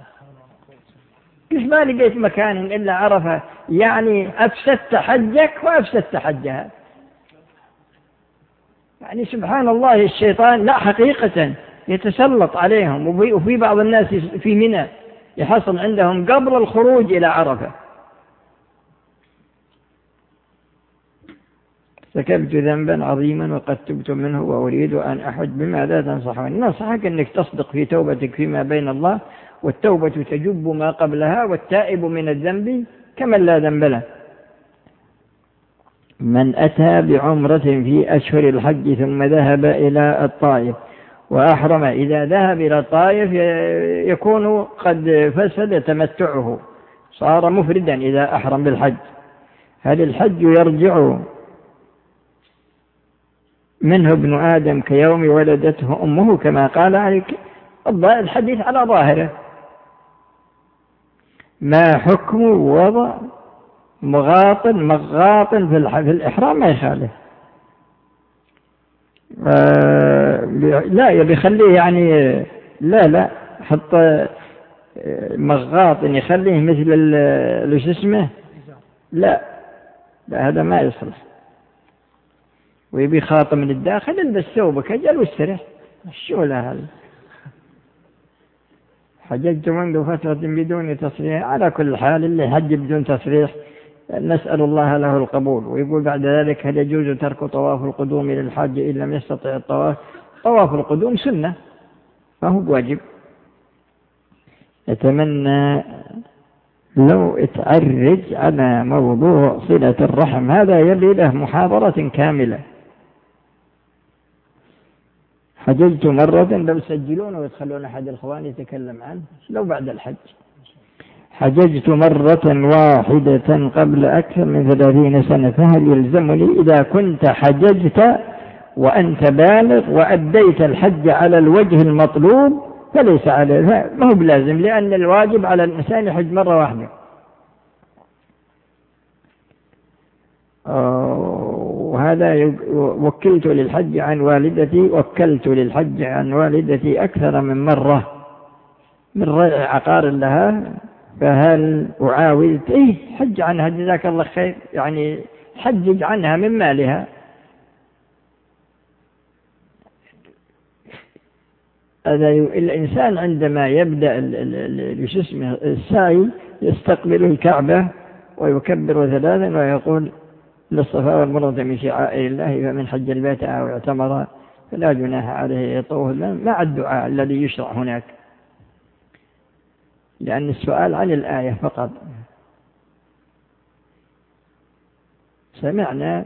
كيف ما لقيت مكان إلا عرفة؟ يعني أفسدت حجك وأفسدت حجها. يعني سبحان الله الشيطان، لا حقيقة يتسلط عليهم. وفي بعض الناس في منى يحصل عندهم قبل الخروج إلى عرفة: ارتكبت ذنبا عظيما وقد تبت منه وأريد أن أحج، بماذا تنصحني؟ ننصحك أنك تصدق في توبتك فيما بين الله، والتوبة تجب ما قبلها، والتائب من الذنب كمن لا ذنب له. من أتى بعمرة في أشهر الحج ثم ذهب إلى الطائف وأحرم، إذا ذهب إلى الطائف يكون قد فسد تمتعه، صار مفردا إذا أحرم بالحج. هل الحج يرجع منه ابن آدم كيوم ولدته أمه كما قال عليك؟ الحديث على ظاهره. ما حكم وضع مغاط مغاط في الإحرام؟ ما يخالف. آه لا يخليه يعني لا لا حتى مغاط يخليه مثل ايش اسمه، لا لا هذا ما يصلح. ويبي خاطم من الداخل البس ثوبك أجل واستريح. شو له هذا؟ حججت منذ فترة بدون تصريح. على كل حال اللي حج بدون تصريح نسأل الله له القبول. ويقول بعد ذلك: هل يجوز ترك طواف القدوم إلى الحج إن لم يستطع الطواف؟ طواف القدوم سنة فهو واجب. أتمنى لو اتعرج على موضوع صلة الرحم، هذا يلي له محاضرة كاملة. حججت مرة، لو سجلونه ويدخلون أحد الإخوان يتكلم عنه لو بعد الحج. حججت مرة واحدة قبل أكثر من ثلاثين سنة، فهل يلزمني إذا كنت حججت وأنت بالغ وأديت الحج على الوجه المطلوب فليس عليه، ما هو بلازم، لأن الواجب على الإنسان يحج مرة واحدة. وهذا وكلت للحج عن والدتي وكلت للحج عن والدتي أكثر من مرة من رجع عقار لها، فهل أعاود؟ إيه حج عنها جزاك الله خير، يعني حجج عنها من مالها. هذا الإنسان عندما يبدأ السعي يستقبل الكعبة ويكبر ثلاثا ويقول: للصفا والمروة من شعائر الله، فمن حج البيت أو اعتمر فلا جناح عليه يطوف مع الدعاء الذي يشرع هناك، لأن السؤال عن الآية فقط. سمعنا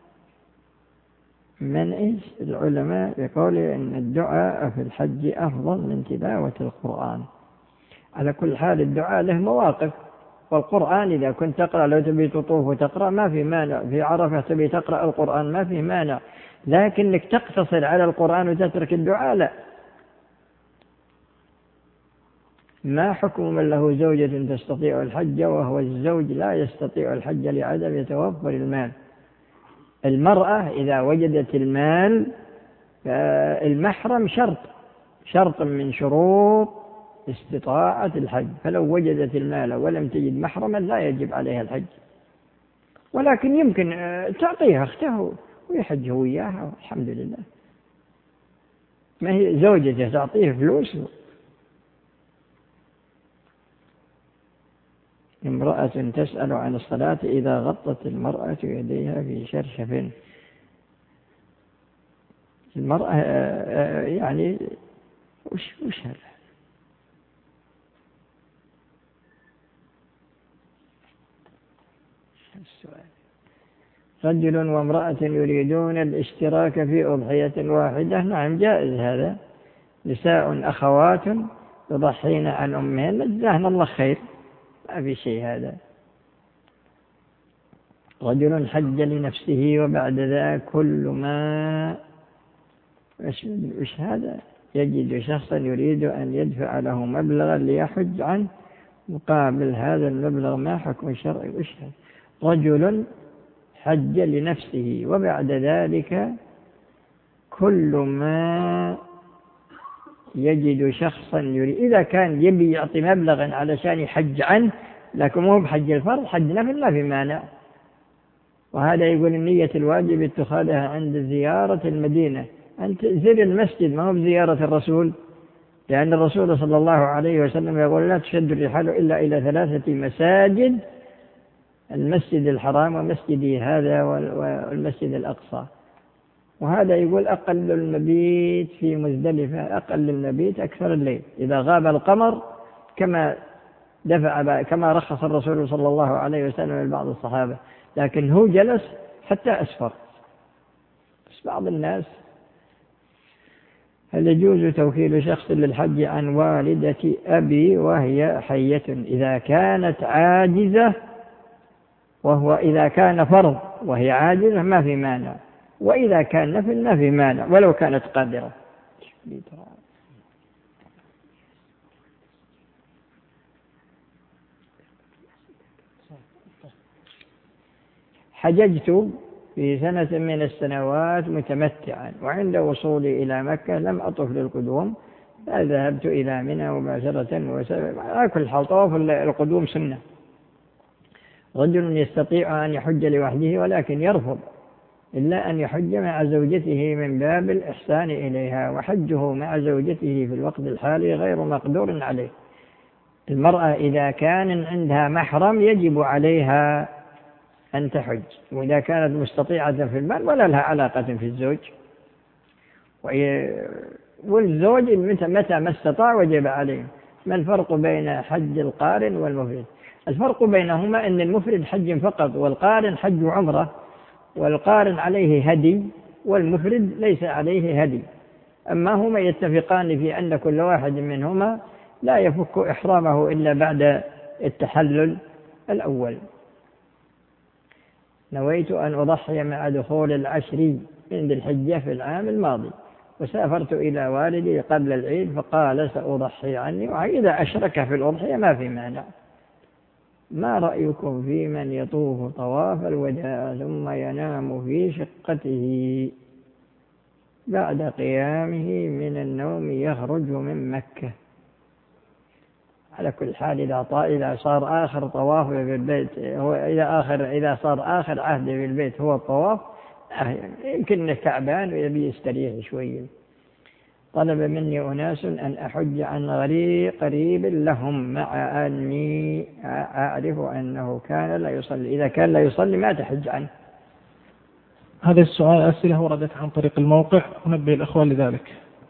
من إيش العلماء يقول إن الدعاء في الحج أفضل من تلاوة القرآن. على كل حال الدعاء له مواقف، والقرآن إذا كنت تقرأ، لو تبي تطوف وتقرأ ما في مانع، في عرفة تبي تقرأ القرآن ما في مانع، لكنك تقتصر على القرآن وتترك الدعاء لا. ما حكم من له زوجة تستطيع الحج وهو الزوج لا يستطيع الحج لعدم يتوفر المال؟ المرأة إذا وجدت المال فالمحرم شرط شرط من شروط استطاعة الحج، فلو وجدت المال ولم تجد محرما لا يجب عليها الحج، ولكن يمكن تعطيها اخته ويحج هو وياها الحمد لله. ما هي زوجته تعطيه فلوس. امرأة تسأل عن الصلاة إذا غطت المرأة يديها في شرشف. المرأة يعني وش وش هذا؟ السؤال: رجل وامرأة يريدون الاشتراك في أضحية واحدة. نعم جائز هذا، نساء أخوات يضحين عن أمهن، جزاهن الله خير، ما في شيء هذا. رجل حج لنفسه وبعد ذا كل ما وش هذا يجد شخصا يريد أن يدفع له مبلغا ليحج عنه مقابل هذا المبلغ، ما حكم الشرع؟ وش هذا؟ رجل حج لنفسه وبعد ذلك كل ما يجد شخصا يريد، إذا كان يبي يعطي مبلغا علشان يحج عنه لكن مو بحج الفرض، حج نفل ما في مانع. وهذا يقول النية الواجب اتخاذها عند زيارة المدينة أنت زر المسجد ما هو بزيارة الرسول، لأن الرسول صلى الله عليه وسلم يقول لا تشد الرحال إلا إلى ثلاثة مساجد: المسجد الحرام ومسجدي هذا والمسجد الأقصى. وهذا يقول أقل المبيت في مزدلفة أقل المبيت أكثر الليل إذا غاب القمر، كما دفع كما رخص الرسول صلى الله عليه وسلم لبعض الصحابة، لكن هو جلس حتى أسفر. بس بعض الناس: هل يجوز توكيل شخص للحج عن والدة أبي وهي حية إذا كانت عاجزة؟ وهو إذا كان فرض وهي عاجزة ما في مانع، وإذا كان نفل ما في مانع ولو كانت قادرة. حججت في سنة من السنوات متمتعا، وعند وصولي إلى مكة لم أطف للقدوم، فذهبت إلى منى مباشرة. على كل حال طواف القدوم سنة. رجل يستطيع أن يحج لوحده ولكن يرفض إلا أن يحج مع زوجته من باب الإحسان إليها، وحجه مع زوجته في الوقت الحالي غير مقدور عليه. المرأة إذا كان عندها محرم يجب عليها أن تحج، وإذا كانت مستطيعة في المال ولا لها علاقة في الزوج. والزوج متى ما استطاع وجب عليه. ما الفرق بين حج القارن والمفرد؟ الفرق بينهما أن المفرد حج فقط، والقارن حج عمره. والقارن عليه هدي والمفرد ليس عليه هدي. أما هما يتفقان في أن كل واحد منهما لا يفك إحرامه إلا بعد التحلل الأول. نويت أن أضحي مع دخول العشر من ذي الحجة في العام الماضي، وسافرت إلى والدي قبل العيد فقال سأضحي عني، وإذا أشرك في الأضحية ما في مانع. ما رأيكم في من يطوف طواف الوداع ثم ينام في شقته بعد قيامه من النوم يخرج من مكة؟ على كل حال إذا إذا صار آخر طواف في البيت هو إذا آخر إذا صار آخر عهد في البيت هو الطواف، يمكن تعبان ويبي يستريح شوية. طلب مني أناس أن أحج عن غريب قريب لهم مع أني أعرف أنه كان لا يصلي. إذا كان لا يصلي ما تحج عنه. هذا السؤال أسئلة وردت عن طريق الموقع، ونبه الأخوة لذلك.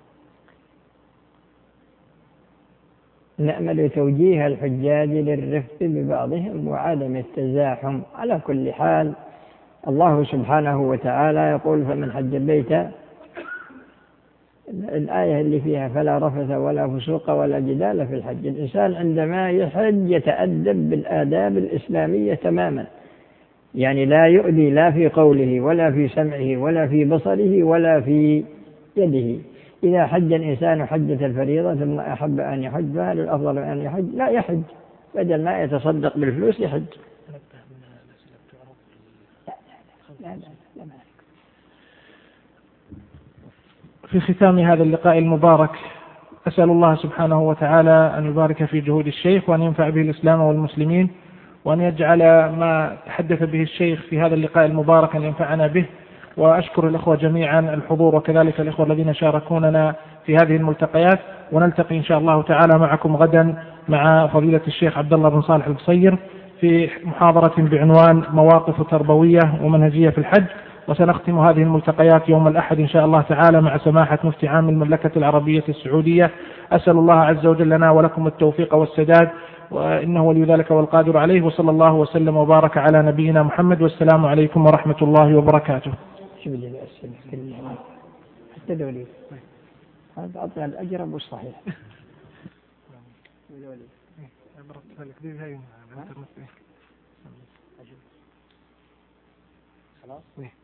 نأمل توجيه الحجاج للرفق ببعضهم وعدم التزاحم. على كل حال الله سبحانه وتعالى يقول: فمن حج البيت، الآية اللي فيها فلا رفث ولا فسوق ولا جدال في الحج. الإنسان عندما يحج يتأدب بالآداب الإسلامية تماما، يعني لا يؤذي لا في قوله ولا في سمعه ولا في بصره ولا في يده. إذا حج الإنسان حجة الفريضة ثم أحب أن يحج فهل الأفضل أن يحج؟ لا يحج، بدل ما يتصدق بالفلوس يحج. لا لا لا. في ختام هذا اللقاء المبارك أسأل الله سبحانه وتعالى أن يبارك في جهود الشيخ، وأن ينفع به الإسلام والمسلمين، وأن يجعل ما تحدث به الشيخ في هذا اللقاء المبارك أن ينفعنا به. وأشكر الأخوة جميعا الحضور، وكذلك الأخوة الذين شاركوننا في هذه الملتقيات. ونلتقي إن شاء الله تعالى معكم غدا مع فضيلة الشيخ عبد الله بن صالح القصير في محاضرة بعنوان مواقف تربوية ومنهجية في الحج. وسنختم هذه الملتقيات يوم الأحد إن شاء الله تعالى مع سماحة مفتي عام المملكة العربية السعودية. أسأل الله عز وجل لنا ولكم التوفيق والسداد، وإنه ولي ذلك والقادر عليه. وصلى الله وسلم وبارك على نبينا محمد، والسلام عليكم ورحمة الله وبركاته. حتى دولي هذا أطلع الأجرب والصحيح. خلاص.